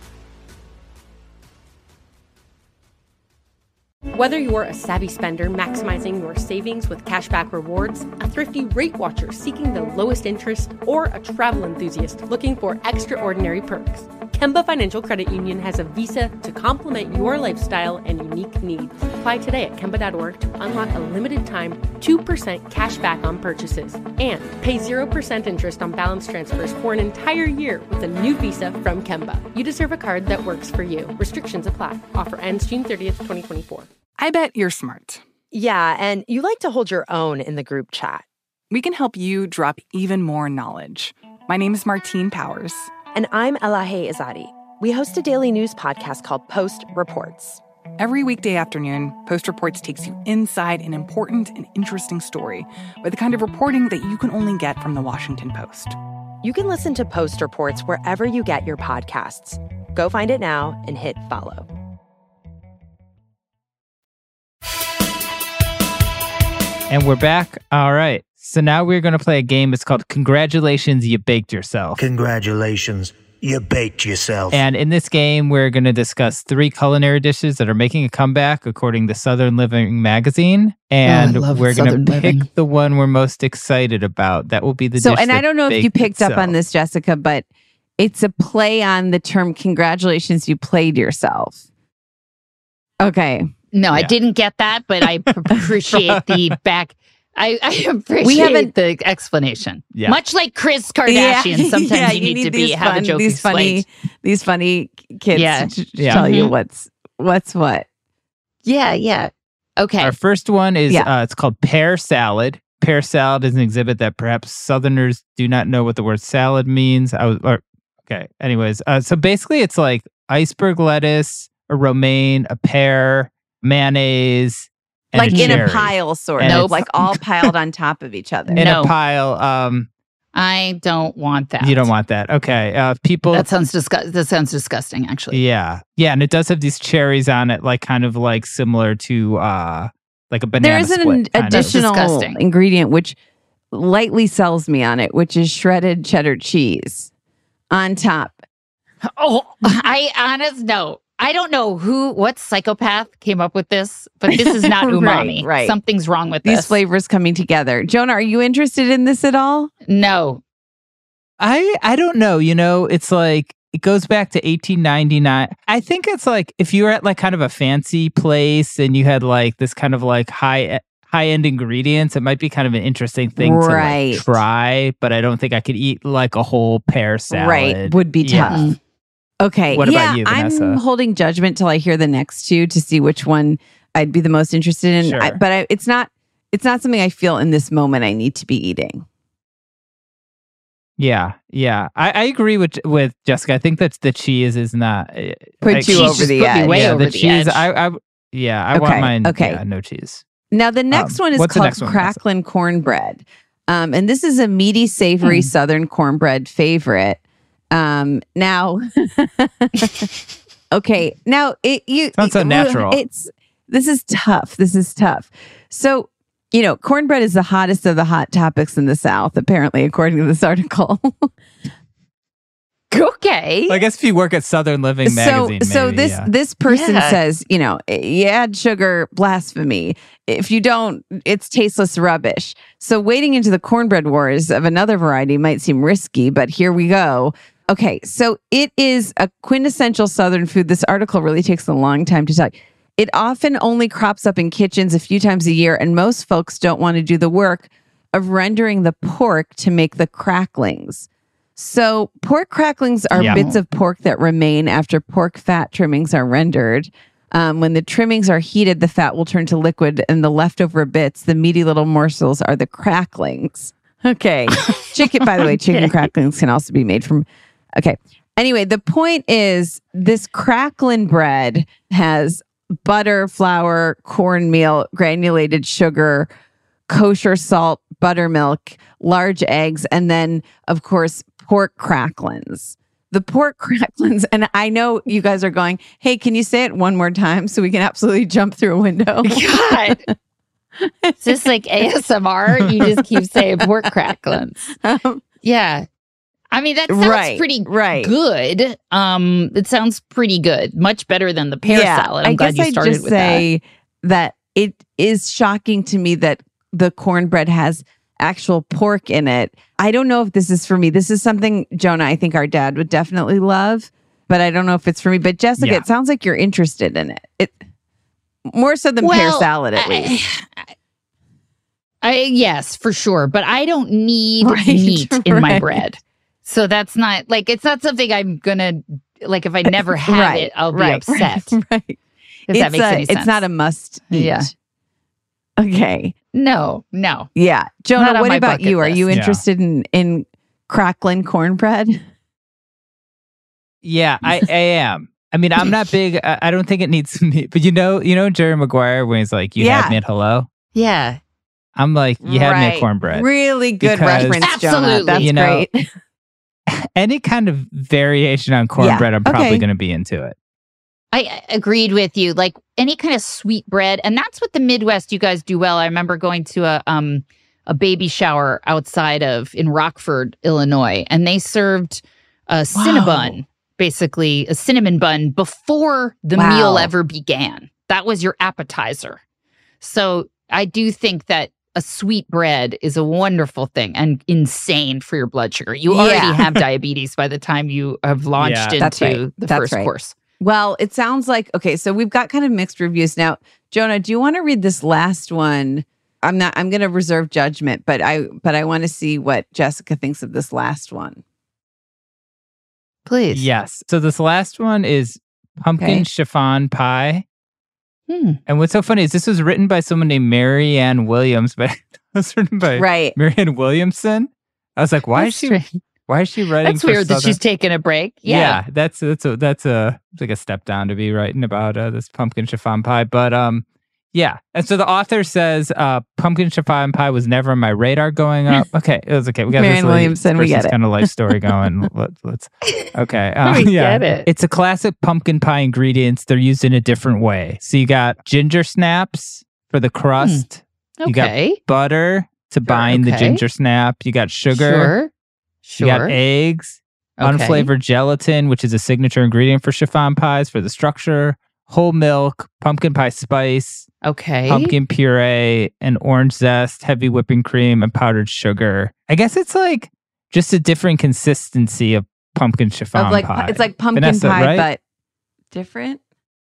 [SPEAKER 7] Whether you're a savvy spender maximizing your savings with cashback rewards, a thrifty rate watcher seeking the lowest interest, or a travel enthusiast looking for extraordinary perks, Kemba Financial Credit Union has a visa to complement your lifestyle and unique needs. Apply today at Kemba dot org to unlock a limited time two percent cash back on purchases and pay zero percent interest on balance transfers for an entire year with a new visa from Kemba. You deserve a card that works for you. Restrictions apply. Offer ends June thirtieth, twenty twenty-four.
[SPEAKER 9] I bet you're smart.
[SPEAKER 10] Yeah, and you like to hold your own in the group chat.
[SPEAKER 9] We can help you drop even more knowledge. My name is Martine Powers.
[SPEAKER 10] And I'm Elahe Izadi. We host a daily news podcast called Post Reports.
[SPEAKER 9] Every weekday afternoon, Post Reports takes you inside an important and interesting story with the kind of reporting that you can only get from the Washington Post.
[SPEAKER 10] You can listen to Post Reports wherever you get your podcasts. Go find it now and hit follow.
[SPEAKER 5] And we're back. All right. So now we're going to play a game. It's called Congratulations, You Baked Yourself.
[SPEAKER 11] Congratulations, you baked yourself.
[SPEAKER 5] And in this game, we're going to discuss three culinary dishes that are making a comeback according to Southern Living magazine. And
[SPEAKER 6] oh,
[SPEAKER 5] we're going to pick
[SPEAKER 6] Living.
[SPEAKER 5] the one we're most excited about. That will be the
[SPEAKER 4] so,
[SPEAKER 5] dish
[SPEAKER 4] and I don't know if you picked
[SPEAKER 5] itself.
[SPEAKER 4] up on this, Jessica, but it's a play on the term congratulations, you played yourself. Okay.
[SPEAKER 6] No,
[SPEAKER 5] Yeah.
[SPEAKER 6] I didn't get that, but I appreciate the back. I, I appreciate
[SPEAKER 4] We haven't-
[SPEAKER 6] the explanation.
[SPEAKER 5] Yeah.
[SPEAKER 6] Much like Kris Kardashian, sometimes
[SPEAKER 4] Yeah,
[SPEAKER 6] you, need to be
[SPEAKER 4] these
[SPEAKER 6] have
[SPEAKER 4] fun,
[SPEAKER 6] a joke
[SPEAKER 4] these funny,
[SPEAKER 6] explained.
[SPEAKER 4] these funny kids
[SPEAKER 6] Yeah.
[SPEAKER 4] to to
[SPEAKER 5] Yeah.
[SPEAKER 4] tell you
[SPEAKER 6] Mhm.
[SPEAKER 4] what's what's what.
[SPEAKER 6] Yeah, yeah. Okay.
[SPEAKER 5] Our first one is
[SPEAKER 4] Yeah.
[SPEAKER 5] uh, it's called pear salad. Pear salad is an exhibit that perhaps Southerners do not know what the word salad means. I was or, okay. Anyways, uh, so basically, it's like iceberg lettuce, a romaine, a pear, mayonnaise, and
[SPEAKER 4] Like
[SPEAKER 5] a
[SPEAKER 4] in a
[SPEAKER 5] cherry.
[SPEAKER 4] pile, sort
[SPEAKER 5] And
[SPEAKER 4] of,
[SPEAKER 5] it's-
[SPEAKER 4] like all piled on top of each other.
[SPEAKER 5] in
[SPEAKER 6] No.
[SPEAKER 5] a pile. Um,
[SPEAKER 6] I don't want that.
[SPEAKER 5] you don't want that. Okay. Uh, people.
[SPEAKER 6] that. Sounds disgust. That sounds disgusting. Actually,
[SPEAKER 5] yeah, yeah, and it does have these cherries on it, like kind of like similar to uh, like a banana.
[SPEAKER 4] There is an
[SPEAKER 5] split, kind of.
[SPEAKER 4] additional
[SPEAKER 6] disgusting.
[SPEAKER 4] ingredient which lightly sells me on it, which is shredded cheddar cheese on top.
[SPEAKER 6] Oh, I honest no. I don't know who, what psychopath came up with this, but this is not umami.
[SPEAKER 4] Right, right.
[SPEAKER 6] Something's wrong with
[SPEAKER 4] These
[SPEAKER 6] this.
[SPEAKER 4] flavors coming together. Jonah, are you interested in this at all?
[SPEAKER 6] No.
[SPEAKER 5] I I don't know. You know, it's like it goes back to eighteen ninety-nine. I think it's like if you were at like kind of a fancy place and you had like this kind of like high high end ingredients, it might be kind of an interesting thing
[SPEAKER 4] Right.
[SPEAKER 5] to like try. But I don't think I could eat like a whole pear salad.
[SPEAKER 4] Right. Would be
[SPEAKER 5] Yeah.
[SPEAKER 4] tough. Okay.
[SPEAKER 5] What
[SPEAKER 4] yeah,
[SPEAKER 5] about you,
[SPEAKER 4] I'm
[SPEAKER 5] Vanessa?
[SPEAKER 4] holding judgment till I hear the next two to see which one I'd be the most interested in.
[SPEAKER 5] Sure.
[SPEAKER 4] I, but I, it's not. It's not something I feel in this moment I need to be eating.
[SPEAKER 5] Yeah, yeah. I, I agree with with Jessica. I think that's the cheese is not uh,
[SPEAKER 4] Put
[SPEAKER 5] I-
[SPEAKER 4] you
[SPEAKER 6] Cheese
[SPEAKER 4] over
[SPEAKER 6] just
[SPEAKER 4] the
[SPEAKER 6] put me
[SPEAKER 4] edge.
[SPEAKER 6] way
[SPEAKER 5] yeah,
[SPEAKER 6] over
[SPEAKER 5] the
[SPEAKER 6] the
[SPEAKER 5] cheese.
[SPEAKER 6] edge.
[SPEAKER 5] I, I yeah. I
[SPEAKER 4] Okay,
[SPEAKER 5] want mine.
[SPEAKER 4] okay.
[SPEAKER 5] Yeah, no cheese.
[SPEAKER 4] Now the next
[SPEAKER 5] Um,
[SPEAKER 4] one is
[SPEAKER 5] what's the
[SPEAKER 4] called
[SPEAKER 5] next one, Vanessa?
[SPEAKER 4] crackling cornbread, um, and this is a meaty, savory
[SPEAKER 6] Hmm.
[SPEAKER 4] Southern cornbread favorite. Um, now, okay, now it you
[SPEAKER 5] Sounds so
[SPEAKER 4] it-
[SPEAKER 5] natural.
[SPEAKER 4] It's this is tough. This is tough. So you know, cornbread is the hottest of the hot topics in the South, apparently, according to this article.
[SPEAKER 6] Okay.
[SPEAKER 5] Well, I guess if you work at Southern Living magazine,
[SPEAKER 4] so so
[SPEAKER 5] maybe,
[SPEAKER 4] this
[SPEAKER 5] yeah.
[SPEAKER 4] this person
[SPEAKER 6] Yeah.
[SPEAKER 4] says, you know, you add sugar, blasphemy. If you don't, it's tasteless rubbish. So wading into the cornbread wars of another variety might seem risky, but here we go. Okay, so it is a quintessential Southern food. This article really takes a long time to talk. It often only crops up in kitchens a few times a year, and most folks don't want to do the work of rendering the pork to make the cracklings. So pork cracklings are
[SPEAKER 5] Yeah.
[SPEAKER 4] bits of pork that remain after pork fat trimmings are rendered. Um, when the trimmings are heated, the fat will turn to liquid, and the leftover bits, the meaty little morsels, are the cracklings. Okay. Chicken, by the way, chicken cracklings can also be made from. Okay. Anyway, the point is this crackling bread has butter, flour, cornmeal, granulated sugar, kosher salt, buttermilk, large eggs, and then, of course, pork cracklins. The pork cracklins, and I know you guys are going, hey, can you say it one more time so we can absolutely jump through a window?
[SPEAKER 6] God. It's just like A S M R. You just keep saying pork cracklins.
[SPEAKER 4] Um,
[SPEAKER 6] Yeah. I mean, that sounds
[SPEAKER 4] Right,
[SPEAKER 6] pretty
[SPEAKER 4] right.
[SPEAKER 6] good. Um, it sounds pretty good. Much better than the pear salad. I'm
[SPEAKER 4] I
[SPEAKER 6] glad
[SPEAKER 4] guess
[SPEAKER 6] you started
[SPEAKER 4] I'd just
[SPEAKER 6] with that.
[SPEAKER 4] say that it is shocking to me that the cornbread has actual pork in it. I don't know if this is for me. This is something, Jonah, I think our dad would definitely love, but I don't know if it's for me. But Jessica,
[SPEAKER 5] Yeah.
[SPEAKER 4] it sounds like you're interested in it. It more so than pear
[SPEAKER 6] Well,
[SPEAKER 4] salad, at
[SPEAKER 6] I-
[SPEAKER 4] least.
[SPEAKER 6] I, yes, for sure. But I don't need
[SPEAKER 4] Right,
[SPEAKER 6] meat in my
[SPEAKER 4] right.
[SPEAKER 6] bread. So that's not like, it's not something I'm going to, like, if I never have
[SPEAKER 4] Right,
[SPEAKER 6] it, I'll be
[SPEAKER 4] right,
[SPEAKER 6] upset.
[SPEAKER 4] Right.
[SPEAKER 6] If
[SPEAKER 4] It's
[SPEAKER 6] that makes
[SPEAKER 4] a-
[SPEAKER 6] any sense.
[SPEAKER 4] It's not a must eat.
[SPEAKER 6] Yeah.
[SPEAKER 4] Okay.
[SPEAKER 6] No, no.
[SPEAKER 4] Yeah.
[SPEAKER 6] Not
[SPEAKER 4] Jonah,
[SPEAKER 6] on
[SPEAKER 4] what
[SPEAKER 6] my
[SPEAKER 4] about
[SPEAKER 6] bucket
[SPEAKER 4] you? Are you
[SPEAKER 6] list.
[SPEAKER 5] Yeah.
[SPEAKER 4] interested in, in crackling cornbread?
[SPEAKER 5] Yeah, I, I am. I mean, I'm not big. I, I don't think it needs meat. But you know, you know Jerry Maguire when he's like, "You
[SPEAKER 4] Yeah.
[SPEAKER 5] had me at hello."
[SPEAKER 6] Yeah.
[SPEAKER 5] I'm like, "You had me
[SPEAKER 4] Right.
[SPEAKER 5] at cornbread."
[SPEAKER 4] Really good
[SPEAKER 5] Because-
[SPEAKER 4] reference, Jonah.
[SPEAKER 6] Absolutely.
[SPEAKER 4] That's
[SPEAKER 5] You know,
[SPEAKER 4] great.
[SPEAKER 5] Any kind of variation on cornbread, I'm probably
[SPEAKER 4] okay.
[SPEAKER 5] going to be into it.
[SPEAKER 6] I I agreed with you. Like any kind of sweet bread, and that's what the Midwest you guys do well. I remember going to a um a baby shower outside of in Rockford, Illinois, and they served a cinnabon, basically a cinnamon bun before the
[SPEAKER 4] Wow.
[SPEAKER 6] meal ever began. That was your appetizer. So I do think that a sweet bread is a wonderful thing and insane for your blood sugar. You
[SPEAKER 4] Yeah.
[SPEAKER 6] already have diabetes by the time you have launched
[SPEAKER 5] Yeah.
[SPEAKER 4] That's
[SPEAKER 6] into
[SPEAKER 4] right.
[SPEAKER 6] the
[SPEAKER 4] That's
[SPEAKER 6] first
[SPEAKER 4] right.
[SPEAKER 6] course.
[SPEAKER 4] Well, it sounds like, okay, so we've got kind of mixed reviews. Now, Jonah, do you want to read this last one? I'm not, I'm going to reserve judgment, but I, but I want to see what Jessica thinks of this last one.
[SPEAKER 6] Please.
[SPEAKER 5] Yes. So this last one is pumpkin
[SPEAKER 4] Okay.
[SPEAKER 5] chiffon pie.
[SPEAKER 6] Hmm.
[SPEAKER 5] And what's so funny is this was written by someone named Mary Ann Williams, but it was written by
[SPEAKER 4] Right.
[SPEAKER 5] Mary Ann Williamson. I was like, why
[SPEAKER 6] That's
[SPEAKER 5] is she?
[SPEAKER 6] strange.
[SPEAKER 5] Why is she writing?
[SPEAKER 6] That's
[SPEAKER 5] for
[SPEAKER 6] weird that
[SPEAKER 5] Southern-
[SPEAKER 6] she's taking a break.
[SPEAKER 5] Yeah.
[SPEAKER 6] Yeah.
[SPEAKER 5] that's that's a that's a it's like a step down to be writing about uh, this pumpkin chiffon pie. But um, yeah. And so the author says, uh, pumpkin chiffon pie was never on my radar going up. Okay, it was okay. We got
[SPEAKER 4] Marianne
[SPEAKER 5] this
[SPEAKER 4] Williamson, we get it.
[SPEAKER 5] kind of life story going. Let, let's okay. Um,
[SPEAKER 6] We
[SPEAKER 5] yeah,
[SPEAKER 6] get it.
[SPEAKER 5] it's a classic pumpkin pie ingredients. They're used in a different way. So you got ginger snaps for the crust. You got
[SPEAKER 6] Okay.
[SPEAKER 5] butter to bind the
[SPEAKER 6] okay.
[SPEAKER 5] ginger snap. You got sugar.
[SPEAKER 6] Sure. Sure.
[SPEAKER 5] You got eggs.
[SPEAKER 6] Okay.
[SPEAKER 5] Unflavored gelatin, which is a signature ingredient for chiffon pies for the structure, whole milk, pumpkin pie spice,
[SPEAKER 6] Okay.
[SPEAKER 5] pumpkin puree, and orange zest, heavy whipping cream, and powdered sugar. I guess it's like just a different consistency of pumpkin chiffon
[SPEAKER 4] Of like,
[SPEAKER 5] pie.
[SPEAKER 4] it's like pumpkin
[SPEAKER 5] Vanessa,
[SPEAKER 4] pie,
[SPEAKER 5] right?
[SPEAKER 4] but different.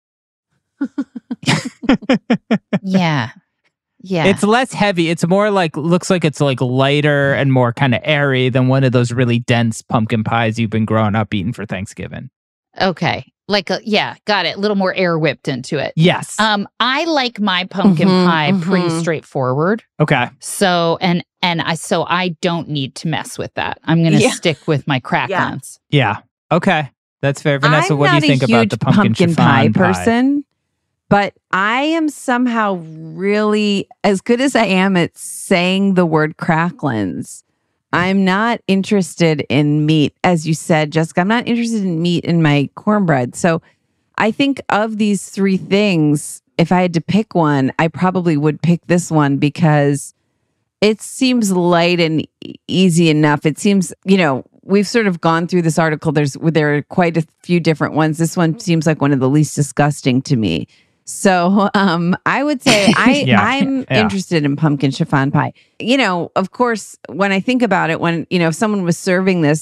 [SPEAKER 6] Yeah. Yeah.
[SPEAKER 5] It's less heavy. It's more like, looks like it's like lighter and more kind of airy than one of those really dense pumpkin pies you've been growing up eating for Thanksgiving.
[SPEAKER 6] okay. Like a, yeah, got it. A little more air whipped into it.
[SPEAKER 5] Yes.
[SPEAKER 6] Um, I like my pumpkin
[SPEAKER 4] Mhm,
[SPEAKER 6] pie pretty
[SPEAKER 4] mhm.
[SPEAKER 6] straightforward.
[SPEAKER 5] okay.
[SPEAKER 6] So and and I so I don't need to mess with that. I'm gonna
[SPEAKER 4] Yeah.
[SPEAKER 6] stick with my cracklins.
[SPEAKER 5] Yeah. Okay. That's fair. Vanessa,
[SPEAKER 4] I'm
[SPEAKER 5] what do
[SPEAKER 4] not
[SPEAKER 5] you think
[SPEAKER 4] a
[SPEAKER 5] about
[SPEAKER 4] huge
[SPEAKER 5] the pumpkin, chiffon
[SPEAKER 4] pie
[SPEAKER 5] pie?
[SPEAKER 4] person, but I am somehow really, as good as I am at saying the word cracklins, I'm not interested in meat, as you said, Jessica. I'm not interested in meat in my cornbread. So I think of these three things, if I had to pick one, I probably would pick this one because it seems light and e- easy enough. It seems, you know, we've sort of gone through this article. There's there are quite a few different ones. This one seems like one of the least disgusting to me. So um, I would say I,
[SPEAKER 5] Yeah,
[SPEAKER 4] I'm
[SPEAKER 5] yeah.
[SPEAKER 4] interested in pumpkin chiffon pie. You know, of course, when I think about it, when, you know, if someone was serving this,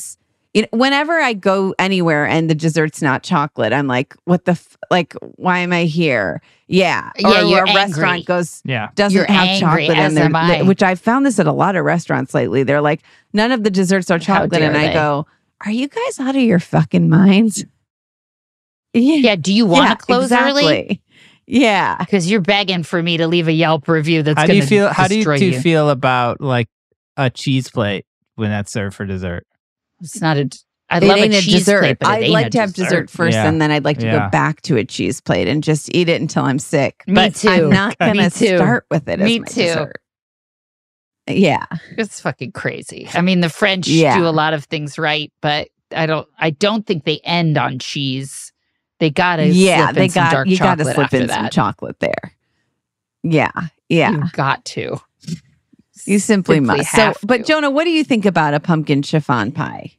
[SPEAKER 4] You know, whenever I go anywhere and the dessert's not chocolate, I'm like, what the, f- like, why am I here? Yeah.
[SPEAKER 6] Yeah,
[SPEAKER 4] or
[SPEAKER 6] you're
[SPEAKER 4] a
[SPEAKER 6] angry.
[SPEAKER 4] restaurant goes,
[SPEAKER 5] Yeah.
[SPEAKER 4] doesn't
[SPEAKER 6] You're
[SPEAKER 4] have
[SPEAKER 6] angry,
[SPEAKER 4] chocolate
[SPEAKER 6] as
[SPEAKER 4] in there,
[SPEAKER 6] am I.
[SPEAKER 4] which I've found this at a lot of restaurants lately. They're like, none of the desserts are
[SPEAKER 6] How
[SPEAKER 4] chocolate.
[SPEAKER 6] dare
[SPEAKER 4] And I
[SPEAKER 6] they.
[SPEAKER 4] go, are you guys out of your fucking minds? Yeah.
[SPEAKER 6] Yeah, do you want to
[SPEAKER 4] Yeah,
[SPEAKER 6] close
[SPEAKER 4] exactly.
[SPEAKER 6] early?
[SPEAKER 4] Yeah.
[SPEAKER 6] Because you're begging for me to leave a Yelp review that's
[SPEAKER 5] How
[SPEAKER 6] going
[SPEAKER 5] do you
[SPEAKER 6] to
[SPEAKER 5] feel? How do you,
[SPEAKER 6] destroy
[SPEAKER 5] do you
[SPEAKER 6] you.
[SPEAKER 5] feel about like a cheese plate when that's served for dessert?
[SPEAKER 6] It's not a. I
[SPEAKER 4] It
[SPEAKER 6] love a
[SPEAKER 4] ain't
[SPEAKER 6] cheese
[SPEAKER 4] dessert.
[SPEAKER 6] plate, but it
[SPEAKER 4] I'd
[SPEAKER 6] ain't
[SPEAKER 4] like
[SPEAKER 6] a
[SPEAKER 4] to have dessert first,
[SPEAKER 5] Yeah.
[SPEAKER 4] and then I'd like to
[SPEAKER 5] Yeah.
[SPEAKER 4] go back to a cheese plate and just eat it until I'm sick.
[SPEAKER 6] Me
[SPEAKER 4] but
[SPEAKER 6] too.
[SPEAKER 4] I'm not
[SPEAKER 6] Me
[SPEAKER 4] going to
[SPEAKER 6] too.
[SPEAKER 4] start with it
[SPEAKER 6] Me
[SPEAKER 4] as my
[SPEAKER 6] too.
[SPEAKER 4] dessert. Yeah.
[SPEAKER 6] It's fucking crazy. I mean, the French
[SPEAKER 4] Yeah.
[SPEAKER 6] do a lot of things right, but I don't. I don't think they end on cheese. They gotta.
[SPEAKER 4] Yeah,
[SPEAKER 6] slip
[SPEAKER 4] they
[SPEAKER 6] in some
[SPEAKER 4] got
[SPEAKER 6] dark
[SPEAKER 4] you got to
[SPEAKER 6] chocolate
[SPEAKER 4] slip
[SPEAKER 6] after
[SPEAKER 4] in
[SPEAKER 6] that.
[SPEAKER 4] some chocolate there. Yeah. Yeah.
[SPEAKER 6] You got to.
[SPEAKER 4] You simply,
[SPEAKER 6] simply
[SPEAKER 4] must. So,
[SPEAKER 6] have
[SPEAKER 4] but
[SPEAKER 6] to.
[SPEAKER 4] Jonah, what do you think about a pumpkin chiffon pie?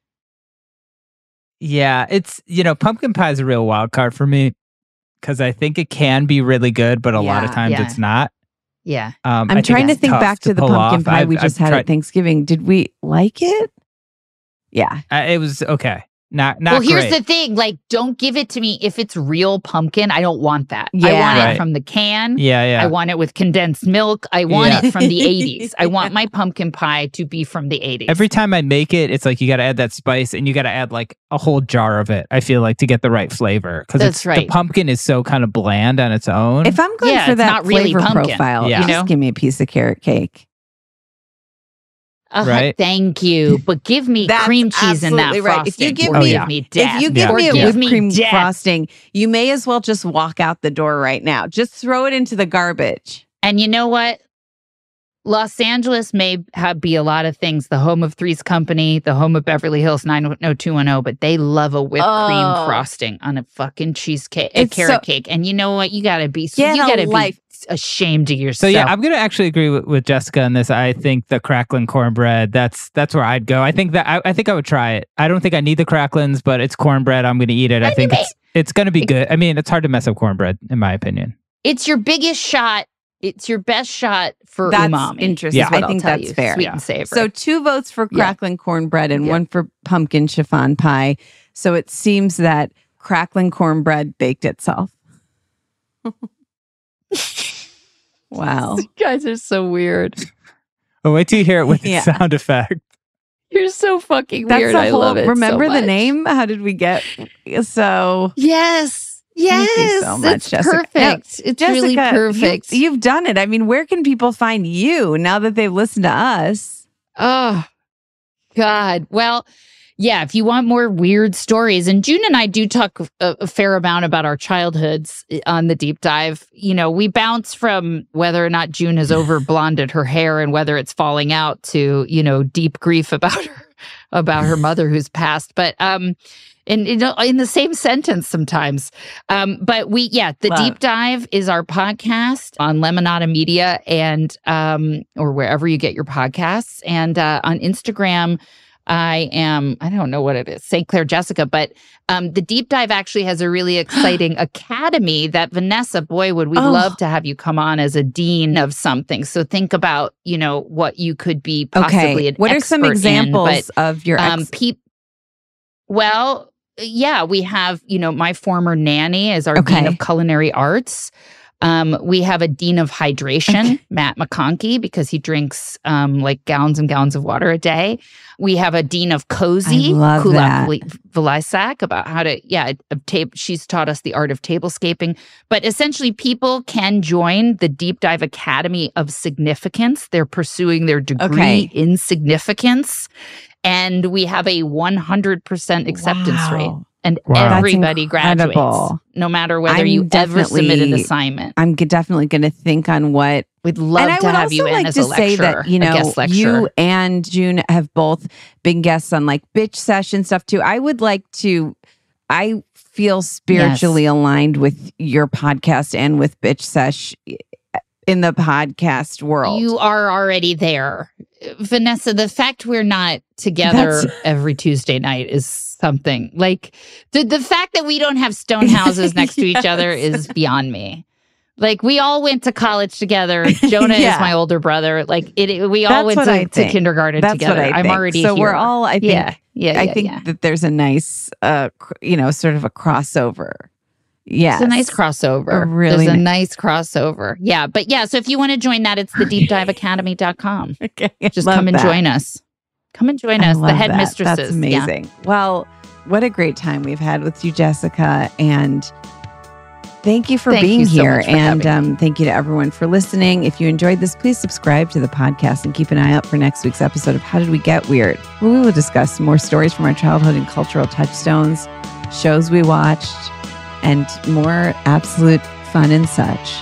[SPEAKER 5] Yeah, it's, you know, pumpkin pie is a real wild card for me because I think it can be really good, but a lot of
[SPEAKER 4] Yeah,
[SPEAKER 5] times
[SPEAKER 6] yeah.
[SPEAKER 5] it's not.
[SPEAKER 6] Yeah.
[SPEAKER 5] Um,
[SPEAKER 4] I'm
[SPEAKER 5] I think
[SPEAKER 4] trying to
[SPEAKER 5] it's
[SPEAKER 4] think
[SPEAKER 5] tough
[SPEAKER 4] back to, the
[SPEAKER 5] pull
[SPEAKER 4] pumpkin
[SPEAKER 5] off.
[SPEAKER 4] pie
[SPEAKER 5] I've-
[SPEAKER 4] we just
[SPEAKER 5] I've
[SPEAKER 4] had
[SPEAKER 5] tried-
[SPEAKER 4] at Thanksgiving. Did we like it? Yeah.
[SPEAKER 5] Uh, it was okay. Not not
[SPEAKER 6] well, here's
[SPEAKER 5] great.
[SPEAKER 6] the thing: like, don't give it to me if it's real pumpkin. I don't want that. I
[SPEAKER 4] Yeah.
[SPEAKER 6] want
[SPEAKER 5] Right.
[SPEAKER 6] it from the can.
[SPEAKER 5] Yeah, yeah.
[SPEAKER 6] I want it with condensed milk. I want
[SPEAKER 5] Yeah.
[SPEAKER 6] it from the eighties. I want my pumpkin pie to be from the eighties.
[SPEAKER 5] Every time I make it, it's like you got to add that spice and you got to add like a whole jar of it. I feel like to get the right flavor because
[SPEAKER 6] That's
[SPEAKER 5] it's
[SPEAKER 6] right.
[SPEAKER 5] the pumpkin is so kind of bland on its own.
[SPEAKER 4] If I'm going
[SPEAKER 6] Yeah,
[SPEAKER 4] for
[SPEAKER 6] it's
[SPEAKER 4] that
[SPEAKER 6] not really
[SPEAKER 4] flavor
[SPEAKER 6] pumpkin,
[SPEAKER 4] profile,
[SPEAKER 5] Yeah.
[SPEAKER 4] you
[SPEAKER 6] you
[SPEAKER 4] just
[SPEAKER 6] know?
[SPEAKER 4] give me a piece of carrot cake.
[SPEAKER 6] Uh,
[SPEAKER 5] Right?
[SPEAKER 6] Thank you, but give me
[SPEAKER 4] That's
[SPEAKER 6] cream cheese in that
[SPEAKER 4] absolutely right. If
[SPEAKER 6] frosting.
[SPEAKER 4] you give
[SPEAKER 6] or
[SPEAKER 5] me-
[SPEAKER 6] give me death.
[SPEAKER 4] If you give
[SPEAKER 5] Yeah.
[SPEAKER 4] me a
[SPEAKER 6] Or give
[SPEAKER 4] whipped
[SPEAKER 6] me
[SPEAKER 4] cream
[SPEAKER 6] death.
[SPEAKER 4] frosting, you may as well just walk out the door right now. Just throw it into the garbage.
[SPEAKER 6] And you know what? Los Angeles may have, be a lot of things, the home of Three's Company, the home of Beverly Hills nine oh two one oh, but they love a whipped
[SPEAKER 4] Oh.
[SPEAKER 6] cream frosting on a fucking cheesecake, a
[SPEAKER 4] It's
[SPEAKER 6] carrot
[SPEAKER 4] so-
[SPEAKER 6] cake. And you know what? You gotta be, so
[SPEAKER 4] Get
[SPEAKER 6] you
[SPEAKER 4] a
[SPEAKER 6] gotta
[SPEAKER 4] life.
[SPEAKER 6] be ashamed of
[SPEAKER 5] So
[SPEAKER 6] yourself.
[SPEAKER 5] yeah, I'm gonna actually agree with, with Jessica on this. I think the crackling cornbread. That's that's where I'd go. I think that I, I think I would try it. I don't think I need the cracklins, but it's cornbread. I'm gonna eat it. I think it's it's gonna be good. I mean, it's hard to mess up cornbread, in my opinion.
[SPEAKER 6] It's your biggest shot. It's your best shot for
[SPEAKER 4] That's
[SPEAKER 6] umami.
[SPEAKER 4] interesting.
[SPEAKER 5] Yeah.
[SPEAKER 6] is what
[SPEAKER 4] I think
[SPEAKER 6] I'll tell
[SPEAKER 4] that's
[SPEAKER 6] you,
[SPEAKER 4] fair.
[SPEAKER 6] Sweet
[SPEAKER 5] Yeah.
[SPEAKER 6] and savory.
[SPEAKER 4] So two votes for
[SPEAKER 6] Yeah.
[SPEAKER 4] crackling cornbread and
[SPEAKER 6] Yeah.
[SPEAKER 4] one for pumpkin chiffon pie. So it seems that crackling cornbread baked itself. Wow.
[SPEAKER 6] you guys are so weird.
[SPEAKER 5] But wait till you hear it with
[SPEAKER 4] Yeah.
[SPEAKER 5] the sound effect.
[SPEAKER 6] You're so fucking
[SPEAKER 4] That's
[SPEAKER 6] weird.
[SPEAKER 4] the
[SPEAKER 6] I
[SPEAKER 4] whole,
[SPEAKER 6] love it. so
[SPEAKER 4] remember the
[SPEAKER 6] much.
[SPEAKER 4] name? How did we get so
[SPEAKER 6] Yes. Yes.
[SPEAKER 4] Thank you so much,
[SPEAKER 6] it's
[SPEAKER 4] Jessica.
[SPEAKER 6] perfect.
[SPEAKER 4] Now,
[SPEAKER 6] it's really
[SPEAKER 4] Jessica,
[SPEAKER 6] perfect.
[SPEAKER 4] You've, you've done it. I mean, where can people find you now that they've listened to us?
[SPEAKER 6] Oh, God. Well, yeah, if you want more weird stories, and June and I do talk a, a fair amount about our childhoods on the deep dive. You know, we bounce from whether or not June has over blonded her hair and whether it's falling out to, you know, deep grief about her, about her mother who's passed. But, um, in, in in the same sentence sometimes. Um, but we, yeah, the
[SPEAKER 4] Love.
[SPEAKER 6] deep dive is our podcast on Lemonada Media and um, or wherever you get your podcasts. And uh, on Instagram, I am, I don't know what it is, Saint Clair Jessica, but um, the deep dive actually has a really exciting academy that Vanessa Boywood, we'd
[SPEAKER 4] Oh.
[SPEAKER 6] love to have you come on as a dean of something. So think about, you know, what you could be possibly
[SPEAKER 4] Okay.
[SPEAKER 6] an
[SPEAKER 4] What are some
[SPEAKER 6] expert in,
[SPEAKER 4] examples
[SPEAKER 6] but,
[SPEAKER 4] of your
[SPEAKER 6] um,
[SPEAKER 4] ex-
[SPEAKER 6] peop- well, yeah, we have, you know, my former nanny as our
[SPEAKER 4] Okay.
[SPEAKER 6] dean of culinary arts. Um, we have a dean of hydration, Matt McConkey, because he drinks um, like gallons and gallons of water a day. We have a dean of cozy,
[SPEAKER 4] I love
[SPEAKER 6] Kulak
[SPEAKER 4] that.
[SPEAKER 6] Vli- Vlisak, about how to, yeah, of tape. She's taught us the art of tablescaping. But essentially, people can join the Deep Dive Academy of Significance. They're pursuing their degree
[SPEAKER 4] Okay.
[SPEAKER 6] in significance. And we have a one hundred percent acceptance
[SPEAKER 4] Wow.
[SPEAKER 6] rate. And
[SPEAKER 5] Wow. That's
[SPEAKER 6] everybody graduates,
[SPEAKER 4] incredible.
[SPEAKER 6] no matter whether
[SPEAKER 4] I'm
[SPEAKER 6] you ever submit an
[SPEAKER 4] definitely-
[SPEAKER 6] assignment.
[SPEAKER 4] I'm g- definitely going to think on what.
[SPEAKER 6] We'd love
[SPEAKER 4] and I
[SPEAKER 6] to
[SPEAKER 4] would
[SPEAKER 6] have
[SPEAKER 4] also
[SPEAKER 6] you in
[SPEAKER 4] like
[SPEAKER 6] as
[SPEAKER 4] to
[SPEAKER 6] a lecturer,
[SPEAKER 4] say that you
[SPEAKER 6] a
[SPEAKER 4] know
[SPEAKER 6] guest lecturer.
[SPEAKER 4] you and June have both been guests on like bitch session stuff too. I would like to. I feel spiritually aligned with your podcast and with bitch sesh in the podcast world.
[SPEAKER 6] You are already there. Vanessa, the fact we're not together
[SPEAKER 4] That's-
[SPEAKER 6] every Tuesday night is something. Like the the fact that we don't have stone houses next to each other
[SPEAKER 4] Yes.
[SPEAKER 6] is beyond me. Like we all went to college together. Jonah
[SPEAKER 4] Yeah.
[SPEAKER 6] is my older brother. Like it, it- we all
[SPEAKER 4] That's
[SPEAKER 6] went
[SPEAKER 4] what I
[SPEAKER 6] to, to
[SPEAKER 4] think.
[SPEAKER 6] kindergarten
[SPEAKER 4] That's
[SPEAKER 6] together.
[SPEAKER 4] what I
[SPEAKER 6] I'm
[SPEAKER 4] think.
[SPEAKER 6] already
[SPEAKER 4] so
[SPEAKER 6] here.
[SPEAKER 4] we're all I think
[SPEAKER 6] Yeah. Yeah,
[SPEAKER 4] I
[SPEAKER 6] yeah,
[SPEAKER 4] think
[SPEAKER 6] yeah.
[SPEAKER 4] that there's a nice, uh, cr- you know, sort of a crossover. Yeah,
[SPEAKER 6] It's a nice crossover.
[SPEAKER 4] A really
[SPEAKER 6] There's a
[SPEAKER 4] ni-
[SPEAKER 6] nice crossover. Yeah. But yeah, so if you want to join that, it's the deep dive academy dot com.
[SPEAKER 4] Okay,
[SPEAKER 6] Just
[SPEAKER 4] love
[SPEAKER 6] come and
[SPEAKER 4] that.
[SPEAKER 6] join us. Come and join
[SPEAKER 4] I
[SPEAKER 6] us, the
[SPEAKER 4] love
[SPEAKER 6] head
[SPEAKER 4] that.
[SPEAKER 6] mistresses.
[SPEAKER 4] That's amazing. Well, what a great time we've had with you, Jessica. And thank you for
[SPEAKER 6] Thank
[SPEAKER 4] being
[SPEAKER 6] you so
[SPEAKER 4] here.
[SPEAKER 6] much for
[SPEAKER 4] and
[SPEAKER 6] having
[SPEAKER 4] um, thank you to everyone for listening. If you enjoyed this, please subscribe to the podcast and keep an eye out for next week's episode of How Did We Get Weird, where we will discuss more stories from our childhood and cultural touchstones, shows we watched, and more absolute fun and such.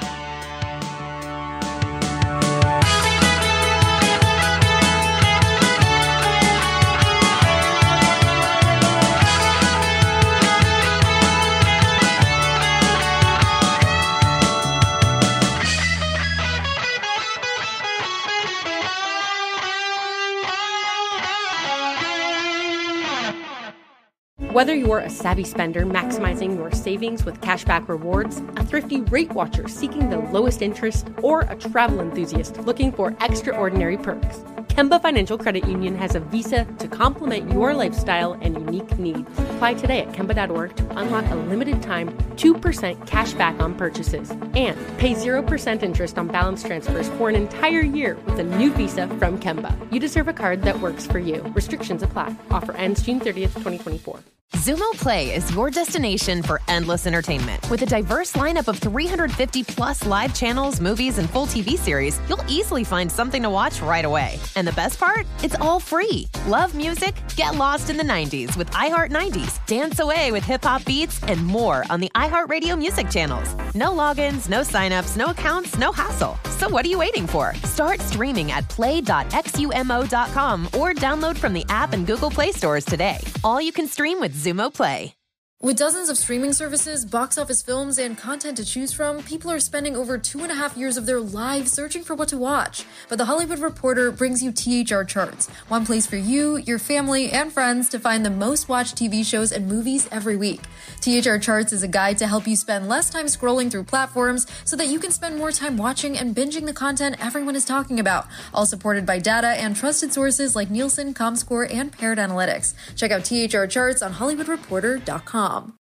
[SPEAKER 7] Whether you're a savvy spender maximizing your savings with cashback rewards, a thrifty rate watcher seeking the lowest interest, or a travel enthusiast looking for extraordinary perks, Kemba Financial Credit Union has a visa to complement your lifestyle and unique needs. Apply today at Kemba dot org to unlock a limited time two percent cash back on purchases and pay zero percent interest on balance transfers for an entire year with a new visa from Kemba. You deserve a card that works for you. Restrictions apply. Offer ends June thirtieth, twenty twenty-four.
[SPEAKER 12] Xumo Play is your destination for endless entertainment. With a diverse lineup of three hundred fifty plus live channels, movies, and full T V series, you'll easily find something to watch right away. And the best part? It's all free. Love music? Get lost in the nineties with iHeart nineties. Dance away with hip-hop beats and more on the iHeartRadio music channels. No logins, no signups, no accounts, no hassle. So what are you waiting for? Start streaming at play dot xumo dot com or download from the app and Google Play stores today. All you can stream with Xumo Play.
[SPEAKER 13] With dozens of streaming services, box office films, and content to choose from, people are spending over two and a half years of their lives searching for what to watch. But The Hollywood Reporter brings you T H R Charts, one place for you, your family, and friends to find the most watched T V shows and movies every week. T H R Charts is a guide to help you spend less time scrolling through platforms so that you can spend more time watching and binging the content everyone is talking about, all supported by data and trusted sources like Nielsen, Comscore, and Paired Analytics. Check out T H R Charts on Hollywood Reporter dot com.